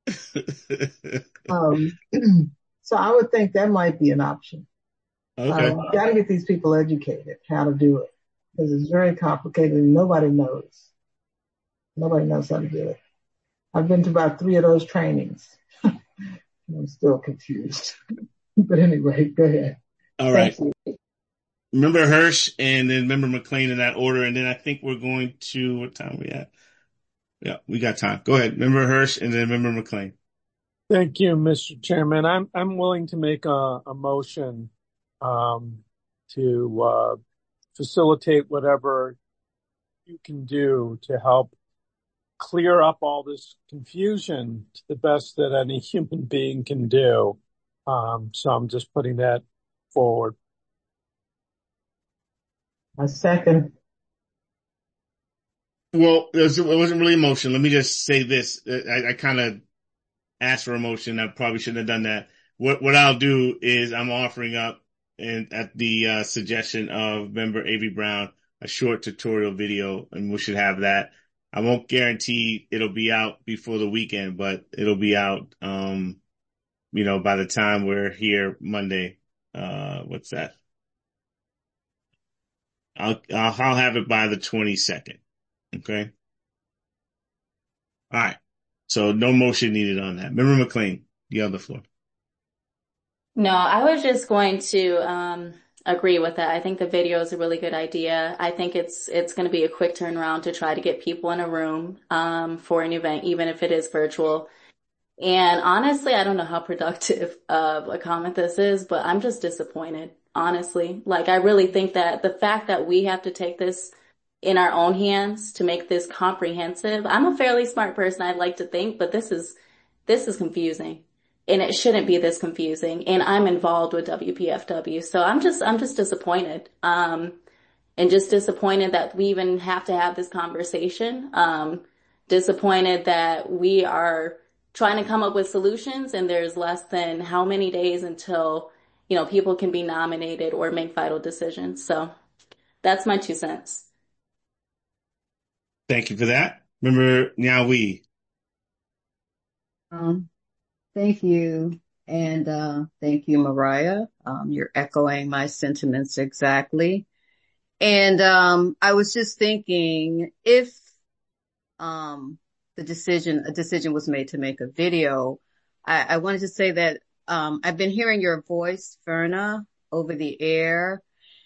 um, so I would think that might be an option. Okay. Uh, you got to get these people educated how to do it because it's very complicated and nobody knows. Nobody knows how to do it. I've been to about three of those trainings. I'm still confused. But anyway, go ahead. All right. Remember Hirsch and then remember McLean in that order. And then I think we're going to, what time are we at? Yeah, we got time. Go ahead. Remember Hirsch and then remember McLean. Thank you, Mister Chairman. I'm, I'm willing to make a, a motion, um, to, uh, facilitate whatever you can do to help clear up all this confusion to the best that any human being can do. Um, so I'm just putting that forward. A second. Well, it, was, it wasn't really a motion. Let me just say this. I, I kind of asked for a motion. I probably shouldn't have done that. What, what I'll do is I'm offering up and at the uh, suggestion of member Avery Brown, a short tutorial video, and we should have that. I won't guarantee it'll be out before the weekend, but it'll be out, um, you know, by the time we're here Monday. Uh, what's that? I'll, I'll, I'll have it by the twenty-second. Okay. All right. So no motion needed on that. Member McLean, you have the floor. No, I was just going to, um, agree with that. I think the video is a really good idea. I think it's it's going to be a quick turnaround to try to get people in a room um, for an event, even if it is virtual. And honestly, I don't know how productive of a comment this is, but I'm just disappointed, honestly. Like, I really think that the fact that we have to take this in our own hands to make this comprehensive. I'm a fairly smart person, I'd like to think, but this is this is confusing. And it shouldn't be this confusing. And I'm involved with W P F W. So I'm just, I'm just disappointed. Um, and just disappointed that we even have to have this conversation. Um, disappointed that we are trying to come up with solutions and there's less than how many days until, you know, people can be nominated or make vital decisions. So that's my two cents. Thank you for that. Remember Nyawi. Um, Thank you. And, uh, thank you, Mariah. Um, you're echoing my sentiments exactly. And, um, I was just thinking if, um, the decision, a decision was made to make a video, I, I wanted to say that, um, I've been hearing your voice, Verna, over the air.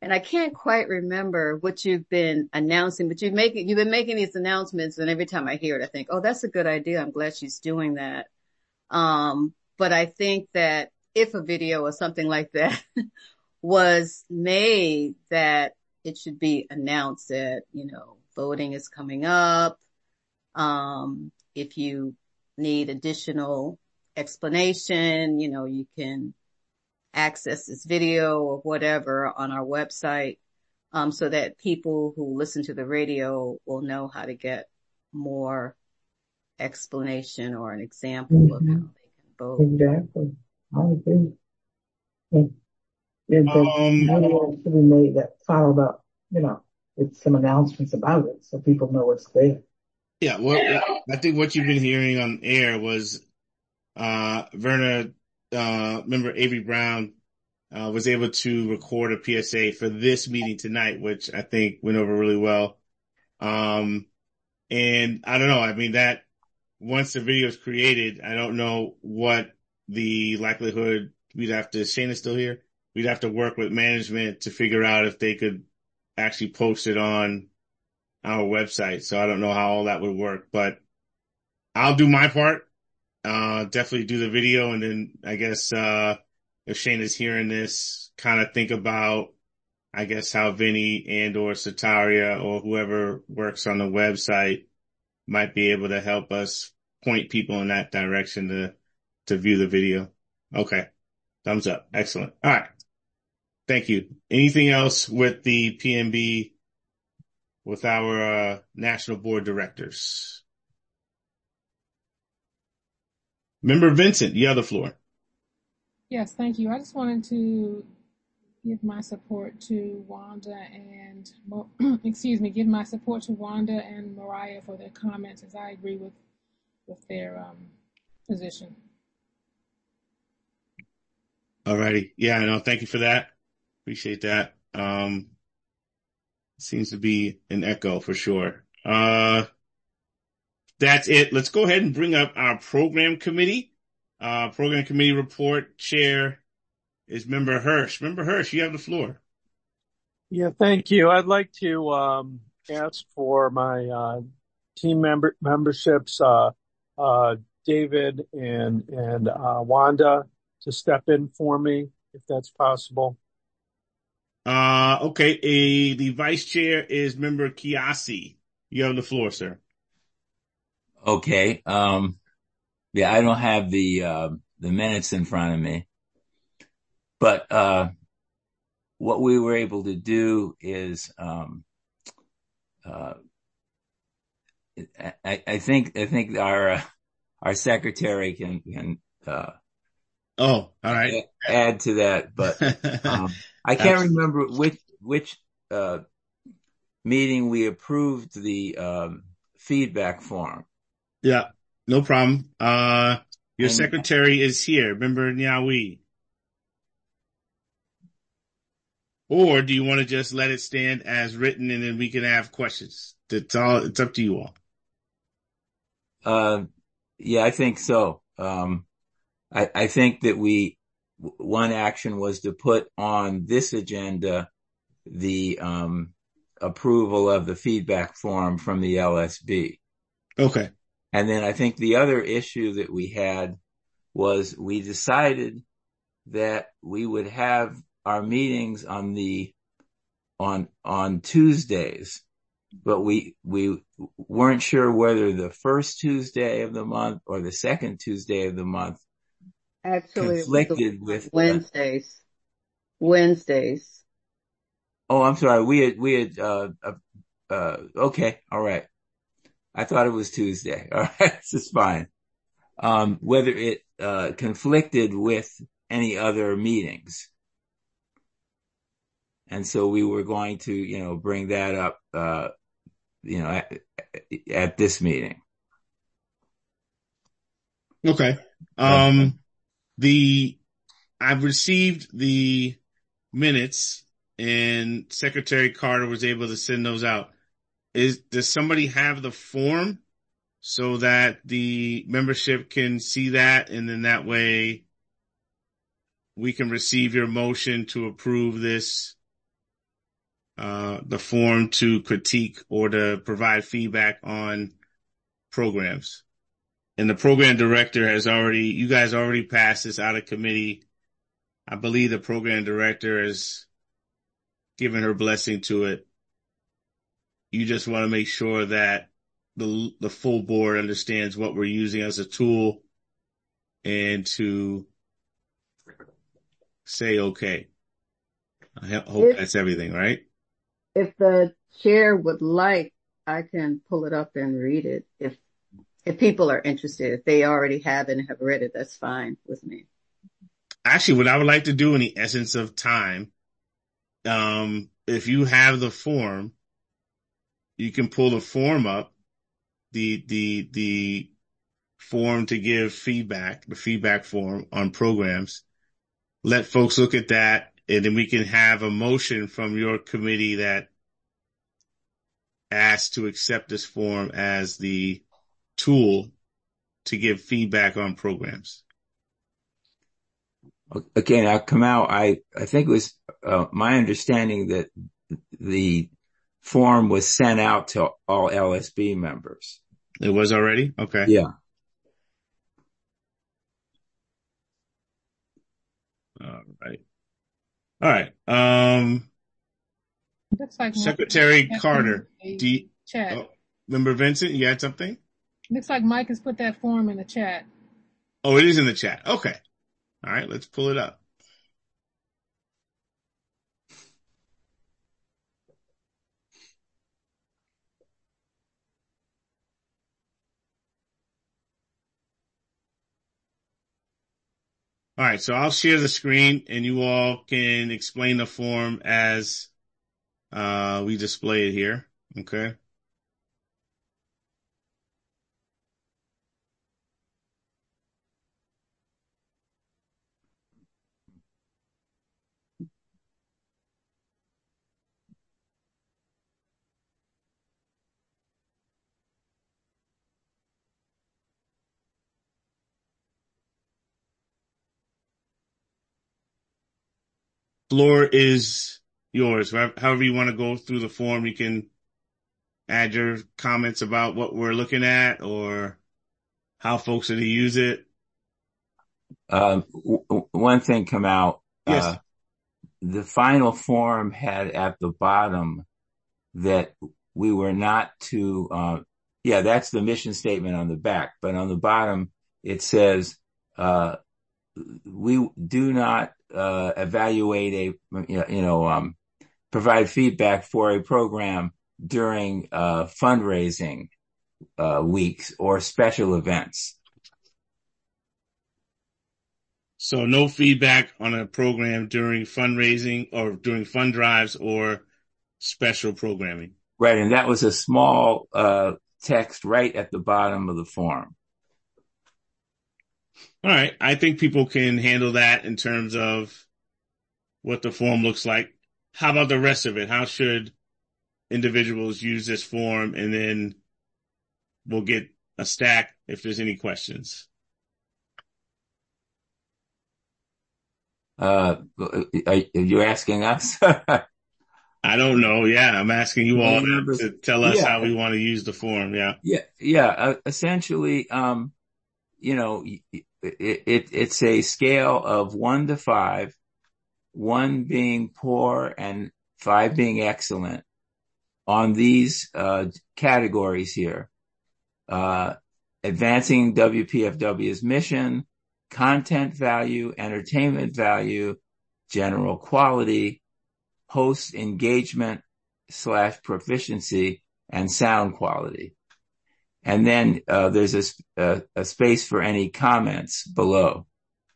and I can't quite remember what you've been announcing, but you've making, you've been making these announcements, and every time I hear it, I think, oh, that's a good idea. I'm glad she's doing that. Um, but I think that if a video or something like that was made, that it should be announced that, you know, voting is coming up. Um, if you need additional explanation, you know, you can access this video or whatever on our website, um, so that people who listen to the radio will know how to get more explanation or an example mm-hmm. of how they can vote. Exactly. I agree. Yeah. Yeah, the um, video should be made that followed up, you know, with some announcements about it so people know it's there. Yeah, well, I think what you've been hearing on air was uh Verna, uh member Avery Brown, uh was able to record a P S A for this meeting tonight, which I think went over really well. Um and I don't know, I mean that once the video is created, I don't know what the likelihood we'd have to, Shana's still here, we'd have to work with management to figure out if they could actually post it on our website. So I don't know how all that would work, but I'll do my part. Uh, definitely do the video. And then I guess, uh, if Shana's hearing this, kind of think about, I guess, how Vinny and or Sataria or whoever works on the website might be able to help us point people in that direction to, to view the video. Okay. Thumbs up. Excellent. All right. Thank you. Anything else with the P N B, with our uh, national board directors? Member Vincent, you have the floor. Yes, thank you. I just wanted to give my support to Wanda and, excuse me, give my support to Wanda and Mariah for their comments, as I agree with, with their um, position. All righty. Yeah, no, thank you for that. Appreciate that. Um, seems to be an echo for sure. Uh, that's it. Let's go ahead and bring up our program committee. Uh, program committee report. Chair is Member Hirsch. Member Hirsch, you have the floor. Yeah, thank you. I'd like to um, ask for my uh, team member memberships, uh, uh, David and and uh, Wanda, to step in for me, if that's possible. Uh, okay. A, the vice chair is Member Kiasi. You have the floor, sir. Okay. Um, yeah, I don't have the, uh, the minutes in front of me, but, uh, what we were able to do is, um, uh, I, I think, I think our, uh, our secretary can, can, uh, oh, all right. add to that, but, um, I can't remember which, which, uh, meeting we approved the, um, feedback form. Yeah, no problem. Uh, your and, secretary is here. Member Nyawi. Or do you want to just let it stand as written and then we can have questions? It's all, it's up to you all. Uh, yeah, I think so. Um, I, I think that we, one action was to put on this agenda the, um, approval of the feedback form from the L S B. Okay. And then I think the other issue that we had was we decided that we would have our meetings on the, on, on Tuesdays, but we, we weren't sure whether the first Tuesday of the month or the second Tuesday of the month Actually conflicted with Wednesdays. Uh, Wednesdays. Oh, I'm sorry. We had, we had, uh, uh, uh, okay. All right. I thought it was Tuesday. All right. This is fine. Um, whether it, uh, conflicted with any other meetings. And so we were going to, you know, bring that up, uh, you know, at, at this meeting. Okay. Um, the, I've received the minutes and Secretary Carter was able to send those out. Is, does somebody have the form so that the membership can see that, and then that way we can receive your motion to approve this uh, the form to critique or to provide feedback on programs. And the program director has already, you guys already passed this out of committee. I believe the program director has given her blessing to it. You just want to make sure that the the full board understands what we're using as a tool and to say, okay. I hope if, that's everything, right? If the chair would like, I can pull it up and read it. If, if people are interested, if they already have it and have read it, that's fine with me. Actually, what I would like to do in the essence of time, um, if you have the form, you can pull the form up, the, the, the form to give feedback, the feedback form on programs. Let folks look at that. And then we can have a motion from your committee that asks to accept this form as the tool to give feedback on programs. Okay, now Kamau, I, I think it was uh, my understanding that the form was sent out to all L S B members. It was already? Okay. Yeah. All right. All right. Um, Looks like Secretary Mike Carter, do you, chat. oh, Member Vincent, you had something? Looks like Mike has put that form in the chat. Oh, it is in the chat. Okay. All right. Let's pull it up. All right, so I'll share the screen and you all can explain the form as uh, we display it here, okay? Floor is yours. However you want to go through the form, you can add your comments about what we're looking at or how folks are to use it. Um, w- one thing come out. Yes. Uh, the final form had at the bottom that we were not to, uh, yeah, that's the mission statement on the back, but on the bottom it says, uh, we do not uh, evaluate a, you know, um, provide feedback for a program during uh, fundraising uh, weeks or special events. So no feedback on a program during fundraising or during fund drives or special programming. Right, and that was a small uh, text right at the bottom of the form. All right. I think people can handle that in terms of what the form looks like. How about the rest of it? How should individuals use this form? And then we'll get a stack if there's any questions. Uh, are you asking us? I don't know. Yeah, I'm asking you all to tell us yeah. how we want to use the form. Yeah. Yeah. Yeah. Uh, essentially, um, you know, it, it, it's a scale of one to five, one being poor and five being excellent on these, uh, categories here. Uh, advancing W P F W's mission, content value, entertainment value, general quality, host engagement slash proficiency, and sound quality. And then uh, there's a, a, a space for any comments below.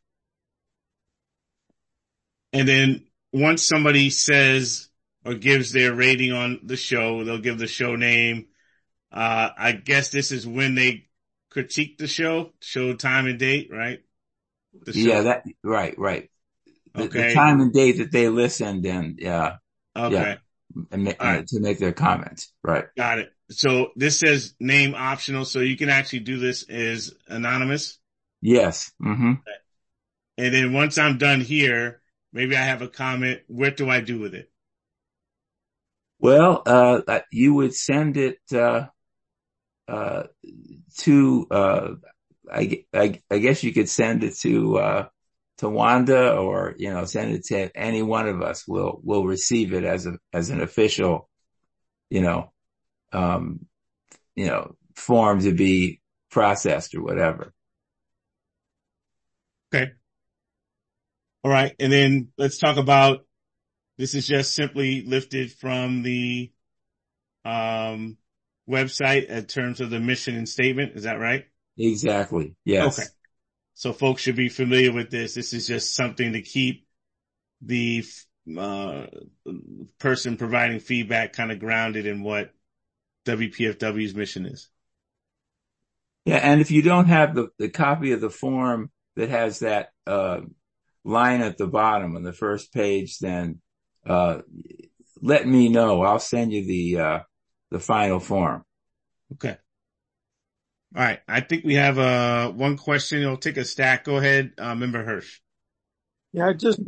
And then once somebody says or gives their rating on the show, they'll give the show name. Uh, I guess this is when they critique the show, show time and date, right? The show. Yeah, that, right, right. The, okay. The time and date that they listened in, yeah. Okay. Yeah, and, and right. To make their comments, right. Got it. So this says name optional, so you can actually do this as anonymous? Yes. Mm-hmm. And then once I'm done here, maybe I have a comment. What do I do with it? Well, uh, you would send it, uh, uh, to, uh, I, I, I guess you could send it to, uh, to Wanda, or, you know, send it to any one of us. We'll, we'll receive it as a, as an official, you know, um, you know, form to be processed or whatever. Okay. All right. And then let's talk about, this is just simply lifted from the, um, website in terms of the mission and statement. Is that right? Exactly. Yes. Okay. So folks should be familiar with this. This is just something to keep the, uh, person providing feedback kind of grounded in what W P F W's mission is. Yeah. And if you don't have the, the copy of the form that has that, uh, line at the bottom on the first page, then, uh, let me know. I'll send you the, uh, the final form. Okay. All right. I think we have, uh, one question. It'll take a stack. Go ahead, uh, Member Hirsch. Yeah, I just,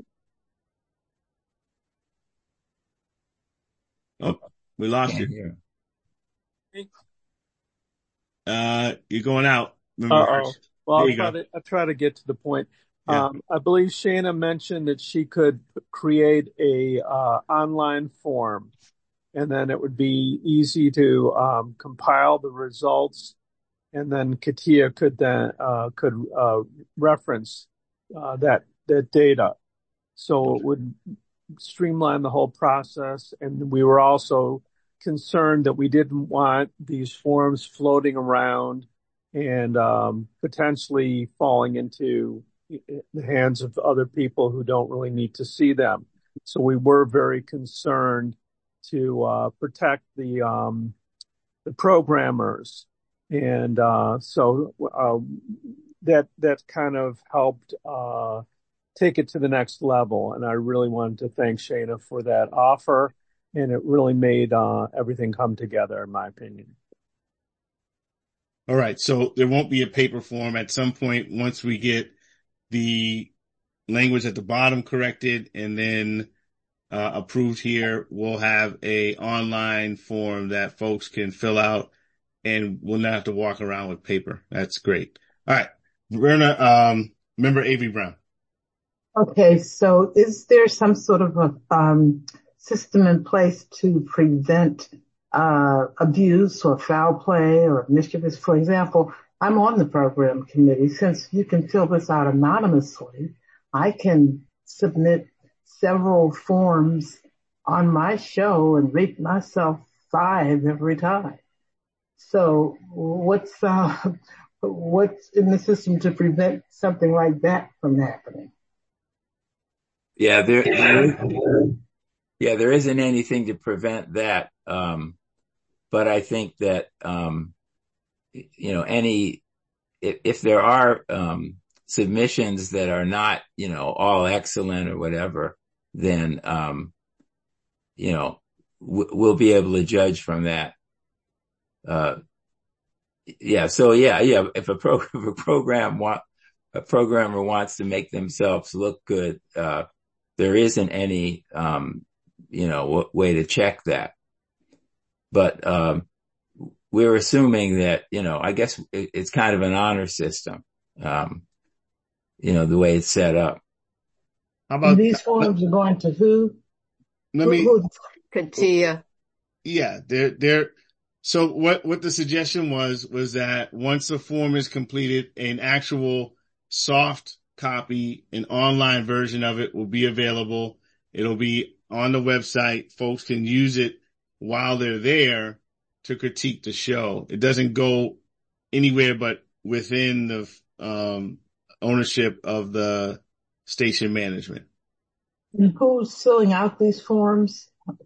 oh, we lost Can't you. hear. Uh, you're going out, Member uh-oh. Hirsch. Well, There I'll you try go. to, I'll try to get to the point. Yeah. Um, I believe Shana mentioned that she could create a, uh, online form, and then it would be easy to, um, compile the results, and then Katia could then, uh, could, uh, reference, uh, that, that data. So it would streamline the whole process. And we were also concerned that we didn't want these forms floating around and, um, potentially falling into the hands of other people who don't really need to see them. So we were very concerned to, uh, protect the, um, the programmers. And, uh, so, uh, that, that kind of helped, uh, take it to the next level. And I really wanted to thank Shana for that offer. And it really made, uh, everything come together, in my opinion. All right. So there won't be a paper form at some point once we get the language at the bottom corrected and then, uh, approved here. We'll have a online form that folks can fill out and we'll not have to walk around with paper. That's great. All right. Verna, um, Member Avery Brown. Okay, so is there some sort of a um, system in place to prevent uh, abuse or foul play or mischievous? For example, I'm on the program committee. Since you can fill this out anonymously, I can submit several forms on my show and rate myself five every time. So what's uh, what's in the system to prevent something like that from happening? Yeah, there, there yeah, there isn't anything to prevent that. Um, but I think that, um, you know, any, if, if there are, um, submissions that are not, you know, all excellent or whatever, then, um, you know, w- we'll be able to judge from that. Uh, yeah. So yeah, yeah. If a pro, if a program want, a programmer wants to make themselves look good, uh, there isn't any, um, you know, w- way to check that. But, um, we're assuming that, you know, I guess it, it's kind of an honor system, um, you know, the way it's set up. How about and these forms are going to who? Let who, me, who? Katia. yeah, they're, they're, so what, what the suggestion was, was that once the form is completed, an actual soft copy, an online version of it will be available. It'll be on the website. Folks can use it while they're there to critique the show. It doesn't go anywhere but within the, um, ownership of the station management. And who's filling out these forms?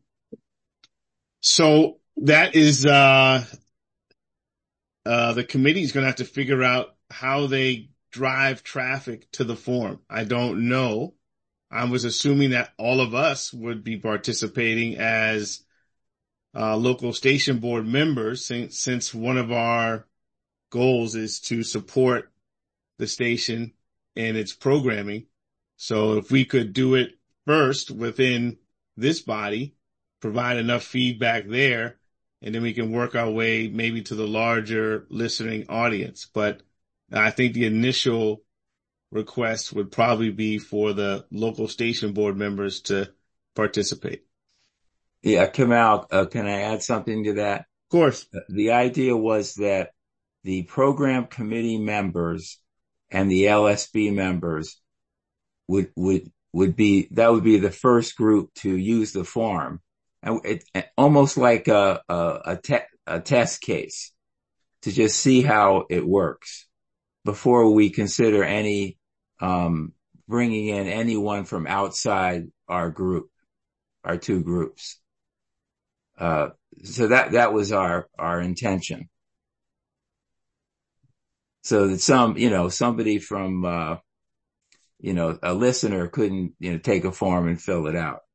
So that is, uh, uh, the committee is going to have to figure out how they drive traffic to the form. I don't know. I was assuming that all of us would be participating as, uh, local station board members since, since one of our goals is to support the station and its programming. So if we could do it first within this body, provide enough feedback there, and then we can work our way maybe to the larger listening audience. But I think the initial request would probably be for the local station board members to participate. Yeah, Kamal, uh, can I add something to that? Of course. The idea was that the program committee members and the L S B members would, would, would be, that would be the first group to use the form. And it, it almost like a, a, a, te- a test case to just see how it works before we consider any, um, bringing in anyone from outside our group, our two groups. Uh, so that, that was our, our intention. So that some, you know, somebody from, uh, you know, a listener couldn't, you know, take a form and fill it out.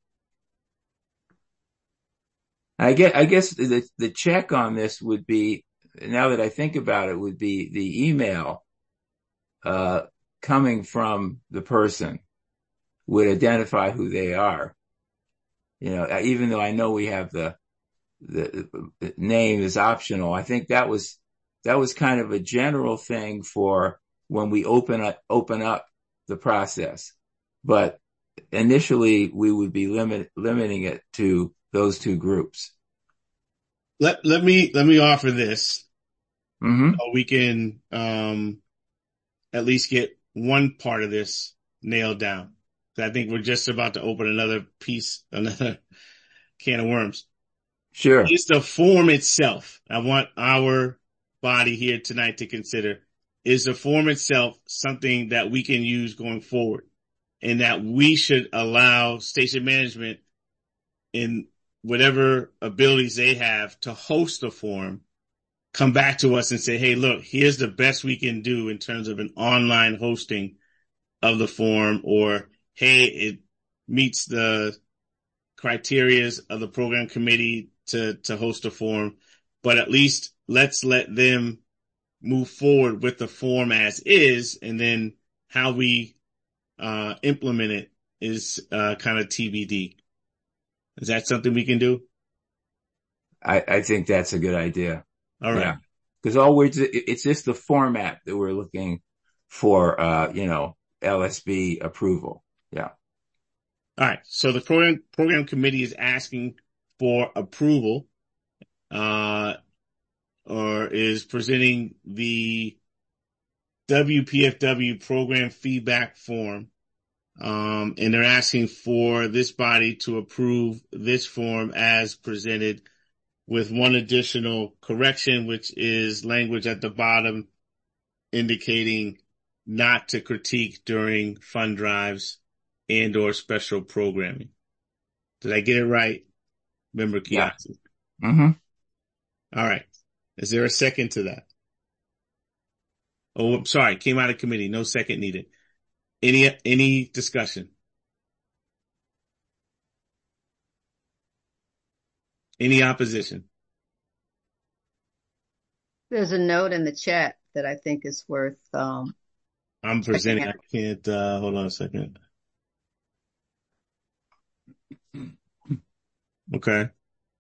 I guess, I guess the, the check on this would be, now that I think about it, would be the email, uh, coming from the person would identify who they are. You know, even though I know we have the, the, the name is optional, I think that was, that was kind of a general thing for when we open up, open up the process. But initially we would be limit, limiting it to those two groups. Let, let me, let me offer this. Mm-hmm. So we can, um, at least get one part of this nailed down. So I think we're just about to open another piece, another can of worms. Sure. It's the form itself. I want our body here tonight to consider, is the form itself something that we can use going forward, and that we should allow station management in whatever abilities they have to host the forum, come back to us and say, hey, look, here's the best we can do in terms of an online hosting of the forum, or hey, it meets the criteria of the program committee to, to host a forum, but at least let's let them move forward with the form as is, and then how we uh implement it is uh kind of T B D. Is that something we can do? I, I think that's a good idea. All right. Because yeah. all we're, it's just the format that we're looking for, uh, you know, L S B approval. Yeah. All right. So the program, program committee is asking for approval, uh, or is presenting the W P F W program feedback form. Um, and they're asking for this body to approve this form as presented, with one additional correction, which is language at the bottom indicating not to critique during fund drives and or special programming. Did I get it right, Member Kiyoshi? Yeah. Mm-hmm. All right. Is there a second to that? Oh, I'm sorry. Came out of committee. No second needed. Any, any discussion? Any opposition? There's a note in the chat that I think is worth, um, I'm presenting. I can't, uh, hold on a second. Okay.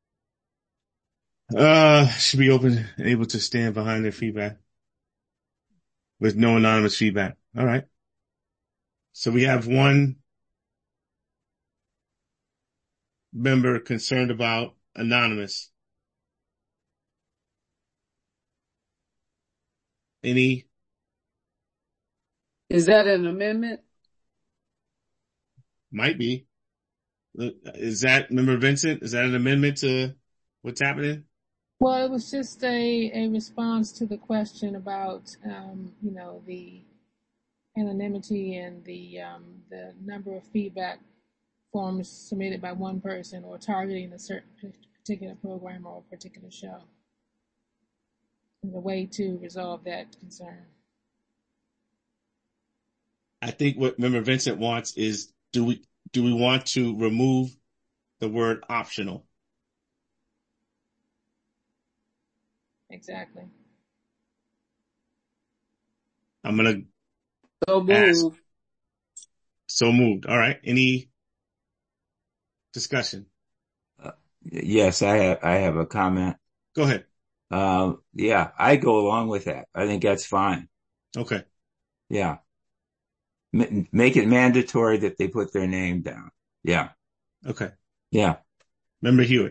Uh, should be open, able to stand behind their feedback with no anonymous feedback. All right. So we have one member concerned about anonymous. Any? Is that an amendment? Might be. Is that, Member Vincent, is that an amendment to what's happening? Well, it was just a, a response to the question about, um, you know, the anonymity and the, um, the number of feedback forms submitted by one person, or targeting a certain particular program or a particular show. And the way to resolve that concern. I think what Member Vincent wants is, do we, do we want to remove the word optional? Exactly. I'm going to so move. So moved. All right. Any discussion? Uh, Yes, I have, I have a comment. Go ahead. Um, yeah, I go along with that. I think that's fine. Okay. Yeah. M- make it mandatory that they put their name down. Yeah. Okay. Yeah. Member Hewitt.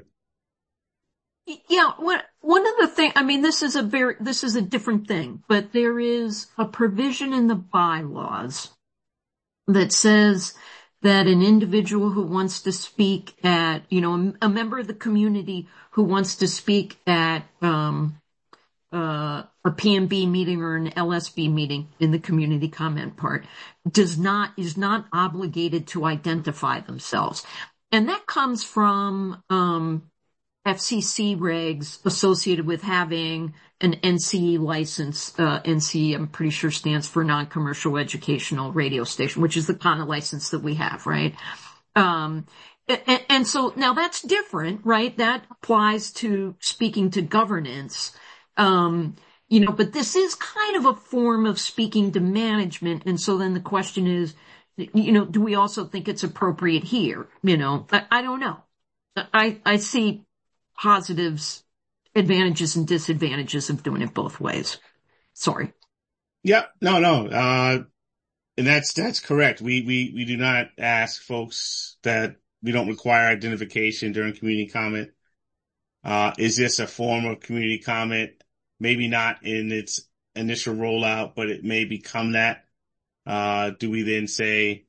Yeah, one one of the thing, I mean, this is a very, this is a different thing, but there is a provision in the bylaws that says that an individual who wants to speak at, you know, a, a member of the community who wants to speak at, um, uh, a P M B meeting or an L S B meeting in the community comment part does not, is not obligated to identify themselves. And that comes from, um, F C C regs associated with having an N C E license. Uh, N C E, I'm pretty sure, stands for non-commercial educational radio station, which is the kind of license that we have, right? Um, and, and so now that's different, right? That applies to speaking to governance. Um, you know, but this is kind of a form of speaking to management. And so then the question is, you know, do we also think it's appropriate here? You know, I, I don't know. I, I see positives, advantages and disadvantages of doing it both ways. Sorry. Yeah, no, no. Uh, and that's, that's correct. We, we, we do not ask folks that we don't require identification during community comment. Uh, is this a form of community comment? Maybe not in its initial rollout, but it may become that. Uh, do we then say,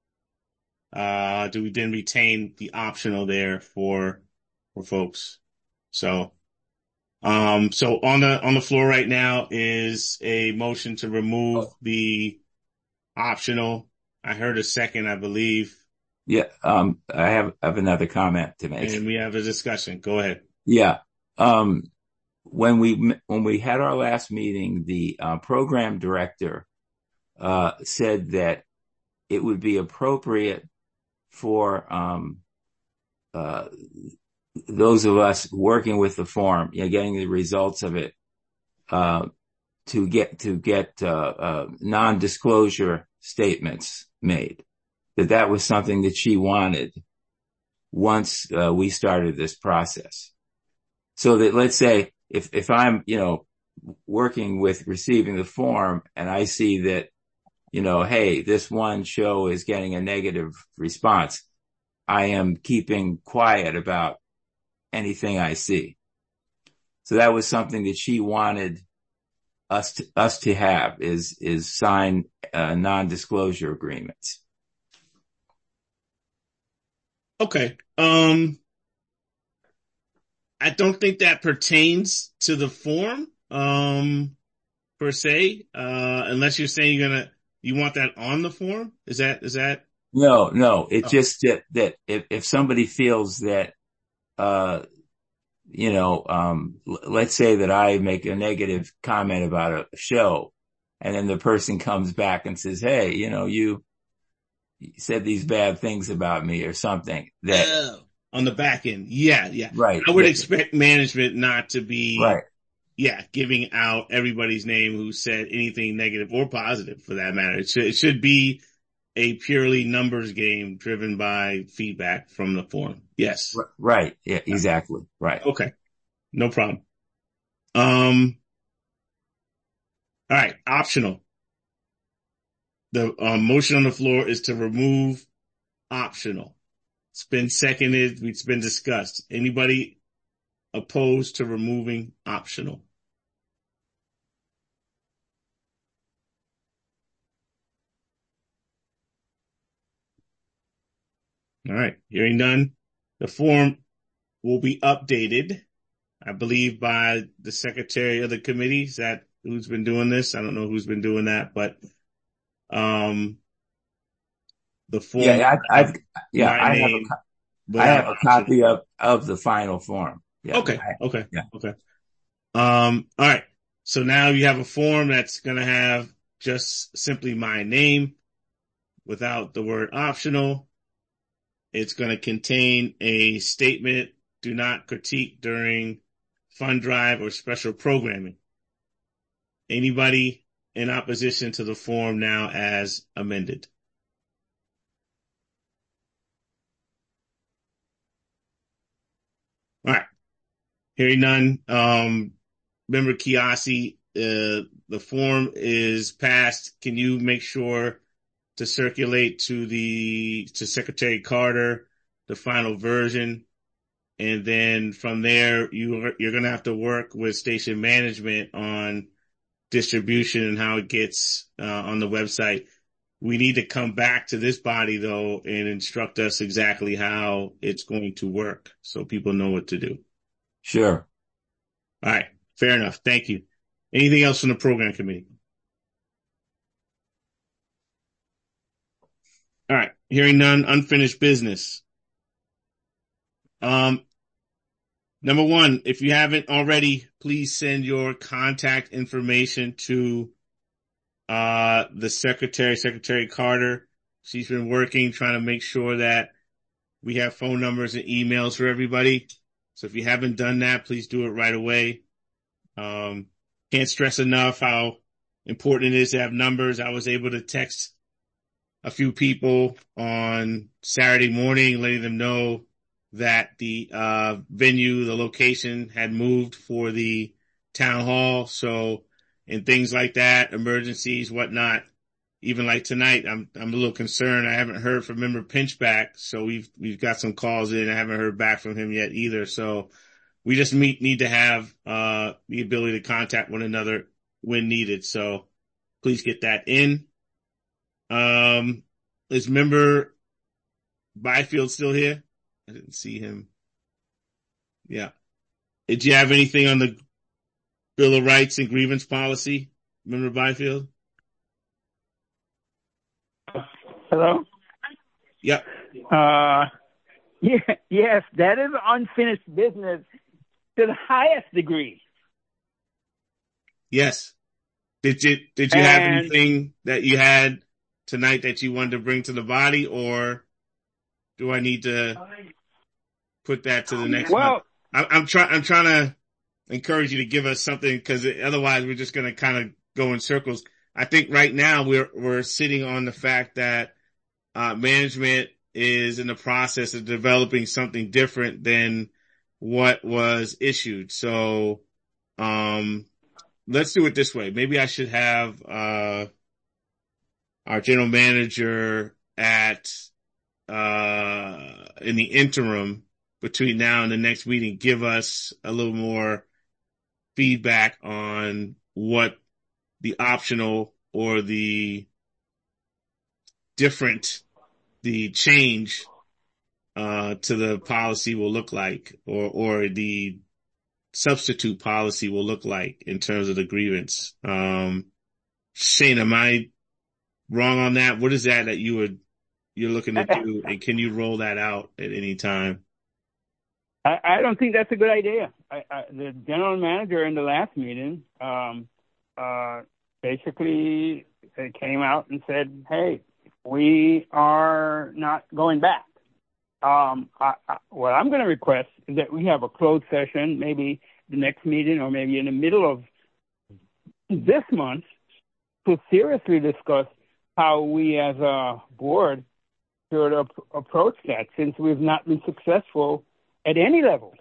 uh, do we then retain the optional there for, for folks? So, um, so on the, on the floor right now is a motion to remove the optional. I heard a second, I believe. Yeah. Um, I have, I have another comment to make. And we have a discussion. Go ahead. Yeah. Um, when we, when we had our last meeting, the uh, program director, uh, said that it would be appropriate for, um, uh, those of us working with the forum, you know, getting the results of it, uh, to get, to get, uh, uh, non-disclosure statements made, that that was something that she wanted once, uh, we started this process. So that, let's say, if, if I'm, you know, working with receiving the form and I see that, you know, hey, this one show is getting a negative response, I am keeping quiet about anything I see. So that was something that she wanted us to, us to have is, is sign uh, non-disclosure agreements. Okay. Um, I don't think that pertains to the form, um, per se, uh, unless you're saying you're gonna, you want that on the form? Is that, is that? No, no. It's oh. just that, that if, if somebody feels that, uh, you know, um, l- let's say that I make a negative comment about a show and then the person comes back and says, hey, you know, you said these bad things about me or something that oh, on the back end. Yeah. Yeah. Right. I would yeah. expect management not to be, right. yeah, giving out everybody's name who said anything negative or positive for that matter. It should, it should be a purely numbers game driven by feedback from the forum. Yes. Right. Yeah, exactly. Right. Okay. No problem. Um, all right. Optional. The um, motion on the floor is to remove optional. It's been seconded. It's been discussed. Anybody opposed to removing optional? All right. Hearing none, the form will be updated, I believe, by the secretary of the committee. Is that who's been doing this? I don't know who's been doing that, but, um, the form. Yeah, I, I've, yeah, I have, a, I have a copy of, of the final form. Yeah, okay. I, okay. Yeah. Okay. Um, all right. So now you have a form that's going to have just simply my name without the word optional. It's going to contain a statement, do not critique during fund drive or special programming. Anybody in opposition to the form now as amended? All right. Hearing none. Um, Member Kiasi, uh, the form is passed. Can you make sure to circulate to the, to Secretary Carter, the final version? And then from there, you, you're going to have to work with station management on distribution and how it gets uh, on the website. We need to come back to this body, though, and instruct us exactly how it's going to work so people know what to do. Sure. All right. Fair enough. Thank you. Anything else from the program committee? All right. Hearing none, unfinished business. Um, number one, if you haven't already, please send your contact information to uh the secretary, Secretary Carter. She's been working, trying to make sure that we have phone numbers and emails for everybody. So if you haven't done that, please do it right away. Um, can't stress enough how important it is to have numbers. I was able to text a few people on Saturday morning, letting them know that the uh venue, the location had moved for the town hall. So, and things like that, emergencies, whatnot. Even like tonight, I'm I'm a little concerned. I haven't heard from Member Pinchback, so we've we've got some calls in. I haven't heard back from him yet either. So we just meet, need to have uh the ability to contact one another when needed. So please get that in. Um, is Member Byfield still here? I didn't see him. Yeah. Did you have anything on the Bill of Rights and grievance policy, Member Byfield? Hello? Yep. Uh, yeah, yes, that is unfinished business to the highest degree. Yes. Did you, did you have And- anything that you had tonight that you wanted to bring to the body, or do I need to put that to the next Well- month? I, I'm trying, I'm trying to encourage you to give us something, because otherwise we're just going to kind of go in circles. I think right now we're, we're sitting on the fact that uh, management is in the process of developing something different than what was issued. So, um, let's do it this way. Maybe I should have, uh, our general manager at, uh, in the interim between now and the next meeting, give us a little more feedback on what the optional or the different, the change, uh, to the policy will look like, or, or the substitute policy will look like in terms of the grievance. Um, Shane, am I wrong on that? What is that that you would, you're looking to do, and can you roll that out at any time? I, I don't think that's a good idea. I, I, the general manager in the last meeting, um, uh, basically came out and said, hey, we are not going back. Um, I, I, what I'm going to request is that we have a closed session, maybe the next meeting or maybe in the middle of this month, to seriously discuss how we as a board should ap- approach that, since we've not been successful at any level.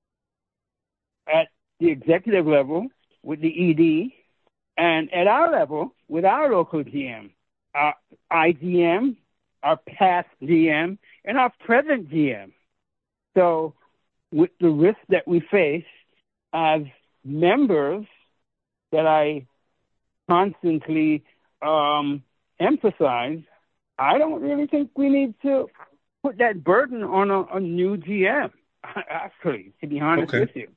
At the executive level with the E D, and at our level with our local G M, our I G M, our past G M, and our present G M. So with the risk that we face as members that I constantly um, emphasize, I don't really think we need to put that burden on a, a new G M, actually, to be honest Okay. with you.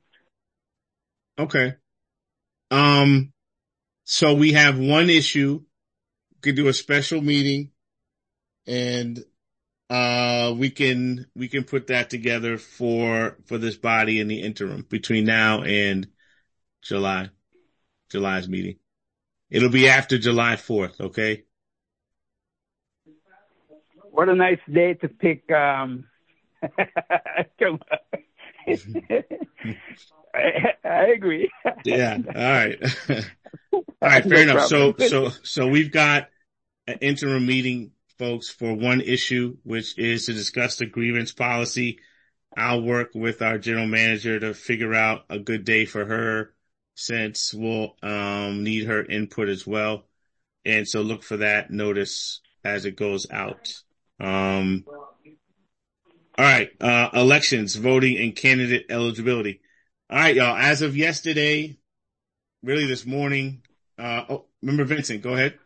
Okay. Um, so we have one issue. We could do a special meeting, and uh, we can, we can put that together for, for this body in the interim between now and July, July's meeting. It'll be after July fourth. Okay. What a nice day to pick. Um, I, I agree. Yeah. All right. All right. Fair No enough. So, problem. so, so we've got an interim meeting, folks, for one issue, which is to discuss the grievance policy. I'll work with our general manager to figure out a good day for her, since we'll um, need her input as well. And so look for that notice as it goes out. Um, all right. Uh, elections, voting, and candidate eligibility. All right, y'all. As of yesterday, really this morning, uh, oh, remember Vincent, go ahead.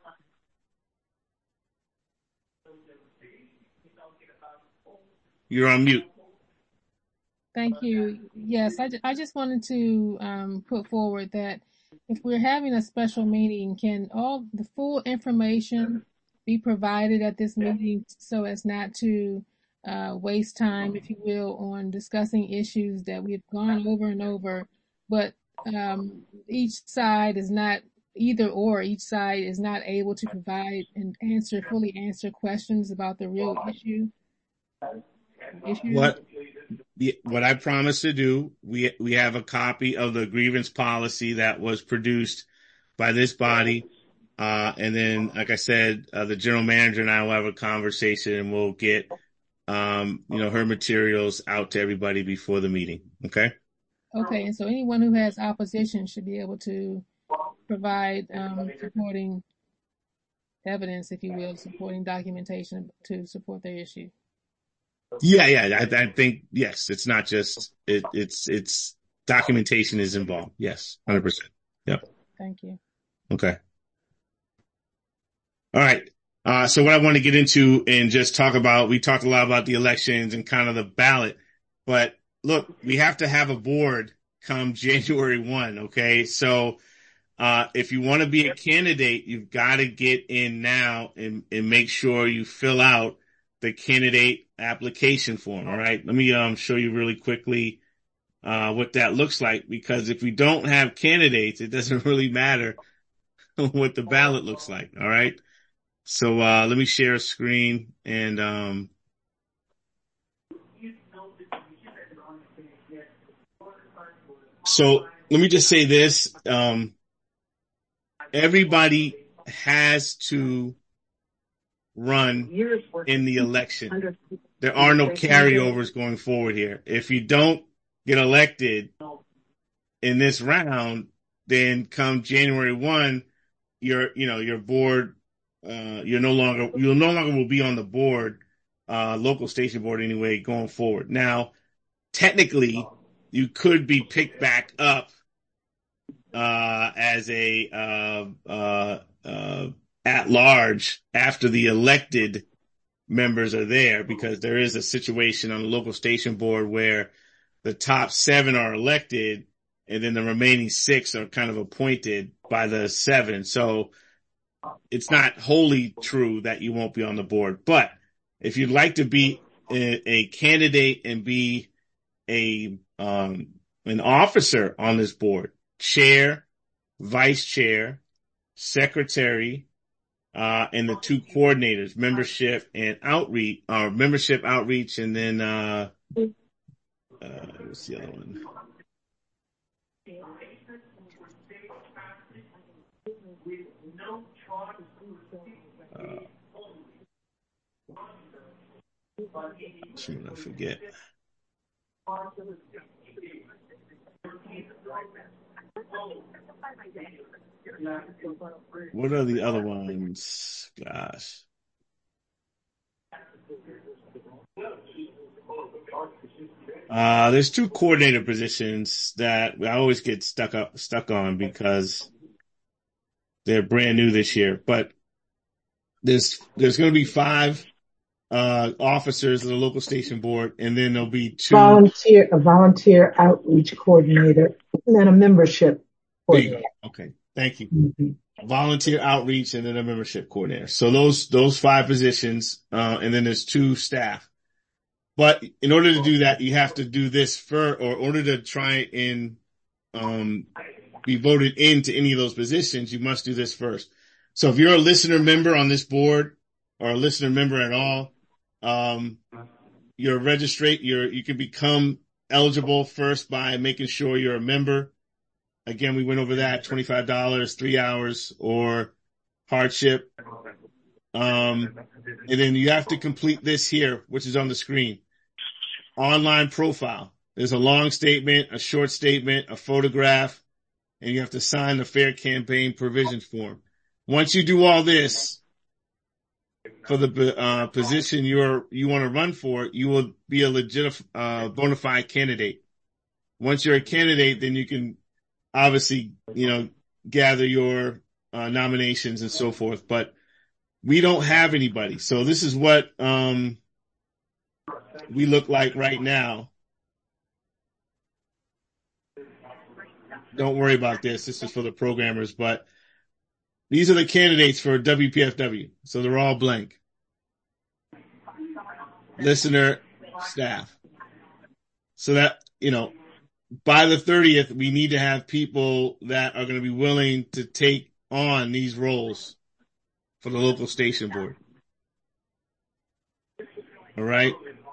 You're on mute. Thank you. Yes, I, I just wanted to um, put forward that if we're having a special meeting, can all the full information be provided at this meeting so as not to uh, waste time, if you will, on discussing issues that we've gone over and over, but um, each side is not, either or, each side is not able to provide and answer, fully answer questions about the real issue. Issues. What? What I promised to do, we we have a copy of the grievance policy that was produced by this body. Uh, and then, like I said, uh, the general manager and I will have a conversation, and we'll get, um, you know, her materials out to everybody before the meeting. Okay. Okay. And so anyone who has opposition should be able to provide um, supporting evidence, if you will, supporting documentation to support their issue. Yeah, yeah, I, I think, yes, it's not just, it, it's, it's, documentation is involved. Yes, one hundred percent. Yep. Thank you. Okay. All right. Uh, so what I want to get into and just talk about, we talked a lot about the elections and kind of the ballot, but look, we have to have a board come January first. Okay. So, uh, if you want to be a candidate, you've got to get in now and, and make sure you fill out the candidate application form. All right. Let me, um, show you really quickly, uh, what that looks like, because if we don't have candidates, it doesn't really matter what the ballot looks like. All right. So, uh, let me share a screen and, um, so let me just say this. Um, everybody has to run in the election. There are no carryovers going forward here. If you don't get elected in this round, then come January first, your, you know, your board, uh, you're no longer, you'll no longer will be on the board, uh, local station board anyway, going forward. Now, technically, you could be picked back up, uh, as a, uh, uh, uh, at large after the elected members are there, because there is a situation on the local station board where the top seven are elected and then the remaining six are kind of appointed by the seven. So it's not wholly true that you won't be on the board. But if you'd like to be a, a candidate and be a, um, an officer on this board, chair, vice chair, secretary, uh, and the two coordinators, membership and outreach, or membership outreach, and then, uh, uh, what's the other one? Uh, should I forget? What are the other ones? Gosh. Uh, there's two coordinator positions that I always get stuck up, stuck on because they're brand new this year, but there's, there's going to be five, uh, officers of the local station board, and then there'll be two volunteer, a volunteer outreach coordinator, and then a membership coordinator. There you go. Okay. Thank you. Mm-hmm. Volunteer outreach and then a membership coordinator. So those, those five positions, uh, and then there's two staff. But in order to do that, you have to do this for, or in order to try and, um, be voted into any of those positions, you must do this first. So if you're a listener member on this board or a listener member at all, um, you're registrate, you're, you can become eligible first by making sure you're a member. Again, we went over that, twenty-five dollars, three hours, or hardship. Um, and then you have to complete this here, which is on the screen. online profile. There's a long statement, a short statement, a photograph, and you have to sign the fair campaign provisions form. Once you do all this for the uh, position you're, you want to run for, you will be a legit, uh, bona fide candidate. Once you're a candidate, then you can obviously, you know, gather your uh, nominations and so forth. But we don't have anybody. So this is what um, we look like right now. Don't worry about this. This is for the programmers, but these are the candidates for W P F W. So they're all blank. Listener, staff. So that, you know, by the thirtieth, we need to have people that are going to be willing to take on these roles for the local station board. All right.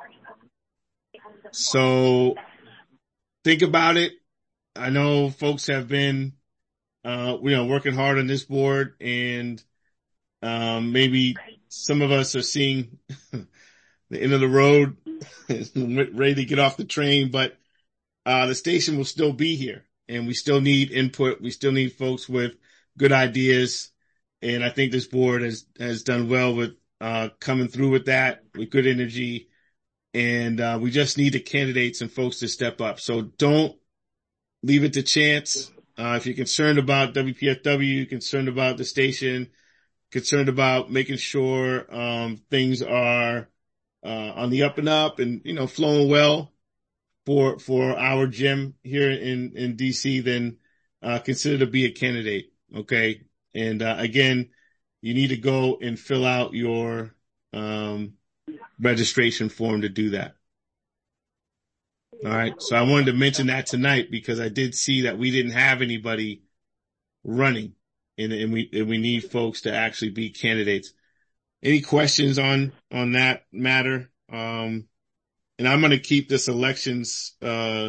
So think about it. I know folks have been, uh, you know, working hard on this board, and um, maybe some of us are seeing the end of the road, ready to get off the train, but uh, the station will still be here, and we still need input. We still need folks with good ideas. And I think this board has, has done well with uh, coming through with that, with good energy. And uh, we just need the candidates and folks to step up. So don't leave it to chance. Uh, if you're concerned about W P F W, concerned about the station, concerned about making sure um, things are uh, on the up and up and, you know, flowing well for for our gym here in, in D C, then uh, consider to be a candidate, okay? And uh, again, you need to go and fill out your um, registration form to do that. All right. So I wanted to mention that tonight because I did see that we didn't have anybody running, and, and we and we need folks to actually be candidates. Any questions on on that matter? Um, and I'm going to keep this elections. Uh,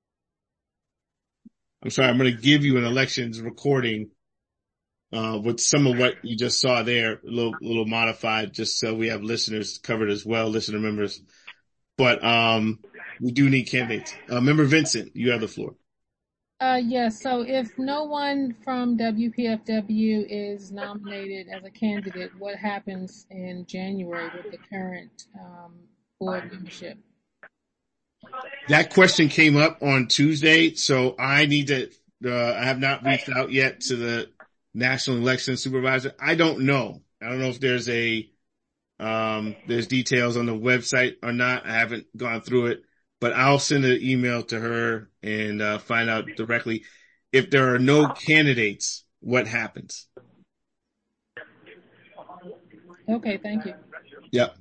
I'm sorry. I'm going to give you an elections recording uh, with some of what you just saw there, a little little modified, just so we have listeners covered as well, listener members. But um, we do need candidates. Uh, Member Vincent, you have the floor. Uh, yes. So if no one from W P F W is nominated as a candidate, what happens in January with the current um, board membership? That question came up on Tuesday, so I need to, uh, I have not reached out yet to the National Election Supervisor. I don't know. I don't know if there's a, um, there's details on the website or not. I haven't gone through it, but I'll send an email to her and uh, find out directly. If there are no candidates, what happens? Okay, thank you. Yep.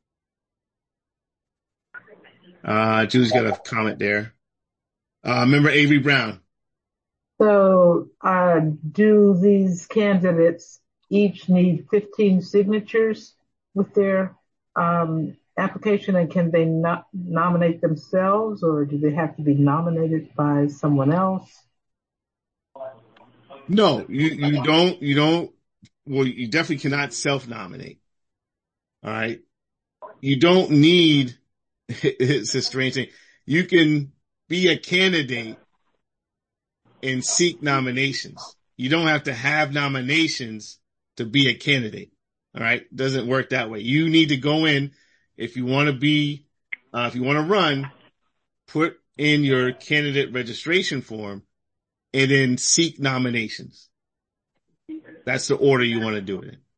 Uh, Julie's got a comment there. Uh, member Avery Brown. So, uh, do these candidates each need fifteen signatures with their, um, application, and can they not nominate themselves, or do they have to be nominated by someone else? No, you, you don't, you don't, well, you definitely cannot self-nominate. All right. You don't need, it's a strange thing. You can be a candidate and seek nominations. You don't have to have nominations to be a candidate. All right. Doesn't work that way. You need to go in. If you want to be, uh, if you want to run, put in your candidate registration form and then seek nominations. That's the order you want to do it in.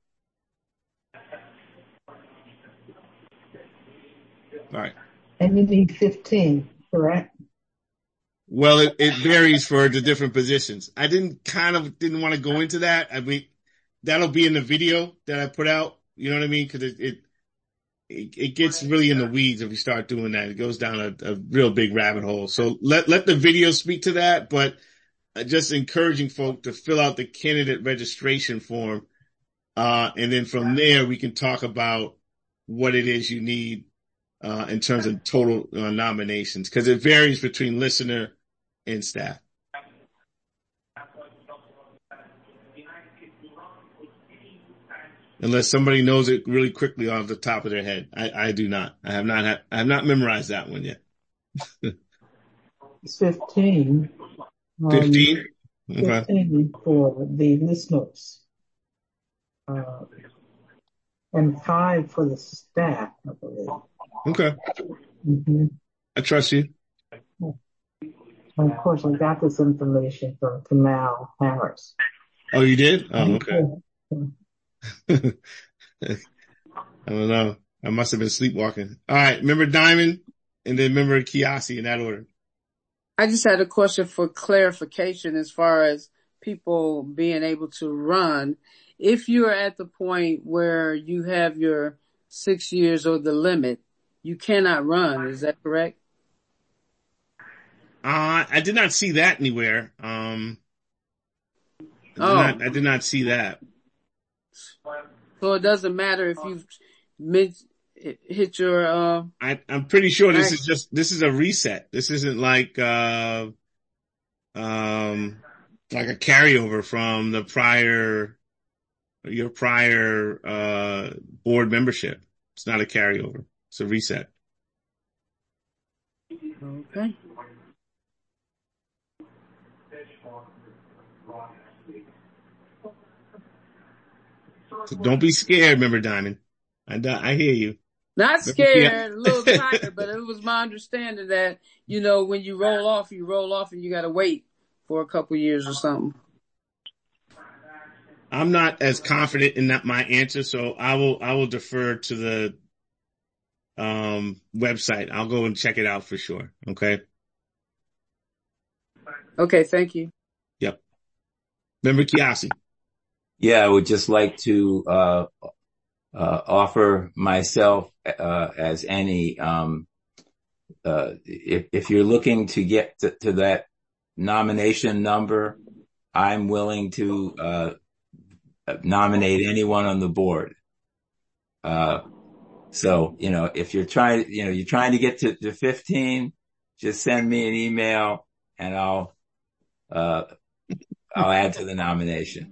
All right. And you need fifteen, correct? Well, it, it varies for the different positions. I didn't kind of didn't want to go into that. I mean, that'll be in the video that I put out. You know what I mean? Cause it, it, it, it gets really in the weeds if you start doing that. It goes down a, a real big rabbit hole. So let, let the video speak to that, but just encouraging folk to fill out the candidate registration form. Uh, and then from there, we can talk about what it is you need, uh, in terms of total uh, nominations, cause it varies between listener and staff. Unless somebody knows it really quickly off the top of their head. I, I do not. I have not had, I have not memorized that one yet. It's fifteen. Um, Fifteen. Okay. fifteen for the listeners, uh, and five for the staff, I believe. Okay. Mm-hmm. I trust you. And of course, I got this information from Kamal Harris. Oh, you did? Oh, okay. I don't know. I must have been sleepwalking. All right. Remember Diamond and then remember Kiasi in that order. I just had a question for clarification as far as people being able to run. If you're at the point where you have your six years or the limit, you cannot run. Is that correct? Uh, I did not see that anywhere. Um, I did, Oh. not, I did not see that. So it doesn't matter if you've mid, hit your, uh, I, I'm pretty sure this Right. is just, this is a reset. This isn't like, uh, um, like a carryover from the prior, your prior, uh, board membership. It's not a carryover. It's a reset. okay. So don't be scared, member Diamond. I, I hear you. Not Member scared, a Kia- little tired, but it was my understanding that, you know, when you roll off, you roll off and you gotta wait for a couple years or something. I'm not as confident in that my answer, so I will I will defer to the um website. I'll go and check it out for sure. Okay. Okay, thank you. Yep. Member Kiasi. Yeah, I would just like to uh, uh, offer myself uh, as any. Um, uh, if, if you're looking to get to, to that nomination number, I'm willing to uh, nominate anyone on the board. Uh, so you know, if you're trying, you know, you're trying to get to, to fifteen, just send me an email and I'll uh, I'll add to the nomination.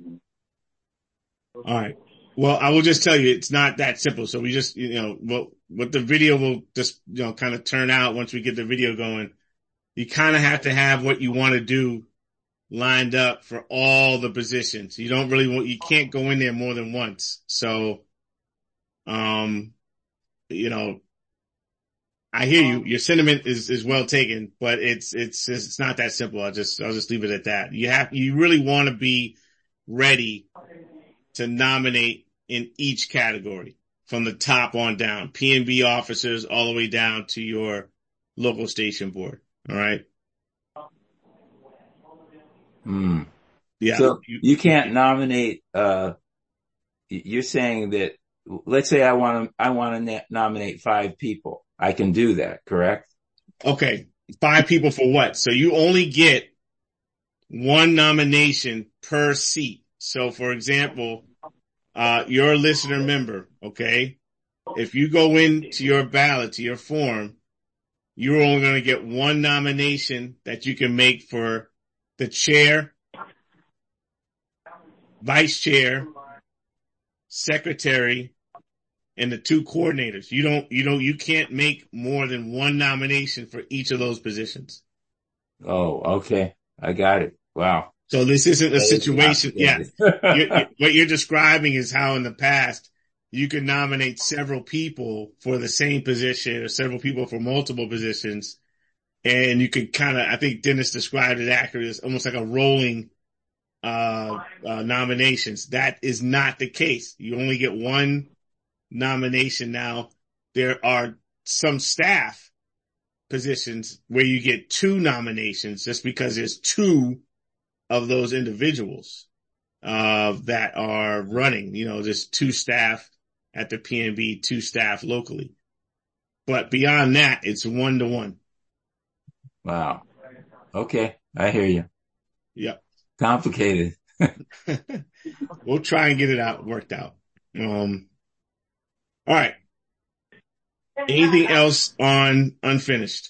All right. Well, I will just tell you, it's not that simple. So we just, you know, what, what the video will just, you know, kind of turn out once we get the video going. You kind of have to have what you want to do lined up for all the positions. You don't really want, you can't go in there more than once. So, um, you know, I hear you. Your sentiment is, is well taken, but it's, it's, it's not that simple. I'll just, I'll just leave it at that. You have, you really want to be ready to nominate in each category from the top on down, P and B officers all the way down to your local station board. All right. Hmm. Yeah. So you, you can't nominate, uh, you're saying that, let's say I want to, I want to na- nominate five people. I can do that, correct? Okay. Five people for what? So you only get one nomination per seat. So for example, uh, you're a listener member. Okay. If you go into your ballot, to your form, you're only going to get one nomination that you can make for the chair, vice chair, secretary, and the two coordinators. You don't, you don't, you can't make more than one nomination for each of those positions. Oh, okay. I got it. Wow. So this isn't a That is situation. Yeah. complicated. you're, you're, what you're describing is how in the past you could nominate several people for the same position or several people for multiple positions. And you could kind of, I think Dennis described it accurately as almost like a rolling, uh, uh, nominations. That is not the case. You only get one nomination now. There are some staff positions where you get two nominations just because there's two of those individuals, uh, that are running, you know, there's two staff at the P N B, two staff locally. But beyond that, it's one to one. Wow. Okay. I hear you. Yep. Complicated. We'll try and get it out, worked out. Um, all right. Anything else on unfinished?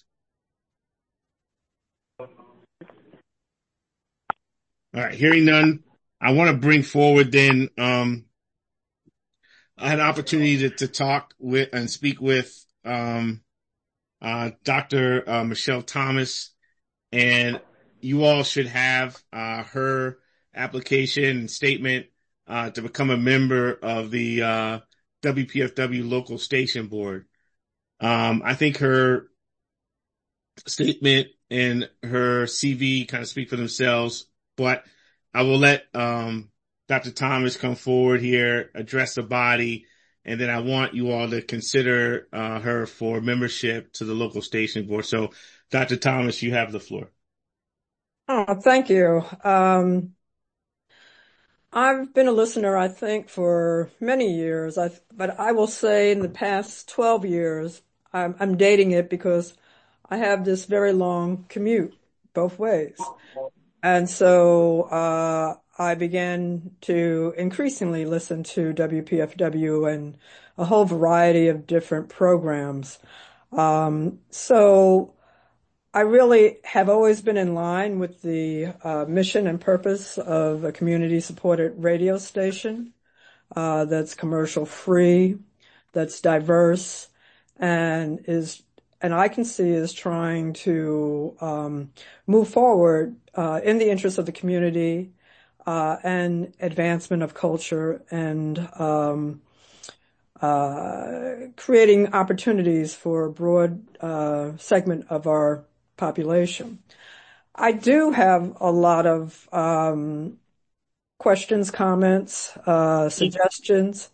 All right. Hearing none, I want to bring forward then, um, I had an opportunity to, to talk with and speak with, um, uh, Doctor Uh, Michelle Thomas, and you all should have uh, her application and statement uh, to become a member of the uh, W P F W local station board. Um, I think her statement and her C V kind of speak for themselves, but I will let um, Doctor Thomas come forward here, address the body, and then I want you all to consider uh, her for membership to the local station board. So, Doctor Thomas, you have the floor. Oh, thank you. Um, I've been a listener, I think, for many years, I, but I will say in the past twelve years, I'm, I'm dating it because I have this very long commute both ways. And so, uh, I began to increasingly listen to W P F W and a whole variety of different programs. Um, so I really have always been in line with the uh, mission and purpose of a community-supported radio station uh, that's commercial-free, that's diverse, and is and I can see is trying to um, move forward uh, in the interest of the community uh, and advancement of culture and um, uh, creating opportunities for a broad uh, segment of our population. I do have a lot of um, questions, comments, uh, suggestions,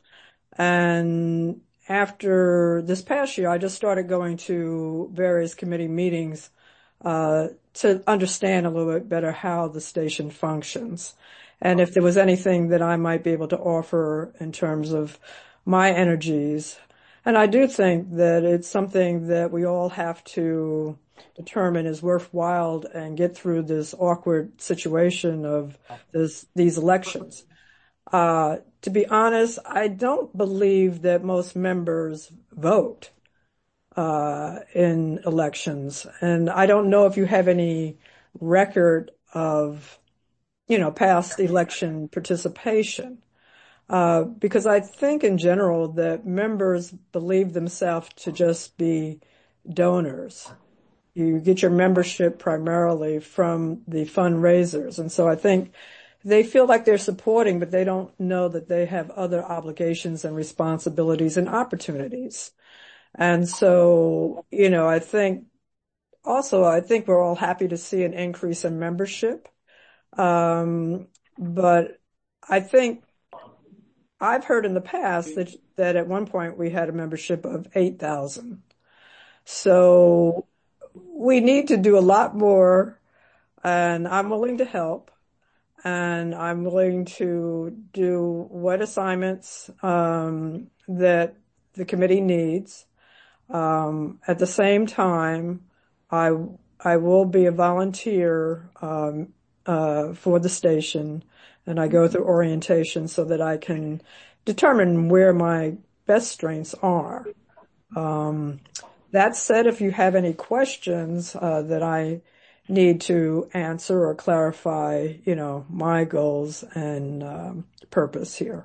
and after this past year, I just started going to various committee meetings uh, to understand a little bit better how the station functions, and if there was anything that I might be able to offer in terms of my energies. And I do think that it's something that we all have to determine is worthwhile and get through this awkward situation of this, these elections. Uh, to be honest, I don't believe that most members vote uh, in elections. And I don't know if you have any record of, you know, past election participation. Uh, because I think in general that members believe themselves to just be donors. You get your membership primarily from the fundraisers. And so I think they feel like they're supporting, but they don't know that they have other obligations and responsibilities and opportunities. And so, you know, I think also, I think we're all happy to see an increase in membership. Um, but I think I've heard in the past that, that at one point we had a membership of eight thousand. So we need to do a lot more, and I'm willing to help, and I'm willing to do what assignments um, that the committee needs. Um, at the same time, I I will be a volunteer um, uh, for the station, and I go through orientation so that I can determine where my best strengths are. Um, that said, if you have any questions uh, that I need to answer or clarify, you know, my goals and um, purpose here.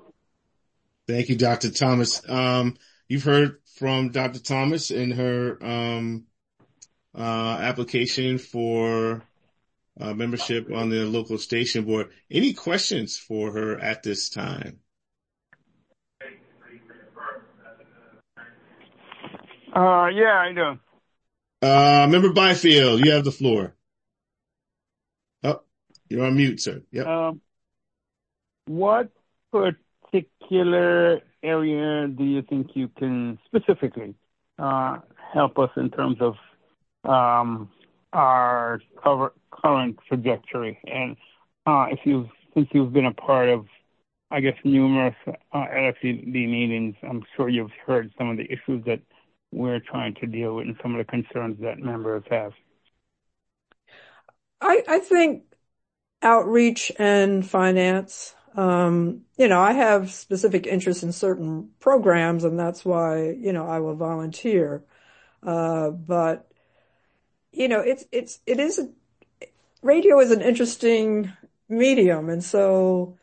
Thank you, Doctor Thomas. Um, you've heard from Doctor Thomas in her um, uh, application for uh, membership on the local station board. Any questions for her at this time? Uh, yeah, I do. Uh, Member Byfield, you have the floor. Oh, you're on mute, sir. Yep. Um, what particular area do you think you can specifically uh, help us in terms of um, our cover, current trajectory? And uh, if you've, since you've been a part of, I guess, numerous uh, L F C D meetings, I'm sure you've heard some of the issues that we're trying to deal with and some of the concerns that members have. I, I think outreach and finance, um, you know, I have specific interests in certain programs, and that's why, you know, I will volunteer. Uh, but, you know, it's, it's, it is, a, radio is an interesting medium. And so,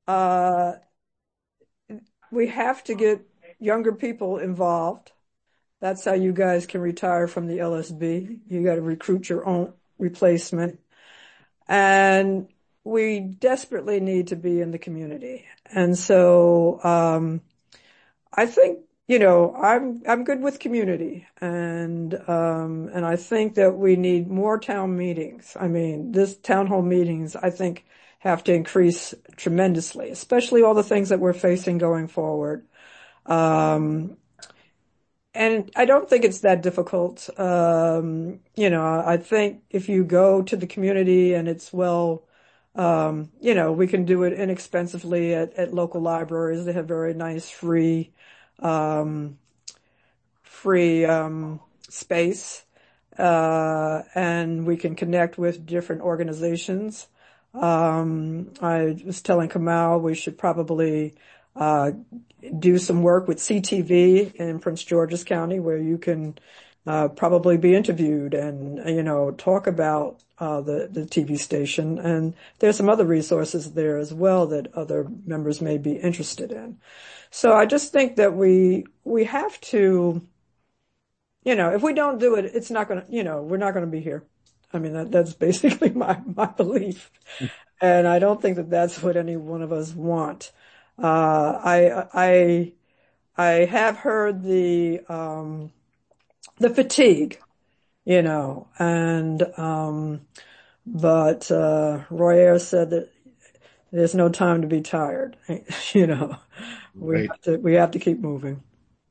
uh, we have to get younger people involved. That's how you guys can retire from the L S B. You got to recruit your own replacement. And we desperately need to be in the community. And so, um, I think, you know, I'm, I'm good with community, and, um, and I think that we need more town meetings. I mean, this town hall meetings, I think, have to increase tremendously, especially all the things that we're facing going forward. Um, and I don't think it's that difficult. Um, you know, I think if you go to the community and it's well, um, you know, we can do it inexpensively at, at local libraries. They have very nice free, um, free, um, space. Uh, and we can connect with different organizations. Um, I was telling Kamal we should probably, uh, do some work with C T V in Prince George's County, where you can, uh, probably be interviewed and, you know, talk about, uh, the, the T V station. And there's some other resources there as well that other members may be interested in. So I just think that we, we have to, you know, if we don't do it, it's not going to, you know, we're not going to be here. I mean, that, that's basically my, my belief. And I don't think that that's what any one of us want. Uh, I, I, I have heard the, um, the fatigue, you know, and, um, but, uh, Roy Ayers said that there's no time to be tired. You know, we Right. have to, we have to keep moving.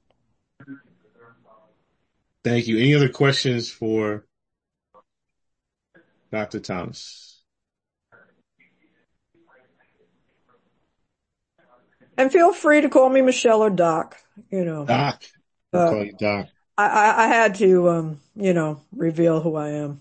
Thank you. Any other questions for Doctor Thomas? And feel free to call me Michelle or Doc, you know. Doc. We'll Uh, call you Doc. I, I, I had to, um, you know, reveal who I am.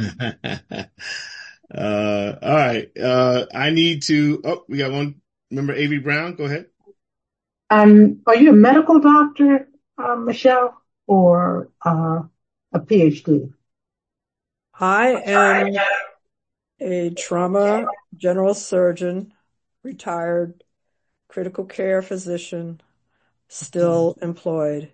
uh, all right. Uh, I need to, oh, we got one. Remember Avery Brown? Go ahead. Um, are you a medical doctor, uh, Michelle, or uh, a P H D? I am a trauma general surgeon, retired critical care physician, still employed.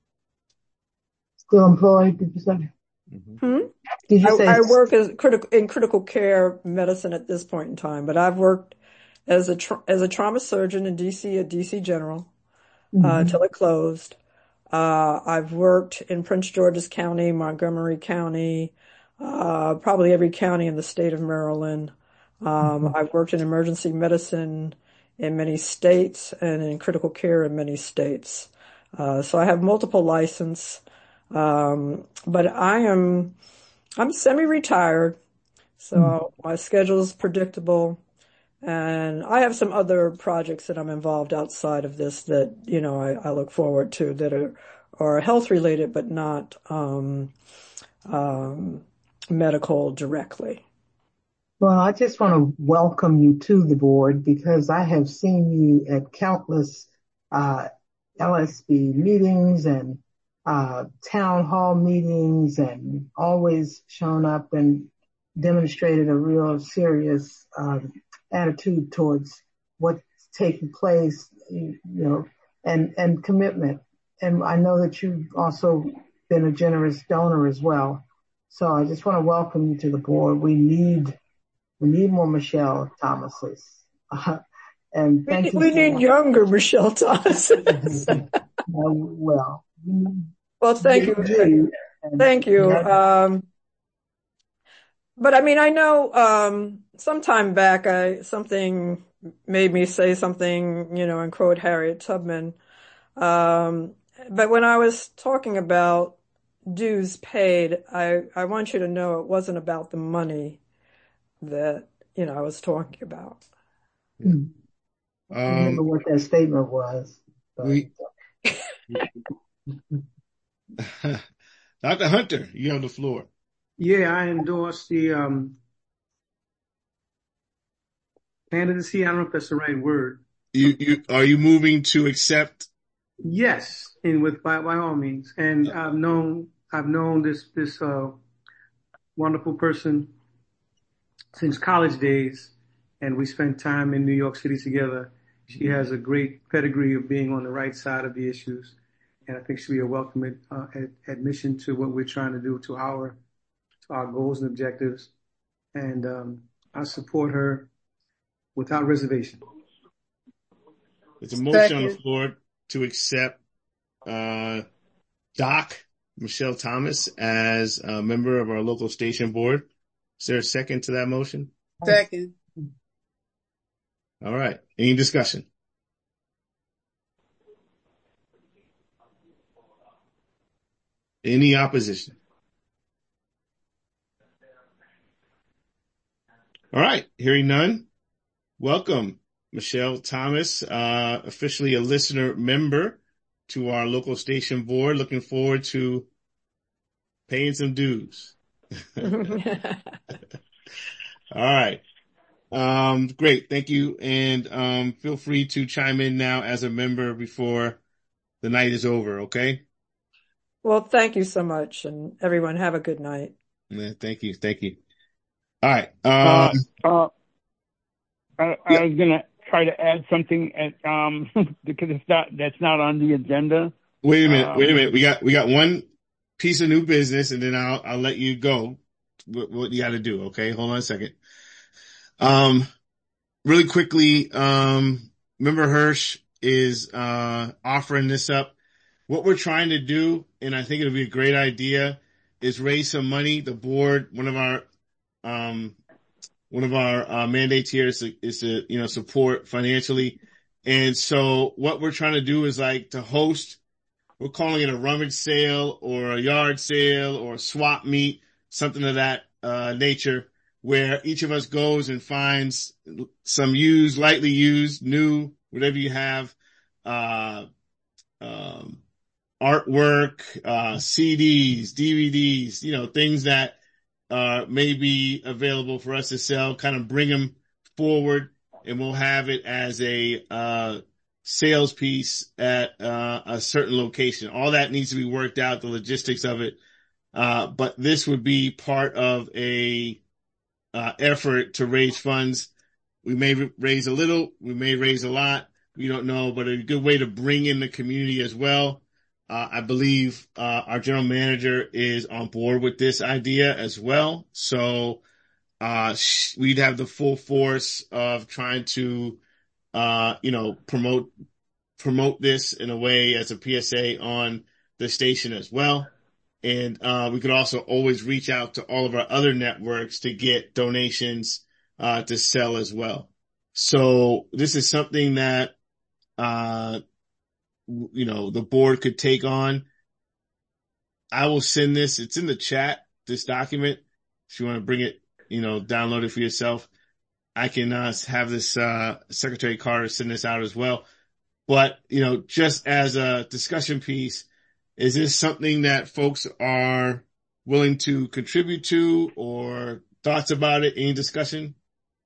Still employed, did you say? Hmm? Did you say? I, I work as critical in critical care medicine at this point in time, but I've worked as a tra- as a trauma surgeon in D C at D C General uh, Mhm. until it closed. Uh, I've worked in Prince George's County, Montgomery County, uh, probably every county in the state of Maryland. Um, I've worked in emergency medicine in many states and in critical care in many states. Uh, so I have multiple license. Um, but I am, I'm semi-retired, so my schedule is predictable. And I have some other projects that I'm involved outside of this that, you know, I, I look forward to that are, are health related, but not, um, um, medical directly. Well, I just want to welcome you to the board because I have seen you at countless uh, L S B meetings and uh, town hall meetings, and always shown up and demonstrated a real serious um, attitude towards what's taking place, you know, and, and commitment. And I know that you've also been a generous donor as well. So I just want to welcome you to the board. We need We need more Michelle Thomases. Uh, and thank We, you. we need younger Michelle Thomases. Uh, well, Well, thank you. you. Thank you. Um, but I mean, I know, um, sometime back, I, something made me say something, you know, and quote Harriet Tubman. Um, but when I was talking about dues paid, I, I want you to know it wasn't about the money that, you know, I was talking about. Hmm. I remember Um, what that statement was. but- we, Doctor Hunter, you have the floor. Yeah, I endorse the um, candidacy. I don't know if that's the right word. You, you, are you moving to accept? Yes, and with by, by all means. And I've known I've known this this uh, wonderful person since college days, and we spent time in New York City together. She has a great pedigree of being on the right side of the issues, and I think she'll be a welcome uh, ad- admission to what we're trying to do, to our to our goals and objectives. And um, I support her without reservation. There's a motion Second. on the floor to accept uh, Doc Michelle Thomas as a member of our local station board. Is there a second to that motion? Second. All right. Any discussion? Any opposition? All right. Hearing none. Welcome, Michelle Thomas, uh, officially a listener member to our local station board. Looking forward to paying some dues. All right. Um, great. Thank you. And, um, feel free to chime in now as a member before the night is over. Okay. Well, thank you so much, and everyone have a good night. Yeah, thank you. Thank you. All right. Uh, Um, uh, I, yeah. I was gonna try to add something at, um, because it's not, that's not on the agenda. Wait a minute. Wait a Um, minute. We got, we got one piece of new business and then I'll, I'll let you go. What, what you got to do. Okay. Hold on a second. Um, really quickly, um, Member Hirsch is, uh, offering this up. What we're trying to do, and I think it'll be a great idea, is raise some money. The board, one of our, um, one of our uh, mandates here is to, is to, you know, support financially. And so what we're trying to do is like to host, we're calling it a rummage sale or a yard sale or a swap meet, something of that, uh, nature, where each of us goes and finds some used, lightly used, new, whatever you have, uh, um, artwork, uh, C Ds, D V Ds, you know, things that, uh, may be available for us to sell, kind of bring them forward, and we'll have it as a, uh, sales piece at, uh, a certain location. All that needs to be worked out, the logistics of it. Uh, but this would be part of a, uh, effort to raise funds. We may raise a little, we may raise a lot. We don't know, but a good way to bring in the community as well. Uh, I believe, uh, our general manager is on board with this idea as well. So, uh, sh- we'd have the full force of trying to, uh, you know, promote, promote this in a way as a P S A on the station as well. And, uh, we could also always reach out to all of our other networks to get donations, uh, to sell as well. So this is something that, uh, you know, the board could take on. I will send this. It's in the chat, this document. If you want to bring it, you know, download it for yourself. I can, uh, have this, uh, Secretary Carter send this out as well. But, you know, just as a discussion piece, is this something that folks are willing to contribute to, or thoughts about it? Any discussion?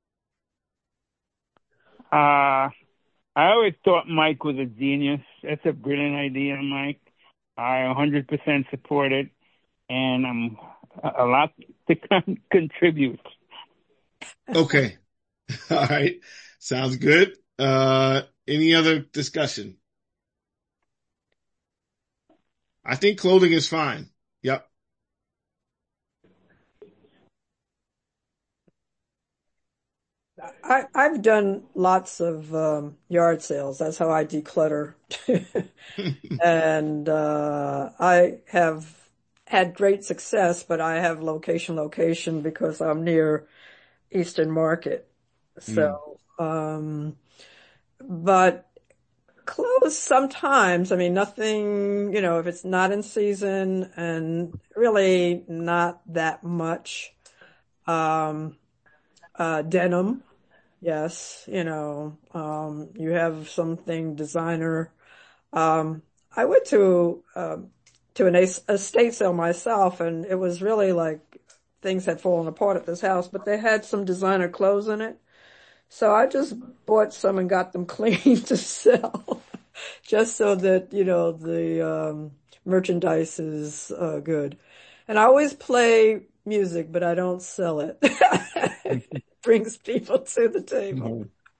uh, I always thought Mike was a genius. That's a brilliant idea, Mike. I one hundred percent support it, and I'm a lot to con- contribute. Okay. All right. Sounds good. Uh, any other discussion? I think clothing is fine. Yep. I, I've done lots of um, yard sales. That's how I declutter. And uh, I have had great success, but I have location, location because I'm near Eastern Market. So, um, but clothes sometimes, I mean, nothing, you know, if it's not in season and really not that much, um, uh, denim. Yes. You know, um, you have something designer. Um, I went to, um, to an es- estate sale myself, and it was really like things had fallen apart at this house, but they had some designer clothes in it. So I just bought some and got them clean to sell, just so that, you know, the um, merchandise is uh, good. And I always play music, but I don't sell it. It brings people to the table.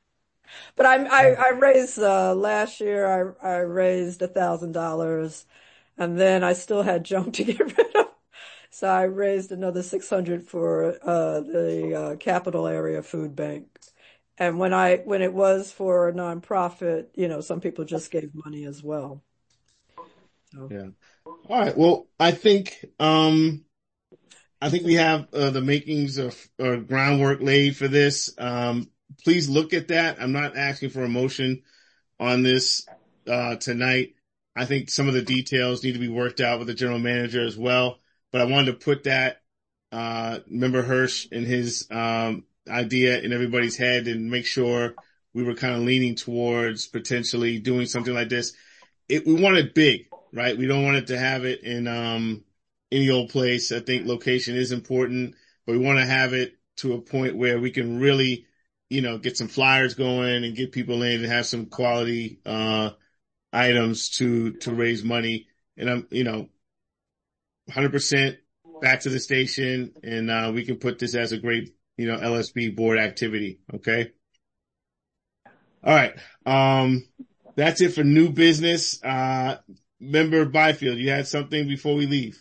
But I, I, I raised, uh, last year I, I raised a thousand dollars and then I still had junk to get rid of. So I raised another six hundred for, uh, the, uh, Capital Area Food Bank. And when I, when it was for a nonprofit, you know, some people just gave money as well. So. Yeah. All right. Well, I think, um, I think we have uh, the makings of uh, groundwork laid for this. Um, please look at that. I'm not asking for a motion on this uh, tonight. I think some of the details need to be worked out with the general manager as well. But I wanted to put that uh, member Hirsch and his um, idea in everybody's head and make sure we were kind of leaning towards potentially doing something like this. It, we want it big, right? We don't want it to have it in um, any old place. I think location is important, but we want to have it to a point where we can really, you know, get some flyers going and get people in and have some quality, uh, items to, to raise money. And I'm, you know, one hundred percent back to the station and, uh, we can put this as a great, you know, L S B board activity. Okay. All right. Um, that's it for new business. Uh, Member Byfield, you had something before we leave?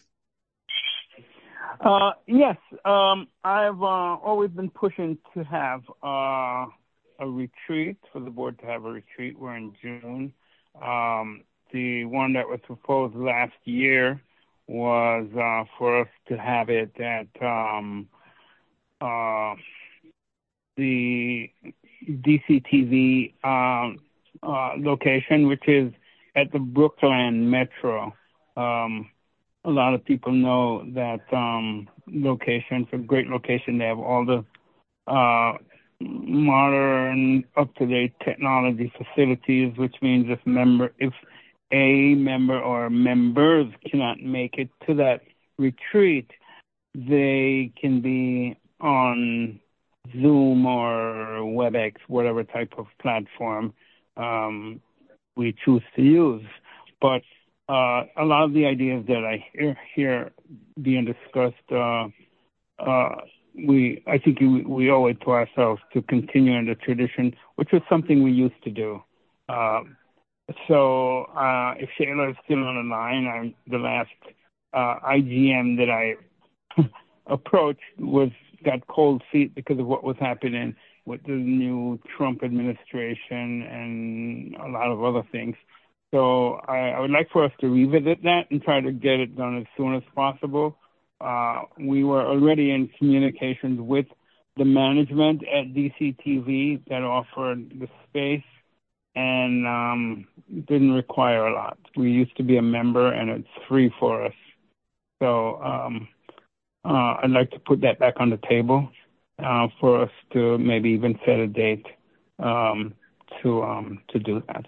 Uh, yes, um, I've uh, always been pushing to have uh, a retreat, for the board to have a retreat. We're in June. Um, the one that was proposed last year was uh, for us to have it at um, uh, the D C T V um, uh, location, which is at the Brookland Metro. Um, A lot of people know that um, location. It's a great location. They have all the uh, modern, up-to-date technology facilities, which means if member, if a member or members cannot make it to that retreat, they can be on Zoom or WebEx, whatever type of platform um, we choose to use. But Uh, a lot of the ideas that I hear, hear being discussed, uh, uh, we, I think we, we owe it to ourselves to continue in the tradition, which was something we used to do. Uh, so, uh, if Shayla is still on the line, I'm, the last, uh, I G M that I approached was, got cold feet because of what was happening with the new Trump administration and a lot of other things. So I, I would like for us to revisit that and try to get it done as soon as possible. Uh, we were already in communications with the management at D C T V that offered the space and um, didn't require a lot. We used to be a member and it's free for us. So um, uh, I'd like to put that back on the table uh, for us to maybe even set a date um, to um, to do that.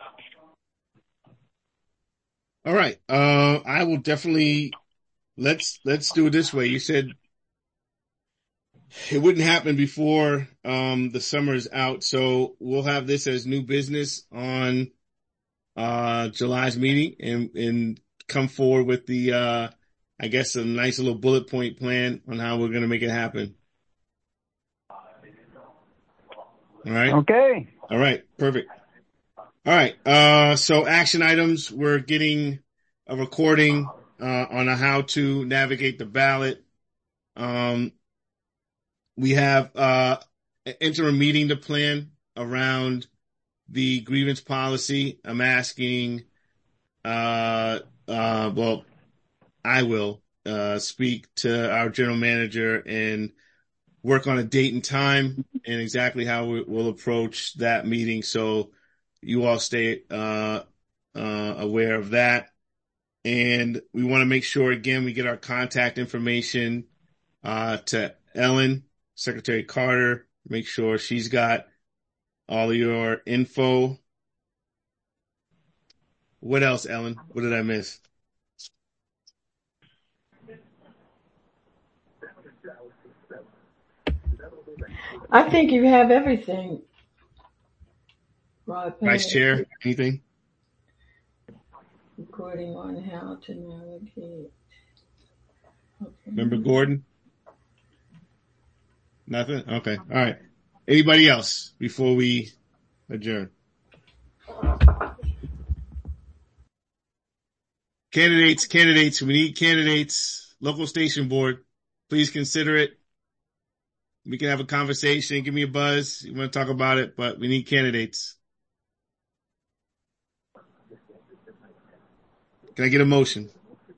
All right. Uh, I will definitely, let's, let's do it this way. You said it wouldn't happen before, um, the summer's out. So we'll have this as new business on, uh, July's meeting and, and come forward with the, uh, I guess a nice little bullet point plan on how we're going to make it happen. All right. Okay. All right. Perfect. All right. Uh, so action items, we're getting a recording, uh, on how to navigate the ballot. Um, we have, uh, an interim meeting to plan around the grievance policy. I'm asking, uh, uh, well, I will, uh, speak to our general manager and work on a date and time and exactly how we will approach that meeting. So, you all stay uh, uh, aware of that. And we want to make sure, again, we get our contact information uh, to Ellen, Secretary Carter, make sure she's got all of your info. What else, Ellen? What did I miss? I think you have everything. Vice Chair, anything? Recording on how to navigate. Okay. Member Gordon? Nothing? Okay. All right. Anybody else before we adjourn. Candidates, candidates, we need candidates. Local station board, please consider it. We can have a conversation. Give me a buzz. You want to talk about it, but we need candidates. Can I get a motion?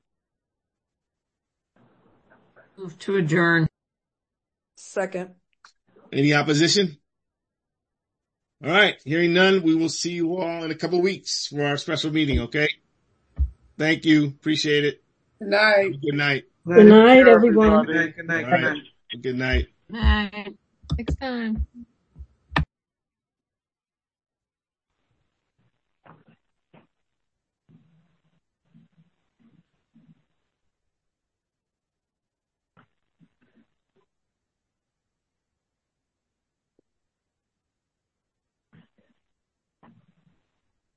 Move to adjourn. Second. Any opposition? All right. Hearing none, we will see you all in a couple of weeks for our special meeting, okay? Thank you. Appreciate it. Good night. Good night. Good night, everyone. Good night. Good night. All right. Good night. Night. Next time.